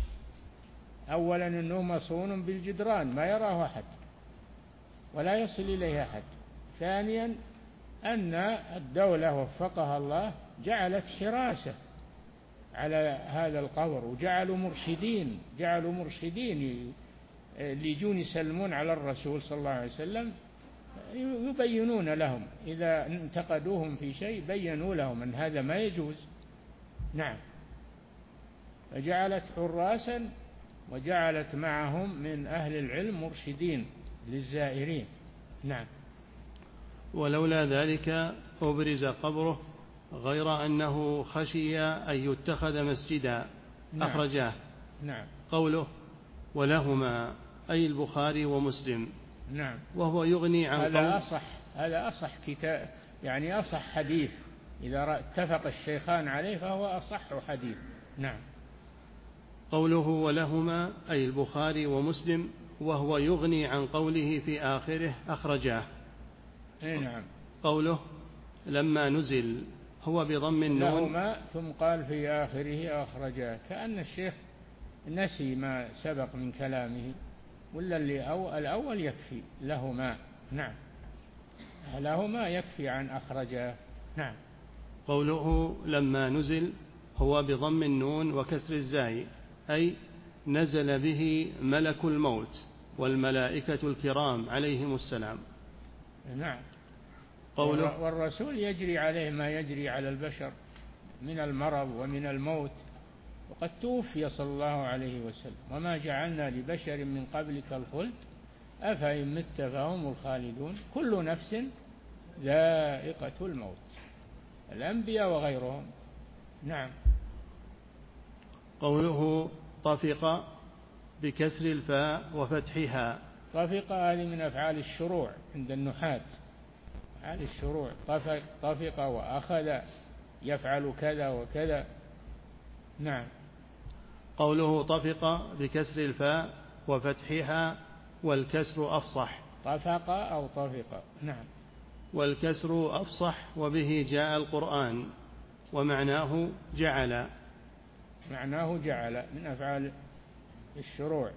أولا أنه مصون بالجدران ما يراه أحد ولا يصل إليه أحد. ثانيا أن الدولة وفقها الله جعلت حراسة على هذا القبر، وجعلوا مرشدين جعلوا مرشدين اللي يجون يسلمون على الرسول صلى الله عليه وسلم يبينون لهم إذا انتقدوهم في شيء، بينوا لهم أن هذا ما يجوز. نعم. فجعلت حراسا وجعلت معهم من أهل العلم مرشدين للزائرين. نعم. ولولا ذلك أبرز قبره، غير أنه خشي أن يتخذ مسجدا. نعم. أخرجاه. نعم. قوله: ولهما أي البخاري ومسلم. نعم. وهو يغني عن هذا قول أصح هذا أصح كتاب، يعني أصح حديث، إذا اتفق الشيخان عليه فهو أصح حديث. نعم. قوله: ولهما أي البخاري ومسلم، وهو يغني عن قوله في آخره أخرجاه. أي نعم. قوله: لما نزل، هو بضم النون. لهما ثم قال في آخره أخرجاه، كأن الشيخ نسي ما سبق من كلامه، ولا اللي أو الأول يكفي لهما. نعم. لهما يكفي عن أخرجاه. نعم. قوله: لما نزل، هو بضم النون وكسر الزاي، أي نزل به ملك الموت والملائكة الكرام عليهم السلام. نعم. قوله: والرسول يجري عليه ما يجري على البشر من المرض ومن الموت، وقد توفي صلى الله عليه وسلم: وما جعلنا لبشر من قبلك الخلد أفإن مت فهم الخالدون كل نفس ذائقة الموت، الأنبياء وغيرهم. نعم. قوله: طفق بكسر الفاء وفتحها. طفق هذه من أفعال الشروع عند النحاة، أفعال الشروع، طفق, طفق وأخذ يفعل كذا وكذا. نعم. قوله طفق بكسر الفاء وفتحها والكسر أفصح. طفق أو طفق. نعم. والكسر أفصح وبه جاء القرآن ومعناه جعل. معناه جعل من أفعال الشروع.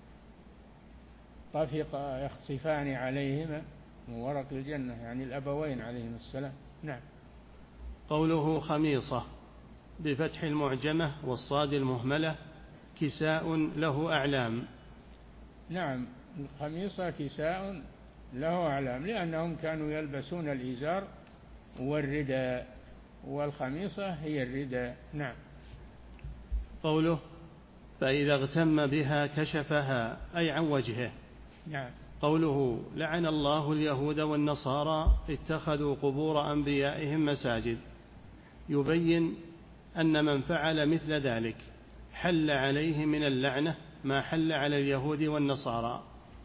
طفق يخصفان عليهما من ورق الجنة، يعني الأبوين عليهم السلام. نعم. قوله خميصة بفتح المعجمة والصاد المهملة كساء له أعلام. نعم، الخميصة كساء له أعلام، لأنهم كانوا يلبسون الإزار والرداء، والخميصة هي الرداء. نعم. قوله فإذا اغتم بها كشفها أي عن وجهه. نعم. قوله لعن الله اليهود والنصارى اتخذوا قبور أنبيائهم مساجد، يبين أن من فعل مثل ذلك حل عليه من اللعنة ما حل على اليهود والنصارى.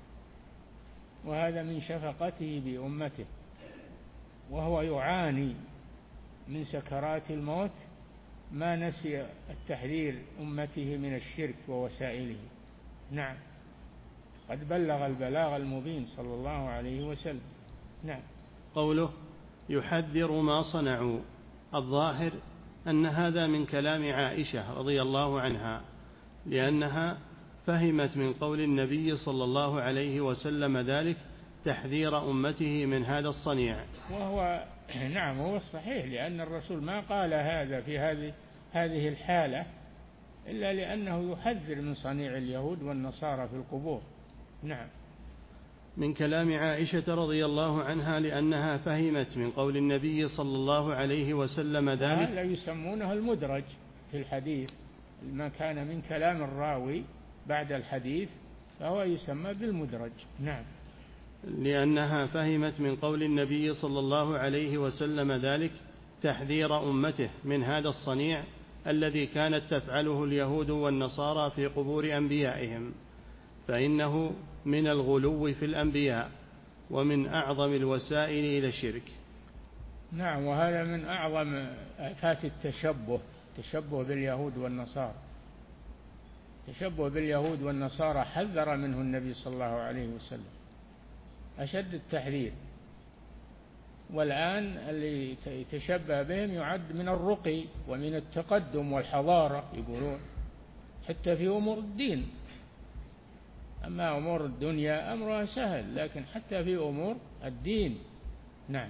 وهذا من شفقته بأمته، وهو يعاني من سكرات الموت، ما نسي التحذير أمته من الشرك ووسائله. نعم. قد بلغ البلاغ المبين صلى الله عليه وسلم. نعم. قوله يحذر ما صنعوا، الظاهر أن هذا من كلام عائشة رضي الله عنها، لأنها فهمت من قول النبي صلى الله عليه وسلم ذلك تحذير أمته من هذا الصنيع. وهو نعم هو الصحيح، لأن الرسول ما قال هذا في هذه هذه الحالة إلا لأنه يحذر من صنيع اليهود والنصارى في القبور. نعم. من كلام عائشة رضي الله عنها لأنها فهمت من قول النبي صلى الله عليه وسلم ذلك. هذا يسمونه المدرج في الحديث، ما كان من كلام الراوي بعد الحديث فهو يسمى بالمدرج. نعم. لأنها فهمت من قول النبي صلى الله عليه وسلم ذلك تحذير أمته من هذا الصنيع الذي كانت تفعله اليهود والنصارى في قبور أنبيائهم، فإنه من الغلو في الأنبياء ومن أعظم الوسائل إلى الشرك. نعم. وهذا من أعظم آفات التشبه، تشبه باليهود والنصارى. تشبه باليهود والنصارى حذر منه النبي صلى الله عليه وسلم أشد التحذير، والآن اللي يتشبه بهم يعد من الرقي ومن التقدم والحضارة، يقولون حتى في أمور الدين. أما أمور الدنيا أمرها سهل، لكن حتى في أمور الدين. نعم.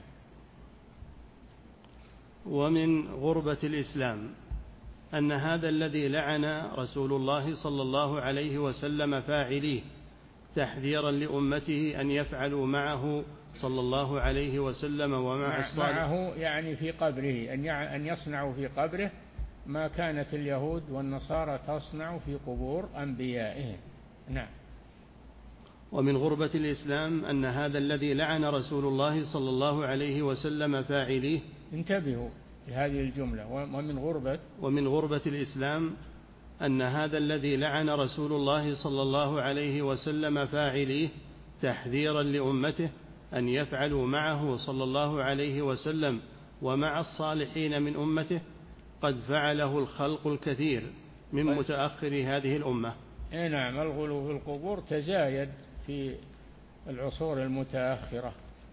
ومن غربة الإسلام أن هذا الذي لعن رسول الله صلى الله عليه وسلم فاعليه تحذيرا لأمته أن يفعلوا معه صلى الله عليه وسلم ومع الصالح معه يعني في قبره، أن يصنعوا في قبره ما كانت اليهود والنصارى تصنع في قبور أنبيائهم. نعم. ومن غربة الإسلام أن هذا الذي لعن رسول الله صلى الله عليه وسلم فاعليه، انتبهوا لهذه الجملة، ومن غربة ومن غربة الإسلام أن هذا الذي لعن رسول الله صلى الله عليه وسلم فاعليه تحذيرا لأمته أن يفعلوا معه صلى الله عليه وسلم ومع الصالحين من أمته قد فعله الخلق الكثير من متأخر هذه الأمة. نعم. الغلو في القبور تزايد في العصور المتأخرة،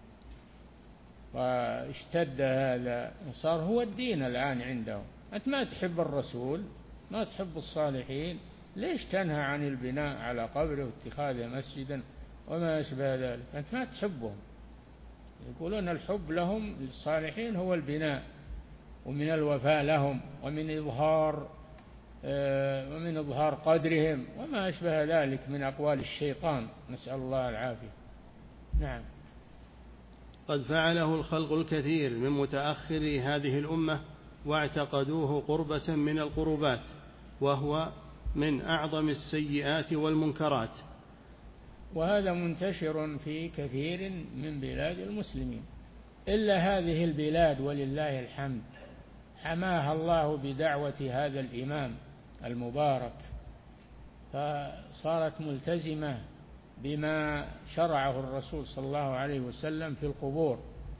واشتد هذا، صار هو الدين الآن عندهم. أنت ما تحب الرسول، ما تحب الصالحين، ليش تنهى عن البناء على قبره واتخاذه مسجدا وما أشبه ذلك؟ أنت ما تحبهم. يقولون الحب لهم للصالحين هو البناء، ومن الوفاء لهم، ومن إظهار ومن إظهار قدرهم وما أشبه ذلك من أقوال الشيطان، نسأل الله العافية. نعم. قد فعله الخلق الكثير من متأخر هذه الأمة واعتقدوه قربة من القربات، وهو من أعظم السيئات والمنكرات. وهذا منتشر في كثير من بلاد المسلمين، إلا هذه البلاد ولله الحمد حماها الله بدعوة هذا الإمام المبارك، فصارت ملتزمة بما شرعه الرسول صلى الله عليه وسلم في القبور،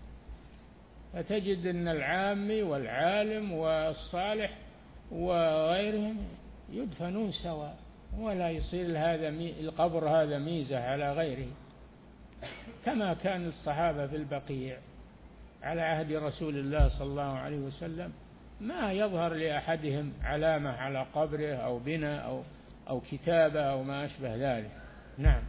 فتجد أن العامي والعالم والصالح وغيرهم يدفنون سواء، ولا يصير هذا القبر هذا ميزة على غيره، كما كان الصحابة في البقيع على عهد رسول الله صلى الله عليه وسلم، ما يظهر لأحدهم علامة على قبره أو بناء أو أو كتابة أو ما أشبه ذلك. نعم.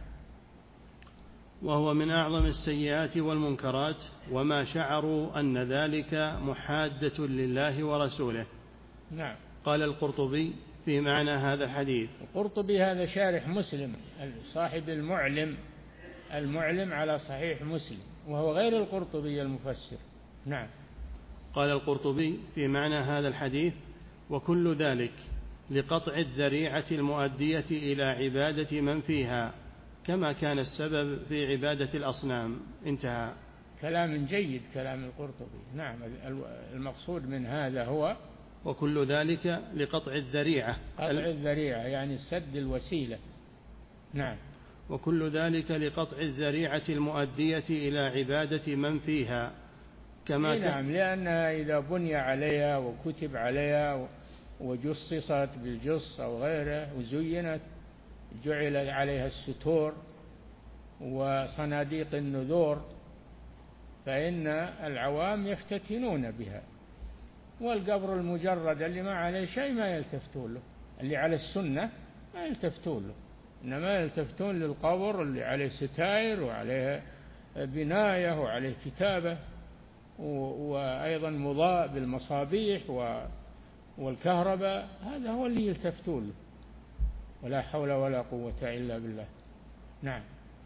وهو من أعظم السيئات والمنكرات، وما شعروا أن ذلك محادة لله ورسوله. نعم. قال القرطبي في معنى هذا الحديث. القرطبي هذا شارح مسلم، صاحب المعلم المعلم على صحيح مسلم، وهو غير القرطبي المفسر. نعم. قال القرطبي في معنى هذا الحديث: وكل ذلك لقطع الذريعة المؤدية إلى عبادة من فيها، كما كان السبب في عبادة الأصنام. انتهى. كلام جيد كلام القرطبي. نعم. المقصود من هذا هو وكل ذلك لقطع الذريعة، قطع الذريعة يعني سد الوسيلة. نعم. وكل ذلك لقطع الذريعة المؤدية إلى عبادة من فيها، كما كان نعم، لأنها إذا بني عليها وكتب عليها وجصصت بالجص أو غيره وزينت، جعل عليها الستور وصناديق النذور، فإن العوام يفتتنون بها. والقبر المجرد اللي ما عليه شيء ما يلتفتون له، اللي على السنة ما يلتفتون له، إنما يلتفتون للقبر اللي عليه ستائر وعليه بناية وعليه كتابة وأيضا مضاء بالمصابيح والكهرباء، هذا هو اللي يلتفتون له. ولا حول ولا قوة إلا بالله. نعم.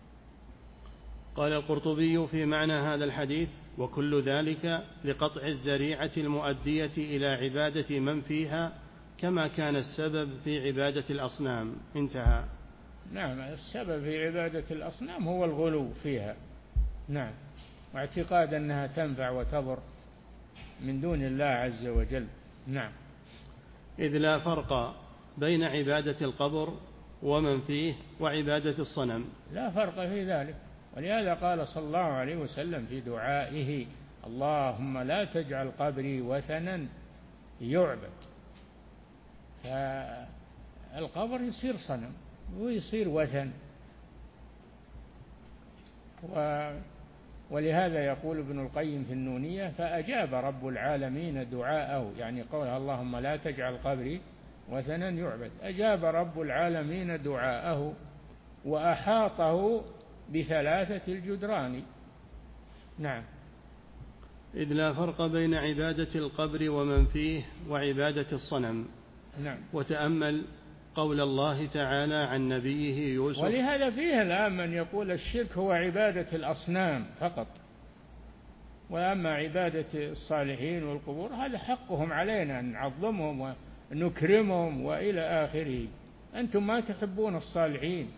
قال القرطبي في معنى هذا الحديث: وكل ذلك لقطع الذريعة المؤدية إلى عبادة من فيها، كما كان السبب في عبادة الأصنام. انتهى. نعم. السبب في عبادة الأصنام هو الغلو فيها. نعم. واعتقاد أنها تنفع وتضر من دون الله عز وجل. نعم. إذ لا فرق بين عبادة القبر ومن فيه وعبادة الصنم. لا فرق في ذلك، ولهذا قال صلى الله عليه وسلم في دعائه: اللهم لا تجعل قبري وثنا يعبد. فالقبر يصير صنم ويصير وثن. و ولهذا يقول ابن القيم في النونية: فأجاب رب العالمين دعاءه، يعني قولها اللهم لا تجعل قبري وثنا يعبد، أجاب رب العالمين دعاءه وأحاطه بثلاثة الجدران. نعم. إذ لا فرق بين عبادة القبر ومن فيه وعبادة الصنم. نعم. وتأمل قول الله تعالى عن نبيه يوسف. ولهذا فيه الآن من يقول الشرك هو عبادة الأصنام فقط، وأما عبادة الصالحين والقبور هذا حقهم علينا أن نعظمهم ونكرمهم وإلى آخره. أنتم ما تحبون الصالحين،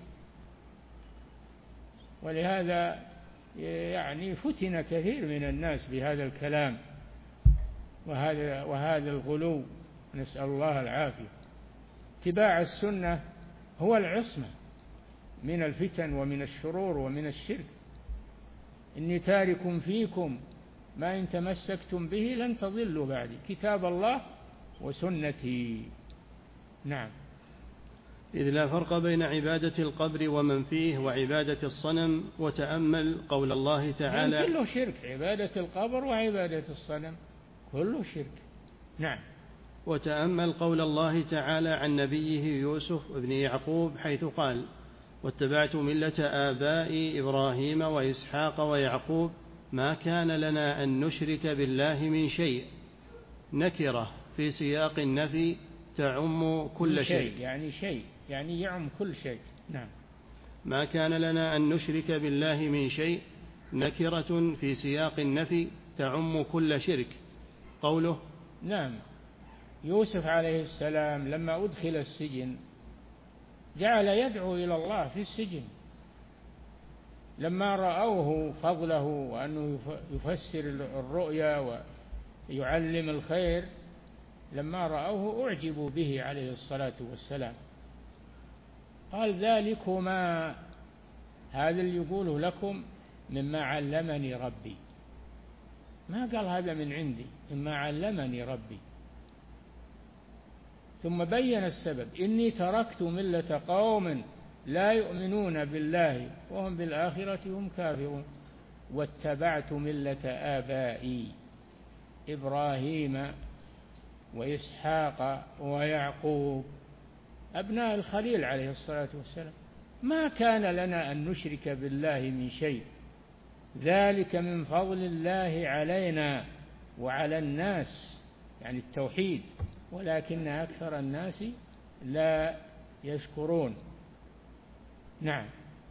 ولهذا يعني فتن كثير من الناس بهذا الكلام وهذا وهذا الغلو، نسأل الله العافية. اتباع السنة هو العصمة من الفتن ومن الشرور ومن الشرك. إني تارك فيكم ما إن تمسكتم به لن تضلوا بعدي، كتاب الله وسنتي. نعم. إذ لا فرق بين عبادة القبر ومن فيه وعبادة الصنم. وتأمل قول الله تعالى. يعني كله شرك، عبادة القبر وعبادة الصنم كله شرك. نعم. وتأمل قول الله تعالى عن نبيه يوسف ابن يعقوب حيث قال: واتبعت ملة آبائي إبراهيم وإسحاق ويعقوب ما كان لنا أن نشرك بالله من شيء. نكرة في سياق النفي تعم كل شيء. شيء يعني شيء يعني يعم كل شيء. نعم. ما كان لنا أن نشرك بالله من شيء نكرة في سياق النفي تعم كل شرك. قوله. نعم. يوسف عليه السلام لما أدخل السجن جعل يدعو إلى الله في السجن، لما رأوه فضله وأنه يفسر الرؤيا ويعلم الخير، لما رأوه أعجبوا به عليه الصلاة والسلام. قال: ذلكما هذا اللي يقوله لكم مما علمني ربي، ما قال هذا من عندي، مما علمني ربي. ثم بين السبب: إني تركت ملة قوم لا يؤمنون بالله وهم بالآخرة هم كافرون واتبعت ملة آبائي إبراهيم وإسحاق ويعقوب أبناء الخليل عليه الصلاة والسلام، ما كان لنا أن نشرك بالله من شيء، ذلك من فضل الله علينا وعلى الناس، يعني التوحيد، ولكن أكثر الناس لا يشكرون. نعم.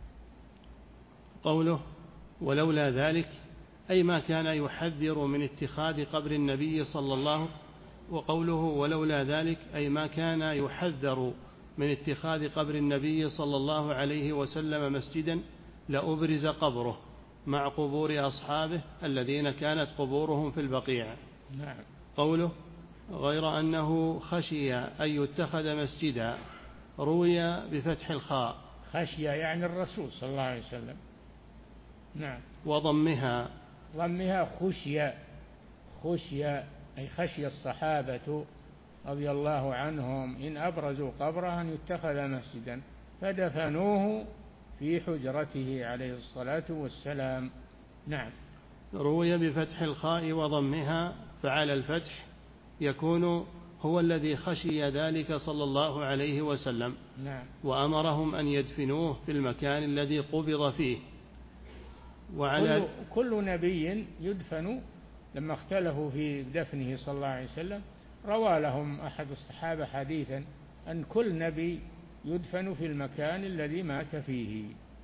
قوله ولولا ذلك أي ما كان يحذر من اتخاذ قبر النبي صلى الله عليه وسلم، وقوله ولولا ذلك أي ما كان يحذر من اتخاذ قبر النبي صلى الله عليه وسلم مسجدا لأبرز قبره مع قبور أصحابه الذين كانت قبورهم في البقيع. نعم. قوله غير أنه خشي أن يتخذ مسجدا روي بفتح الخاء، خشي يعني الرسول صلى الله عليه وسلم. نعم. وضمها، ضمها خشي، خشي أي خشي الصحابة رضي الله عنهم إن أبرزوا قبره أن يتخذ مسجدا فدفنوه في حجرته عليه الصلاة والسلام. نعم. روي بفتح الخاء وضمها، فعلى الفتح يكون هو الذي خشي ذلك صلى الله عليه وسلم. نعم. وأمرهم أن يدفنوه في المكان الذي قبض فيه. وعلى كل, كل نبي يدفن، لما اختلفوا في دفنه صلى الله عليه وسلم روى لهم أحد الصحابة حديثا أن كل نبي يدفن في المكان الذي مات فيه.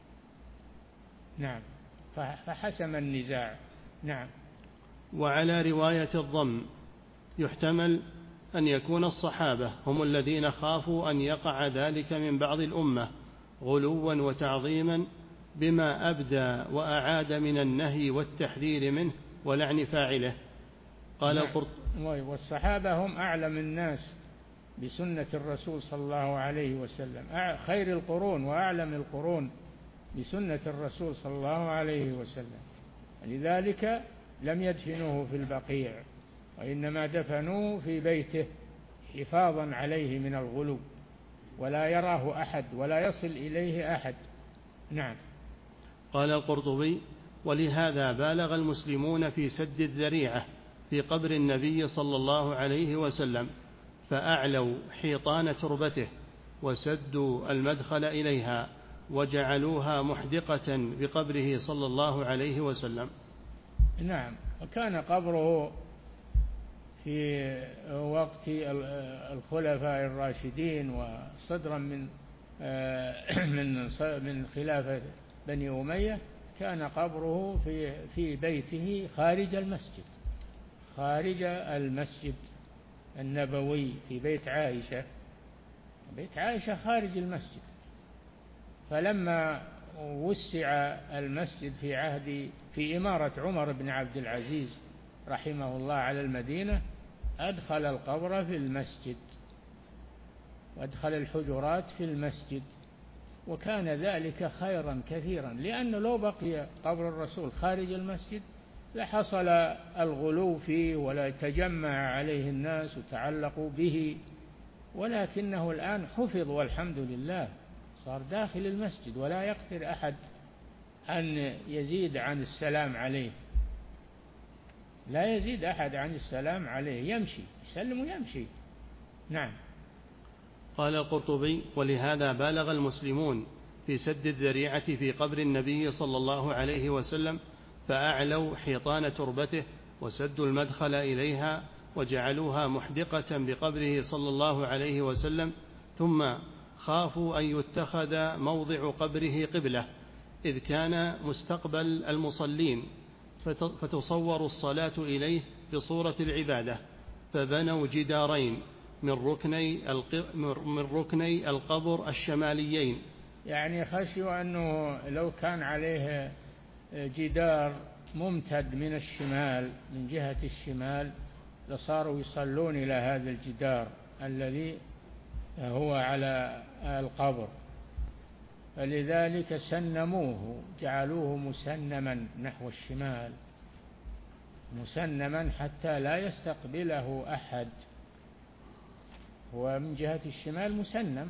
نعم. فحسم النزاع. نعم. وعلى رواية الضم يحتمل أن يكون الصحابة هم الذين خافوا أن يقع ذلك من بعض الأمة غلوا وتعظيما بما أبدى وأعاد من النهي والتحذير منه ولعن فاعله. قال نعم. القرط والصحابة هم أعلم الناس بسنة الرسول صلى الله عليه وسلم، خير القرون وأعلم القرون بسنة الرسول صلى الله عليه وسلم، لذلك لم يدفنوه في البقيع وإنما دفنوه في بيته حفاظا عليه من الغلو ولا يراه أحد ولا يصل إليه أحد. نعم. قال القرطبي ولهذا بالغ المسلمون في سد الذريعة في قبر النبي صلى الله عليه وسلم فأعلوا حيطان تربته وسدوا المدخل إليها وجعلوها محدقة بقبره صلى الله عليه وسلم. نعم. وكان قبره في وقت الخلفاء الراشدين وصدرا من من من خلافة بني أمية كان قبره في في بيته خارج المسجد، خارج المسجد النبوي في بيت عائشة، بيت عائشة خارج المسجد. فلما وسع المسجد في عهد في إمارة عمر بن عبد العزيز رحمه الله على المدينة أدخل القبر في المسجد وأدخل الحجرات في المسجد، وكان ذلك خيرا كثيرا، لأنه لو بقي قبر الرسول خارج المسجد لحصل الغلو فيه ولا تجمع عليه الناس وتعلقوا به، ولكنه الآن حفظ والحمد لله، صار داخل المسجد ولا يقدر أحد أن يزيد عن السلام عليه، لا يزيد أحد عن السلام عليه، يمشي يسلم ويمشي. نعم. قال القرطبي ولهذا بالغ المسلمون في سد الذريعة في قبر النبي صلى الله عليه وسلم فأعلوا حيطان تربته وسدوا المدخل إليها وجعلوها محدقة بقبره صلى الله عليه وسلم، ثم خافوا أن يتخذ موضع قبره قبلة إذ كان مستقبل المصلين فتصور الصلاة إليه بصورة العبادة، فبنوا جدارين من ركني من ركني القبر الشماليين. يعني خشوا أنه لو كان عليه جدار ممتد من الشمال من جهة الشمال لصاروا يصلون إلى هذا الجدار الذي هو على القبر. فلذلك سنموه، جعلوه مسنما نحو الشمال، مسنما حتى لا يستقبله أحد. هو من جهة الشمال مسنم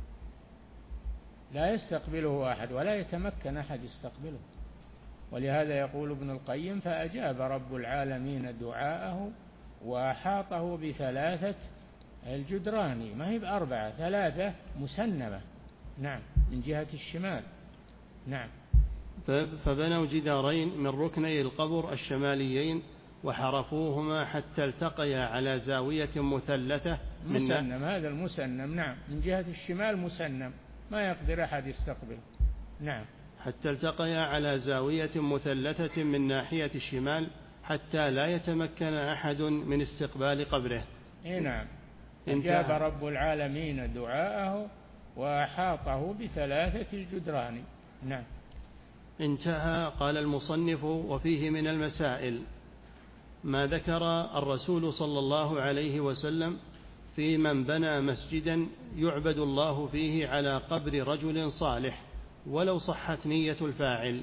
لا يستقبله أحد ولا يتمكن أحد يستقبله. ولهذا يقول ابن القيم: فأجاب رب العالمين دعاءه وأحاطه بثلاثة الجدران، ما هي بأربعة، ثلاثة مسنمة، نعم، من جهة الشمال، نعم. فبنوا جدارين من ركني القبر الشماليين وحرفوهما حتى التقيا على زاوية مثلثة مسنم. هذا المسنم نعم من جهة الشمال مسنم، ما يقدر أحد يستقبل، نعم. حتى التقيا على زاوية مثلثة من ناحية الشمال حتى لا يتمكن أحد من استقبال قبره. إيه نعم. أجاب رب العالمين دعاءه وأحاطه بثلاثة الجدران، نعم. انتهى. قال المصنف: وفيه من المسائل ما ذكر الرسول صلى الله عليه وسلم في من بنى مسجدا يعبد الله فيه على قبر رجل صالح ولو صحت نية الفاعل.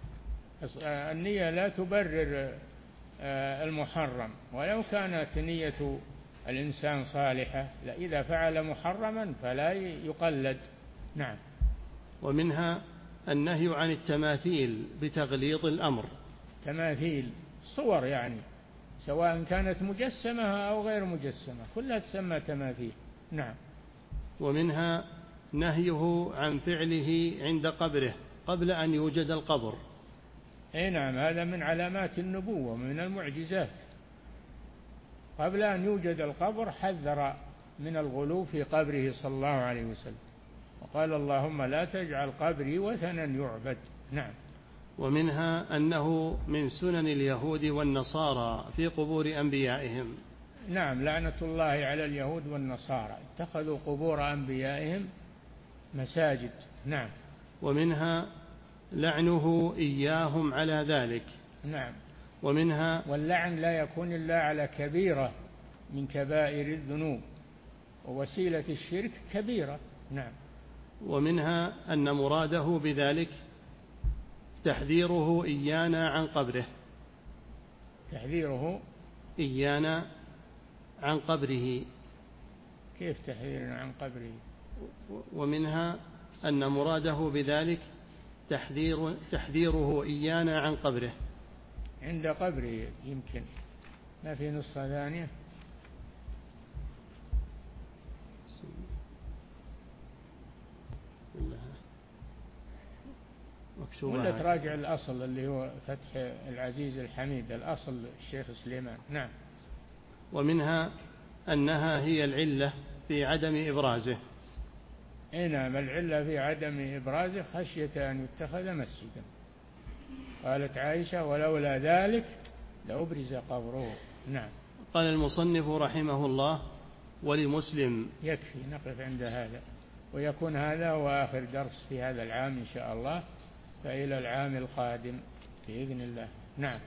النية لا تبرر المحرم، ولو كانت نية الإنسان صالحة، إذا فعل محرما فلا يقلد، نعم. ومنها النهي عن التماثيل بتغليظ الأمر. تماثيل صور يعني، سواء كانت مجسمة أو غير مجسمة، كلها تسمى تماثيل، نعم. ومنها نهيه عن فعله عند قبره قبل أن يوجد القبر. أي نعم، هذا من علامات النبوة، من المعجزات. قبل أن يوجد القبر حذر من الغلو في قبره صلى الله عليه وسلم، وقال: اللهم لا تجعل قبري وثنا يعبد، نعم. ومنها أنه من سنن اليهود والنصارى في قبور أنبيائهم. نعم، لعنة الله على اليهود والنصارى، اتخذوا قبور أنبيائهم مساجد، نعم. ومنها لعنه إياهم على ذلك، نعم. ومنها واللعن لا يكون إلا على كبيرة من كبائر الذنوب، ووسيلة الشرك كبيرة، نعم. ومنها أن مراده بذلك تحذيره إيانا عن قبره. تحذيره إيانا عن قبره. كيف تحذيرنا عن قبره؟ ومنها أن مراده بذلك تحذير تحذيره إيانا عن قبره. عند قبره يمكن، ما في نسخة ثانية. ولا تراجع الأصل اللي هو فتح العزيز الحميد، الأصل الشيخ سليمان، نعم. ومنها أنها هي العلة في عدم إبرازه. أي نعم، العلة في عدم إبرازه خشية أن يتخذ مسجدا. قالت عائشة: ولولا ذلك لأبرز قبره، نعم. قال المصنف رحمه الله: ولمسلم. يكفي نقف عند هذا، ويكون هذا هو آخر درس في هذا العام إن شاء الله، فإلى العام القادم بإذن الله، نعم.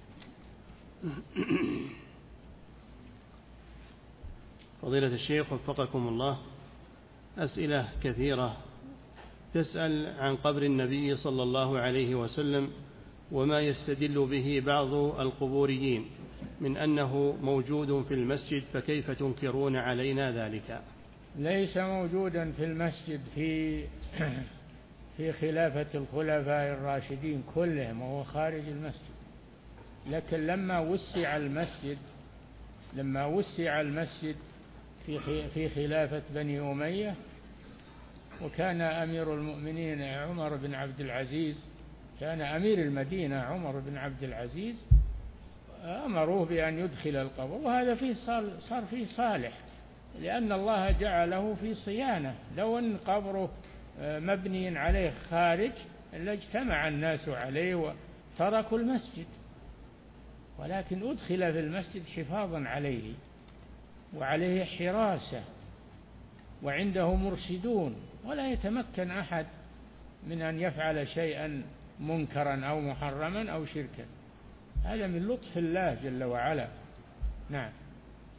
فضيلة الشيخ وفقكم الله، أسئلة كثيرة تسأل عن قبر النبي صلى الله عليه وسلم وما يستدل به بعض القبوريين من أنه موجود في المسجد، فكيف تنكرون علينا ذلك؟ ليس موجودا في المسجد في في خلافة الخلفاء الراشدين كلهم، وهو خارج المسجد. لكن لما وسع المسجد لما وسع المسجد في في خلافة بني أمية، وكان أمير المؤمنين عمر بن عبد العزيز، كان أمير المدينة عمر بن عبد العزيز، أمروه بأن يدخل القبر، وهذا فيه صار فيه صالح، لأن الله جعله في صيانة. لو أن قبره مبني عليه خارج لاجتمع الناس عليه وتركوا المسجد، ولكن أدخل في المسجد حفاظا عليه، وعليه حراسة، وعنده مرشدون، ولا يتمكن أحد من أن يفعل شيئا منكرا أو محرما أو شركا. هذا من لطف الله جل وعلا، نعم.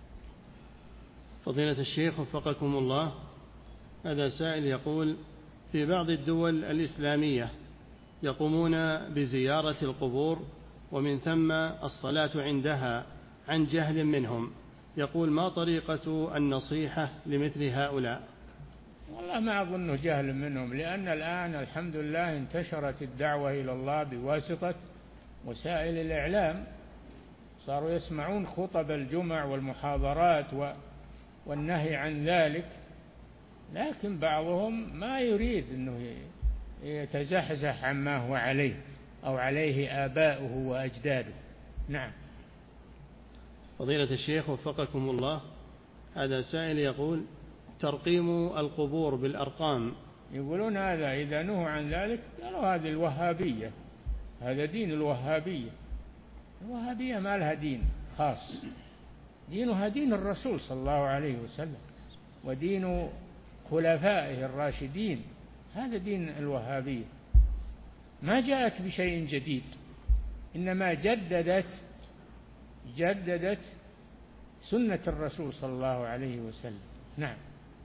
فضيلة الشيخ وفقكم الله، هذا سائل يقول: في بعض الدول الإسلامية يقومون بزيارة القبور ومن ثم الصلاة عندها عن جهل منهم، يقول ما طريقة النصيحة لمثل هؤلاء؟ والله ما أظن جهل منهم، لأن الآن الحمد لله انتشرت الدعوة إلى الله بواسطة وسائل الإعلام، صاروا يسمعون خطب الجمع والمحاضرات والنهي عن ذلك، لكن بعضهم ما يريد أنه يتزحزح عما هو عليه أو عليه آباؤه وأجداده. نعم. فضيلة الشيخ وفقكم الله، هذا سائل يقول ترقيم القبور بالأرقام، يقولون هذا إذا نهوا عن ذلك قالوا هذه الوهابية، هذا دين الوهابية. الوهابية ما لها دين خاص، دينها دين الرسول صلى الله عليه وسلم ودين خلفائه الراشدين، هذا دين الوهابية، ما جاءت بشيء جديد، إنما جددت جددت سنة الرسول صلى الله عليه وسلم. نعم.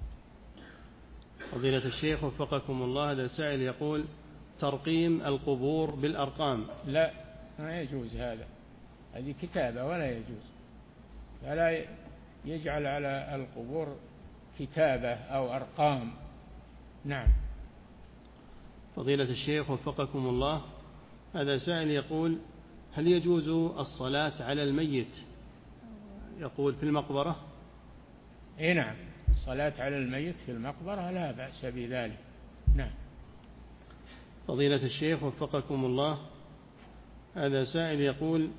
فضيلة الشيخ وفقكم الله، هذا سائل يقول ترقيم القبور بالأرقام. لا، ما يجوز هذا، هذه كتابة ولا يجوز، فلا يجعل على القبور كتابة أو أرقام. نعم. فضيلة الشيخ وفقكم الله، هذا سائل يقول هل يجوز الصلاة على الميت يقول في المقبرة؟ إيه نعم، الصلاة على الميت في المقبرة لا بأس بذلك. نعم. فضيلة الشيخ وفقكم الله، هذا سائل يقول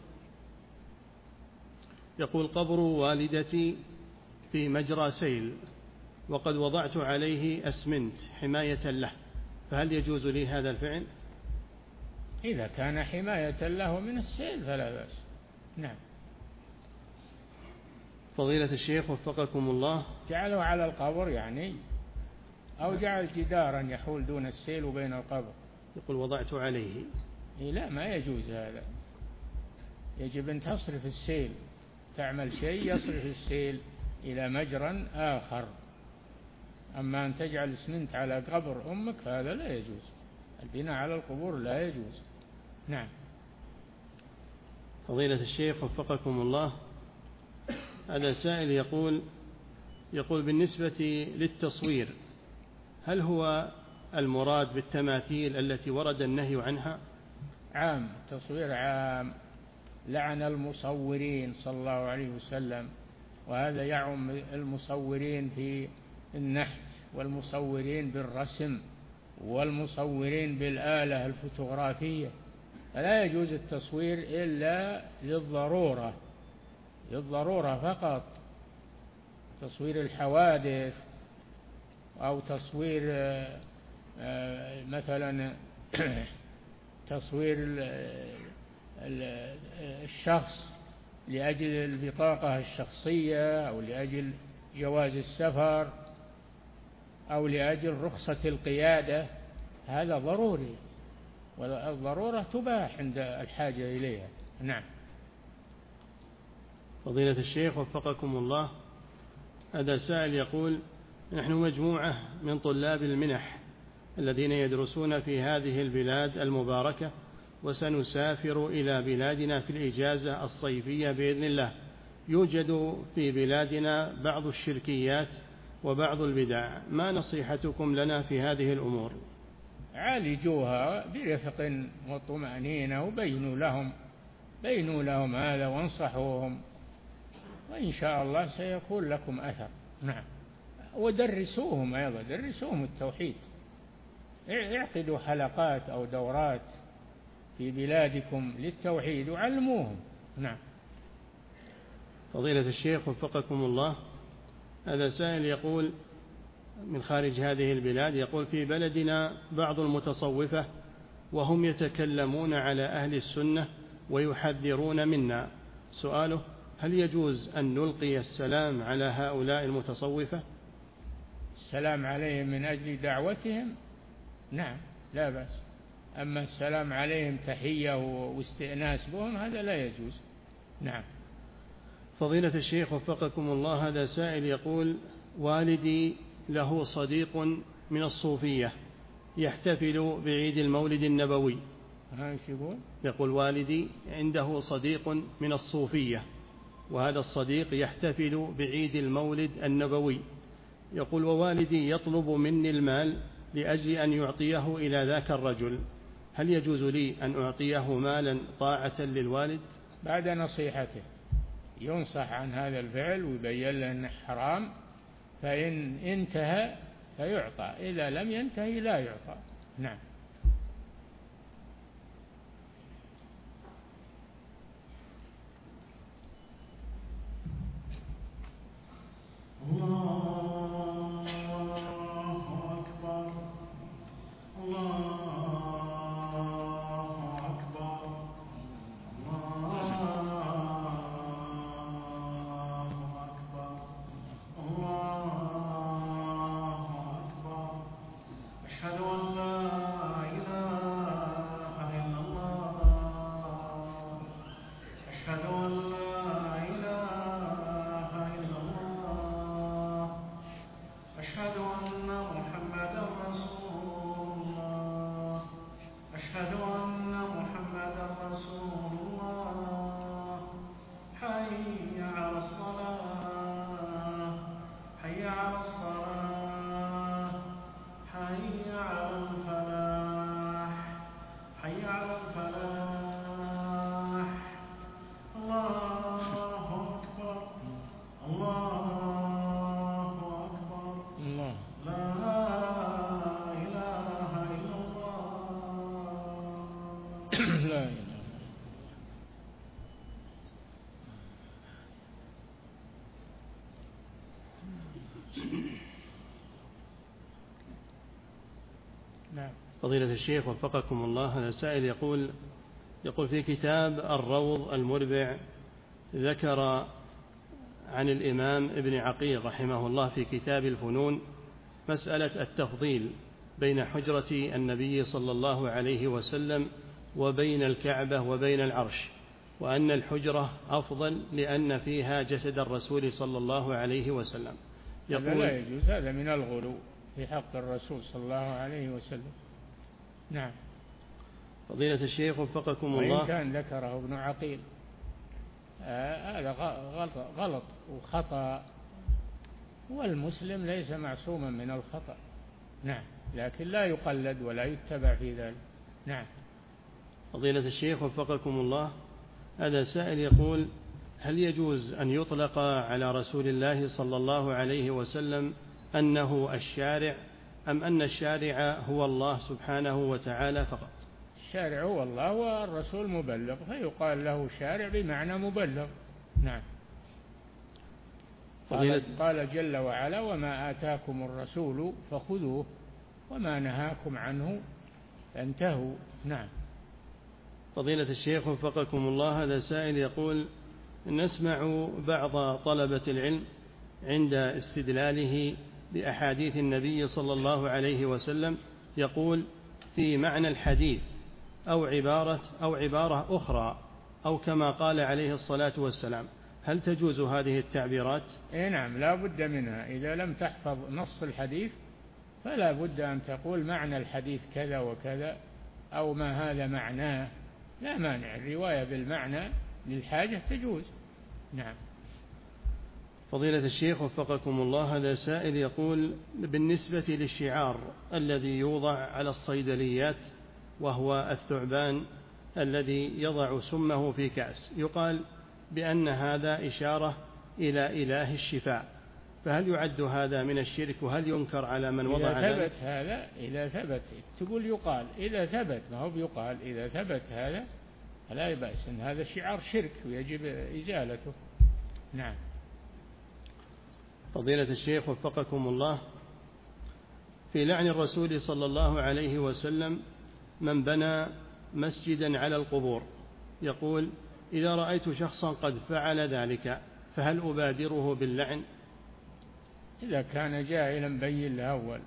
يقول قبر والدتي في مجرى سيل وقد وضعت عليه أسمنت حماية له، فهل يجوز لي هذا الفعل؟ إذا كان حماية له من السيل فلا بأس. نعم. فضيلة الشيخ وفقكم الله، جعله على القبر يعني، أو جعل جدارا يحول دون السيل وبين القبر. يقول وضعت عليه. إيه لا، ما يجوز هذا، يجب أن تصرف السيل، تعمل شيء يصرف السيل إلى مجرى آخر، أما أن تجعل اسمنت على قبر أمك هذا لا يجوز، البناء على القبور لا يجوز. نعم. فضيلة الشيخ وفقكم الله، هذا سائل يقول يقول بالنسبة للتصوير هل هو المراد بالتماثيل التي ورد النهي عنها؟ عام، تصوير عام، لعن المصورين صلى الله عليه وسلم، وهذا يعم المصورين في النحت والمصورين بالرسم والمصورين بالآلة الفوتوغرافية، فلا يجوز التصوير إلا للضرورة، للضرورة فقط، تصوير الحوادث أو تصوير مثلا تصوير الشخص لأجل البطاقة الشخصية أو لأجل جواز السفر أو لأجل رخصة القيادة، هذا ضروري، والضرورة تباح عند الحاجة إليها. نعم. فضيلة الشيخ وفقكم الله، هذا سائل يقول نحن مجموعة من طلاب المنح الذين يدرسون في هذه البلاد المباركة، وسنسافر إلى بلادنا في الإجازة الصيفية بإذن الله. يوجد في بلادنا بعض الشركيات وبعض البدع، ما نصيحتكم لنا في هذه الأمور؟ عالجوها برفق وطمأنينة وبينوا لهم بينوا لهم هذا وانصحوهم، وإن شاء الله سيكون لكم أثر. نعم. ودرسوهم أيضا، درسوهم التوحيد، اعقدوا حلقات أو دورات في بلادكم للتوحيد وعلموهم. نعم. فضيلة الشيخ وفقكم الله، هذا سائل يقول من خارج هذه البلاد، يقول في بلدنا بعض المتصوفة وهم يتكلمون على أهل السنة ويحذرون منا، سؤاله هل يجوز أن نلقي السلام على هؤلاء المتصوفة؟ السلام عليهم من أجل دعوتهم نعم لا بأس، أما السلام عليهم تحية واستئناس بهم هذا لا يجوز. نعم. فضيلة الشيخ وفقكم الله، هذا سائل يقول والدي له صديق من الصوفية يحتفل بعيد المولد النبوي. ها ايش يقول؟ يقول والدي عنده صديق من الصوفية، وهذا الصديق يحتفل بعيد المولد النبوي. يقول ووالدي يطلب مني المال لأجل أن يعطيه إلى ذاك الرجل، هل يجوز لي أن أعطيه مالا طاعة للوالد؟ بعد نصيحته ينصح عن هذا الفعل ويبين له أنه حرام، فإن انتهى فيعطى، إذا لم ينتهي لا يعطى. نعم. فضيلة الشيخ وفقكم الله، هذا سائل يقول يقول في كتاب الروض المربع ذكر عن الإمام ابن عقيل رحمه الله في كتاب الفنون مسألة التفضيل بين حجرة النبي صلى الله عليه وسلم وبين الكعبة وبين العرش، وأن الحجرة أفضل لأن فيها جسد الرسول صلى الله عليه وسلم. هذا لا يجوز، هذا من الغلو في حق الرسول صلى الله عليه وسلم. نعم. فضيلة الشيخ وفقكم الله، وإن كان ذكره ابن عقيل هذا آه غلط وخطأ، والمسلم ليس معصوما من الخطأ. نعم، لكن لا يقلد ولا يتبع في ذلك. نعم. فضيلة الشيخ وفقكم الله، هذا سائل يقول هل يجوز أن يطلق على رسول الله صلى الله عليه وسلم أنه الشارع، أم أن الشارع هو الله سبحانه وتعالى فقط؟ الشارع هو الله والرسول مبلغ، فيقال له شارع بمعنى مبلغ. نعم. قال, قال جل وعلا وما آتاكم الرسول فخذوه وما نهاكم عنه فانتهوا. نعم. فضيلة الشيخ وفقكم الله، هذا سائل يقول نسمع بعض طلبة العلم عند استدلاله بأحاديث النبي صلى الله عليه وسلم يقول في معنى الحديث أو عبارة أو عبارة أخرى أو كما قال عليه الصلاة والسلام، هل تجوز هذه التعبيرات؟ إيه نعم، لا بد منها. إذا لم تحفظ نص الحديث فلا بد أن تقول معنى الحديث كذا وكذا أو ما هذا معناه، لا مانع، الرواية بالمعنى للحاجة تجوز. نعم. فضيلة الشيخ وفقكم الله، هذا سائل يقول بالنسبة للشعار الذي يوضع على الصيدليات وهو الثعبان الذي يضع سمه في كأس، يقال بأن هذا إشارة إلى إله الشفاء، فهل يعد هذا من الشرك وهل ينكر على من وضع إذا ذلك؟ ثبت هذا، إذا ثبت تقول يقال، إذا ثبت ما هو بيقال، إذا ثبت هذا فلا بأس، إن هذا شعار شرك ويجب إزالته. نعم. فضيلة الشيخ وفقكم الله، في لعن الرسول صلى الله عليه وسلم من بنى مسجدا على القبور، يقول إذا رأيت شخصا قد فعل ذلك فهل أبادره باللعن؟ إذا كان جاهلا بين له أول،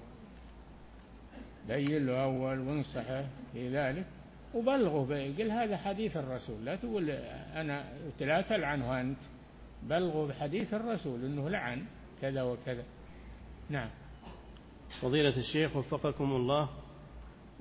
بين له أول وانصحه في ذلك وبلغه، قل هذا حديث الرسول، لا تقول أنا لا تلعنه أنت، بلغه بحديث الرسول أنه لعن كذا وكذا. نعم. فضيلة الشيخ وفقكم الله،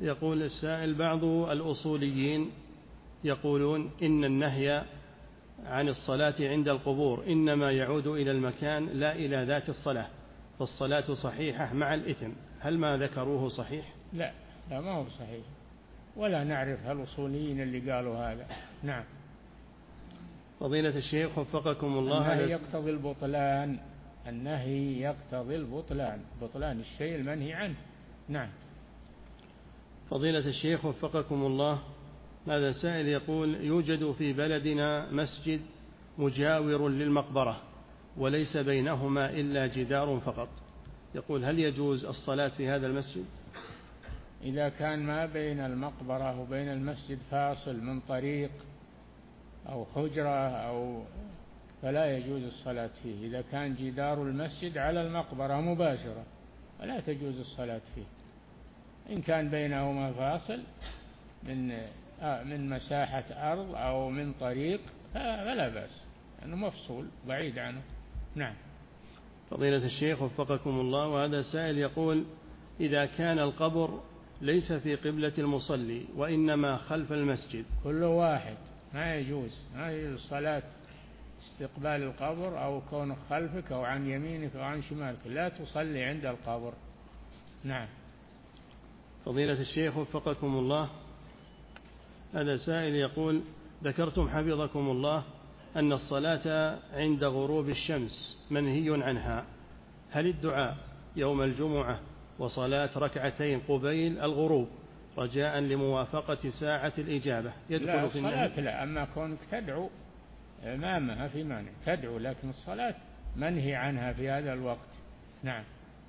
يقول السائل: بعض الأصوليين يقولون إن النهي عن الصلاة عند القبور إنما يعود إلى المكان لا إلى ذات الصلاة، فالصلاة صحيحة مع الإثم، هل ما ذكروه صحيح؟ لا لا ما هو صحيح، ولا نعرف هالأصوليين اللي قالوا هذا. نعم. فضيلة الشيخ وفقكم الله، النهي يقتضي البطلان، النهي يقتضي البطلان، بطلان الشيء المنهي عنه. نعم. فضيلة الشيخ وفقكم الله، هذا سائل يقول: يوجد في بلدنا مسجد مجاور للمقبرة وليس بينهما إلا جدار فقط، يقول هل يجوز الصلاة في هذا المسجد؟ إذا كان ما بين المقبرة وبين المسجد فاصل من طريق أو حجرة أو فلا يجوز الصلاة فيه. إذا كان جدار المسجد على المقبرة مباشرة فلا تجوز الصلاة فيه. إن كان بينهما فاصل من من مساحة أرض أو من طريق فلا بأس، لأنه مفصول بعيد عنه. نعم. فضيلة الشيخ وفقكم الله، وهذا سائل يقول: إذا كان القبر ليس في قبلة المصلي وإنما خلف المسجد، كل واحد ما يجوز، ما يجوز الصلاة استقبال القبر أو كونه خلفك أو عن يمينك أو عن شمالك، لا تصلي عند القبر. نعم. فضيلة الشيخ وفقكم الله، هذا سائل يقول: ذكرتم حفظكم الله أن الصلاة عند غروب الشمس منهي عنها، هل الدعاء يوم الجمعة وصلاة ركعتين قبيل الغروب رجاء لموافقة ساعة الإجابة يدخل لا في النهي؟ الصلاة لا، أما كونك تدعو ما في مانع تدعو، لكن الصلاة منهي عنها في هذا الوقت. نعم.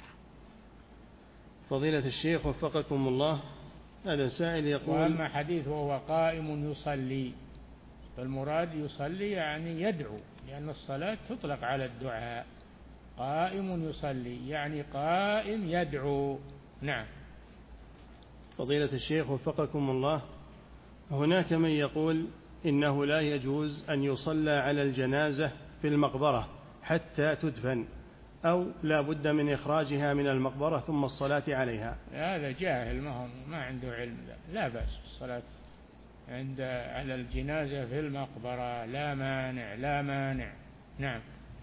فضيلة الشيخ وفقكم الله، هذا سائل يقول: وأما حديث وهو قائم يصلي، فالمراد يصلي يعني يدعو، لأن الصلاة تطلق على الدعاء. قائم يصلي يعني قائم يدعو. نعم. فضيلة الشيخ وفقكم الله، هناك من يقول إنه لا يجوز أن يصلى على الجنازة في المقبرة حتى تدفن، أو لا بد من إخراجها من المقبرة ثم الصلاة عليها. هذا جاهل، ما هو ما عنده علم. لا بأس بالصلاة عند على الجنازة في المقبرة، لا مانع لا مانع. نعم.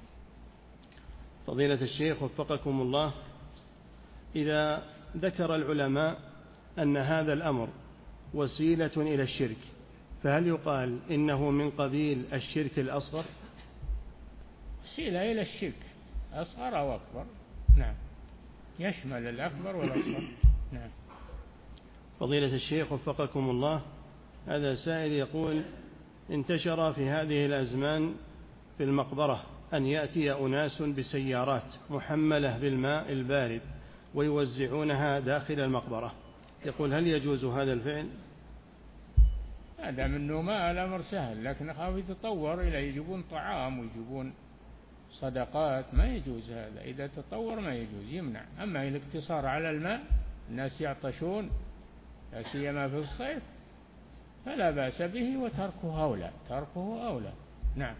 فضيلة الشيخ وفقكم الله، إذا ذكر العلماء أن هذا الأمر وسيلة إلى الشرك، فهل يقال إنه من قبيل الشرك الأصغر؟ وسيلة إلى الشرك أصغر أو أكبر. نعم، يشمل الأكبر والأصغر. نعم. فضيلة الشيخ وفقكم الله، هذا سائل يقول: انتشر في هذه الأزمان في المقبرة أن يأتي أناس بسيارات محملة بالماء البارد ويوزعونها داخل المقبرة، يقول هل يجوز هذا الفعل؟ هذا منه ما الأمر سهل، لكن خاف يتطور إلى يجيبون طعام ويجيبون صدقات، ما يجوز هذا. إذا تطور ما يجوز، يمنع. أما الاقتصار على الماء، الناس يعطشون لا سيما في الصيف، فلا بأس به، وتركه أولى، تركه أولى. نعم.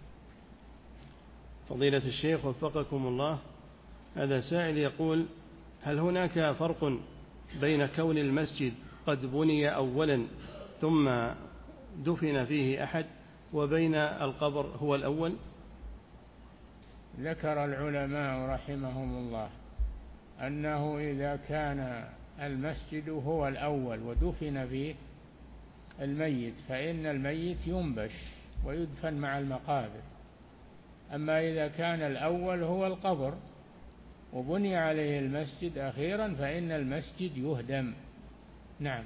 فضيلة الشيخ وفقكم الله، هذا سائل يقول: هل هناك فرق بين كون المسجد قد بني أولا ثم دفن فيه أحد وبين القبر هو الأول؟ ذكر العلماء رحمهم الله أنه إذا كان المسجد هو الأول ودفن فيه الميت فإن الميت ينبش ويدفن مع المقابر. أما إذا كان الأول هو القبر وبني عليه المسجد أخيرا فإن المسجد يهدم. نعم.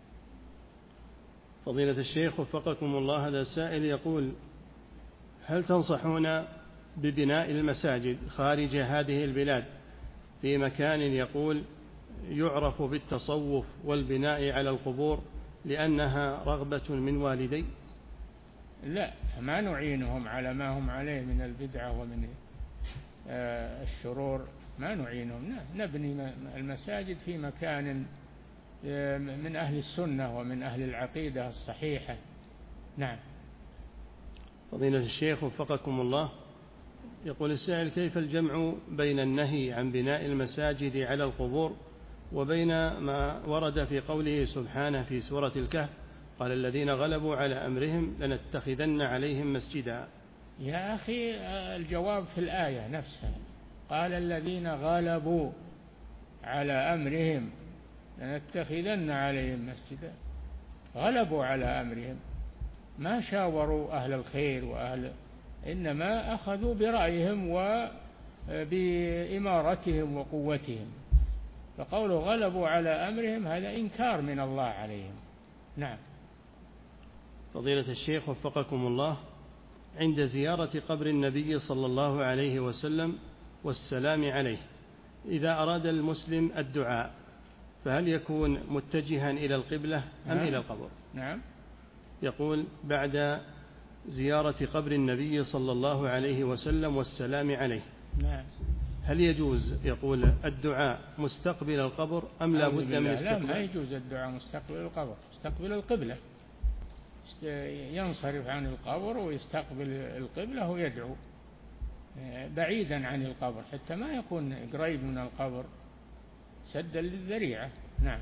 فضيلة الشيخ وفقكم الله، هذا سائل يقول: هل تنصحون ببناء المساجد خارج هذه البلاد في مكان يقول يعرف بالتصوف والبناء على القبور لأنها رغبة من والدي؟ لا، ما نعينهم على ما هم عليه من البدعة ومن الشرور، ما نعينهم. نبني المساجد في مكان من أهل السنة ومن أهل العقيدة الصحيحة. نعم. فضيلة الشيخ وفقكم الله، يقول السائل: كيف الجمع بين النهي عن بناء المساجد على القبور وبين ما ورد في قوله سبحانه في سورة الكهف قال الذين غلبوا على أمرهم لنتخذن عليهم مسجدا. يا أخي الجواب في الآية نفسها، قال الذين غلبوا على أمرهم لنتخذن عليهم مسجدا. غلبوا على أمرهم، ما شاوروا أهل الخير وأهل، إنما أخذوا برأيهم وبإمارتهم وقوتهم، فقولوا غلبوا على أمرهم هذا إنكار من الله عليهم. نعم. فضيلة الشيخ وفقكم الله، عند زيارة قبر النبي صلى الله عليه وسلم والسلام عليه إذا أراد المسلم الدعاء فهل يكون متجها إلى القبلة أم نعم. إلى القبر؟ نعم. يقول بعد زيارة قبر النبي صلى الله عليه وسلم والسلام عليه نعم. هل يجوز يقول الدعاء مستقبل القبر أم لا بد من استقبال؟ لا، ما يجوز الدعاء مستقبل القبر، مستقبل القبلة، ينصرف عن القبر ويستقبل القبلة ويدعو بعيدا عن القبر حتى ما يكون قريب من القبر سدا للذريعة. نعم.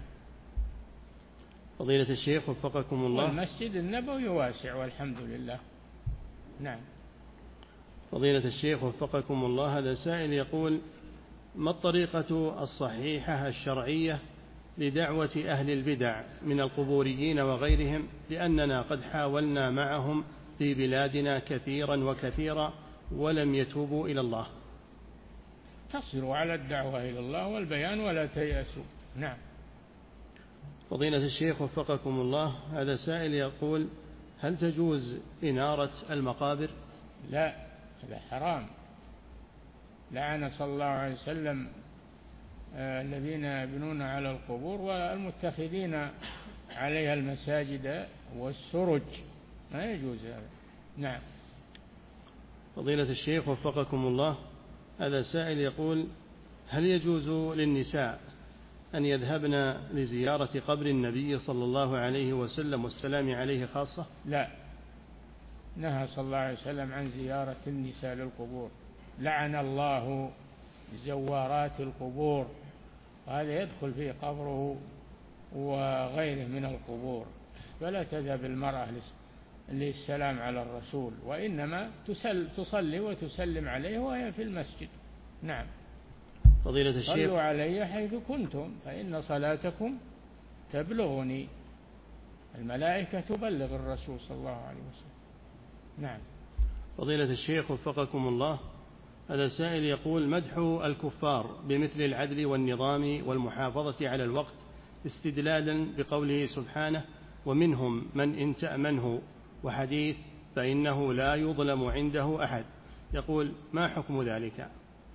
فضيلة الشيخ وفقكم الله، والمسجد النبوي واسع والحمد لله. نعم. فضيلة الشيخ وفقكم الله، هذا سائل يقول ما الطريقة الصحيحة الشرعية لدعوة أهل البدع من القبوريين وغيرهم، لأننا قد حاولنا معهم في بلادنا كثيرا وكثيرا ولم يتوبوا إلى الله؟ تصروا على الدعوة إلى الله والبيان ولا تيأسوا. نعم. فضيلة الشيخ وفقكم الله، هذا سائل يقول هل تجوز إنارة المقابر؟ لا، هذا حرام. لعن صلى الله عليه وسلم الذين يبنون على القبور والمتخذين عليها المساجد والسرج، ما يجوز هذا. نعم. فضيلة الشيخ وفقكم الله، هذا سائل يقول هل يجوز للنساء أن يذهبن لزيارة قبر النبي صلى الله عليه وسلم والسلام عليه خاصة؟ لا، نهى صلى الله عليه وسلم عن زيارة النساء للقبور، لعن الله زوارات القبور، هذا يدخل في قبره وغيره من القبور، فلا تذهب المرأة للسلام على الرسول، وإنما تصلي وتسلم عليه وهي في المسجد. نعم. فضيلة الشيخ، صلوا علي حيث كنتم فإن صلاتكم تبلغني، الملائكة تبلغ الرسول صلى الله عليه وسلم. نعم. فضيلة الشيخ وفقكم الله، هذا سائل يقول مدح الكفار بمثل العدل والنظام والمحافظة على الوقت استدلالا بقوله سبحانه ومنهم من إن تأمنه، وحديث فإنه لا يظلم عنده أحد، يقول ما حكم ذلك؟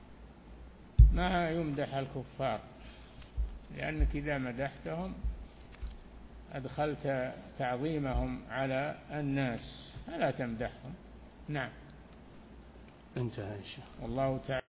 ما يمدح الكفار، لأنك إذا مدحتهم أدخلت تعظيمهم على الناس، فلا تمدحهم. نعم. انتهى. والله تعالى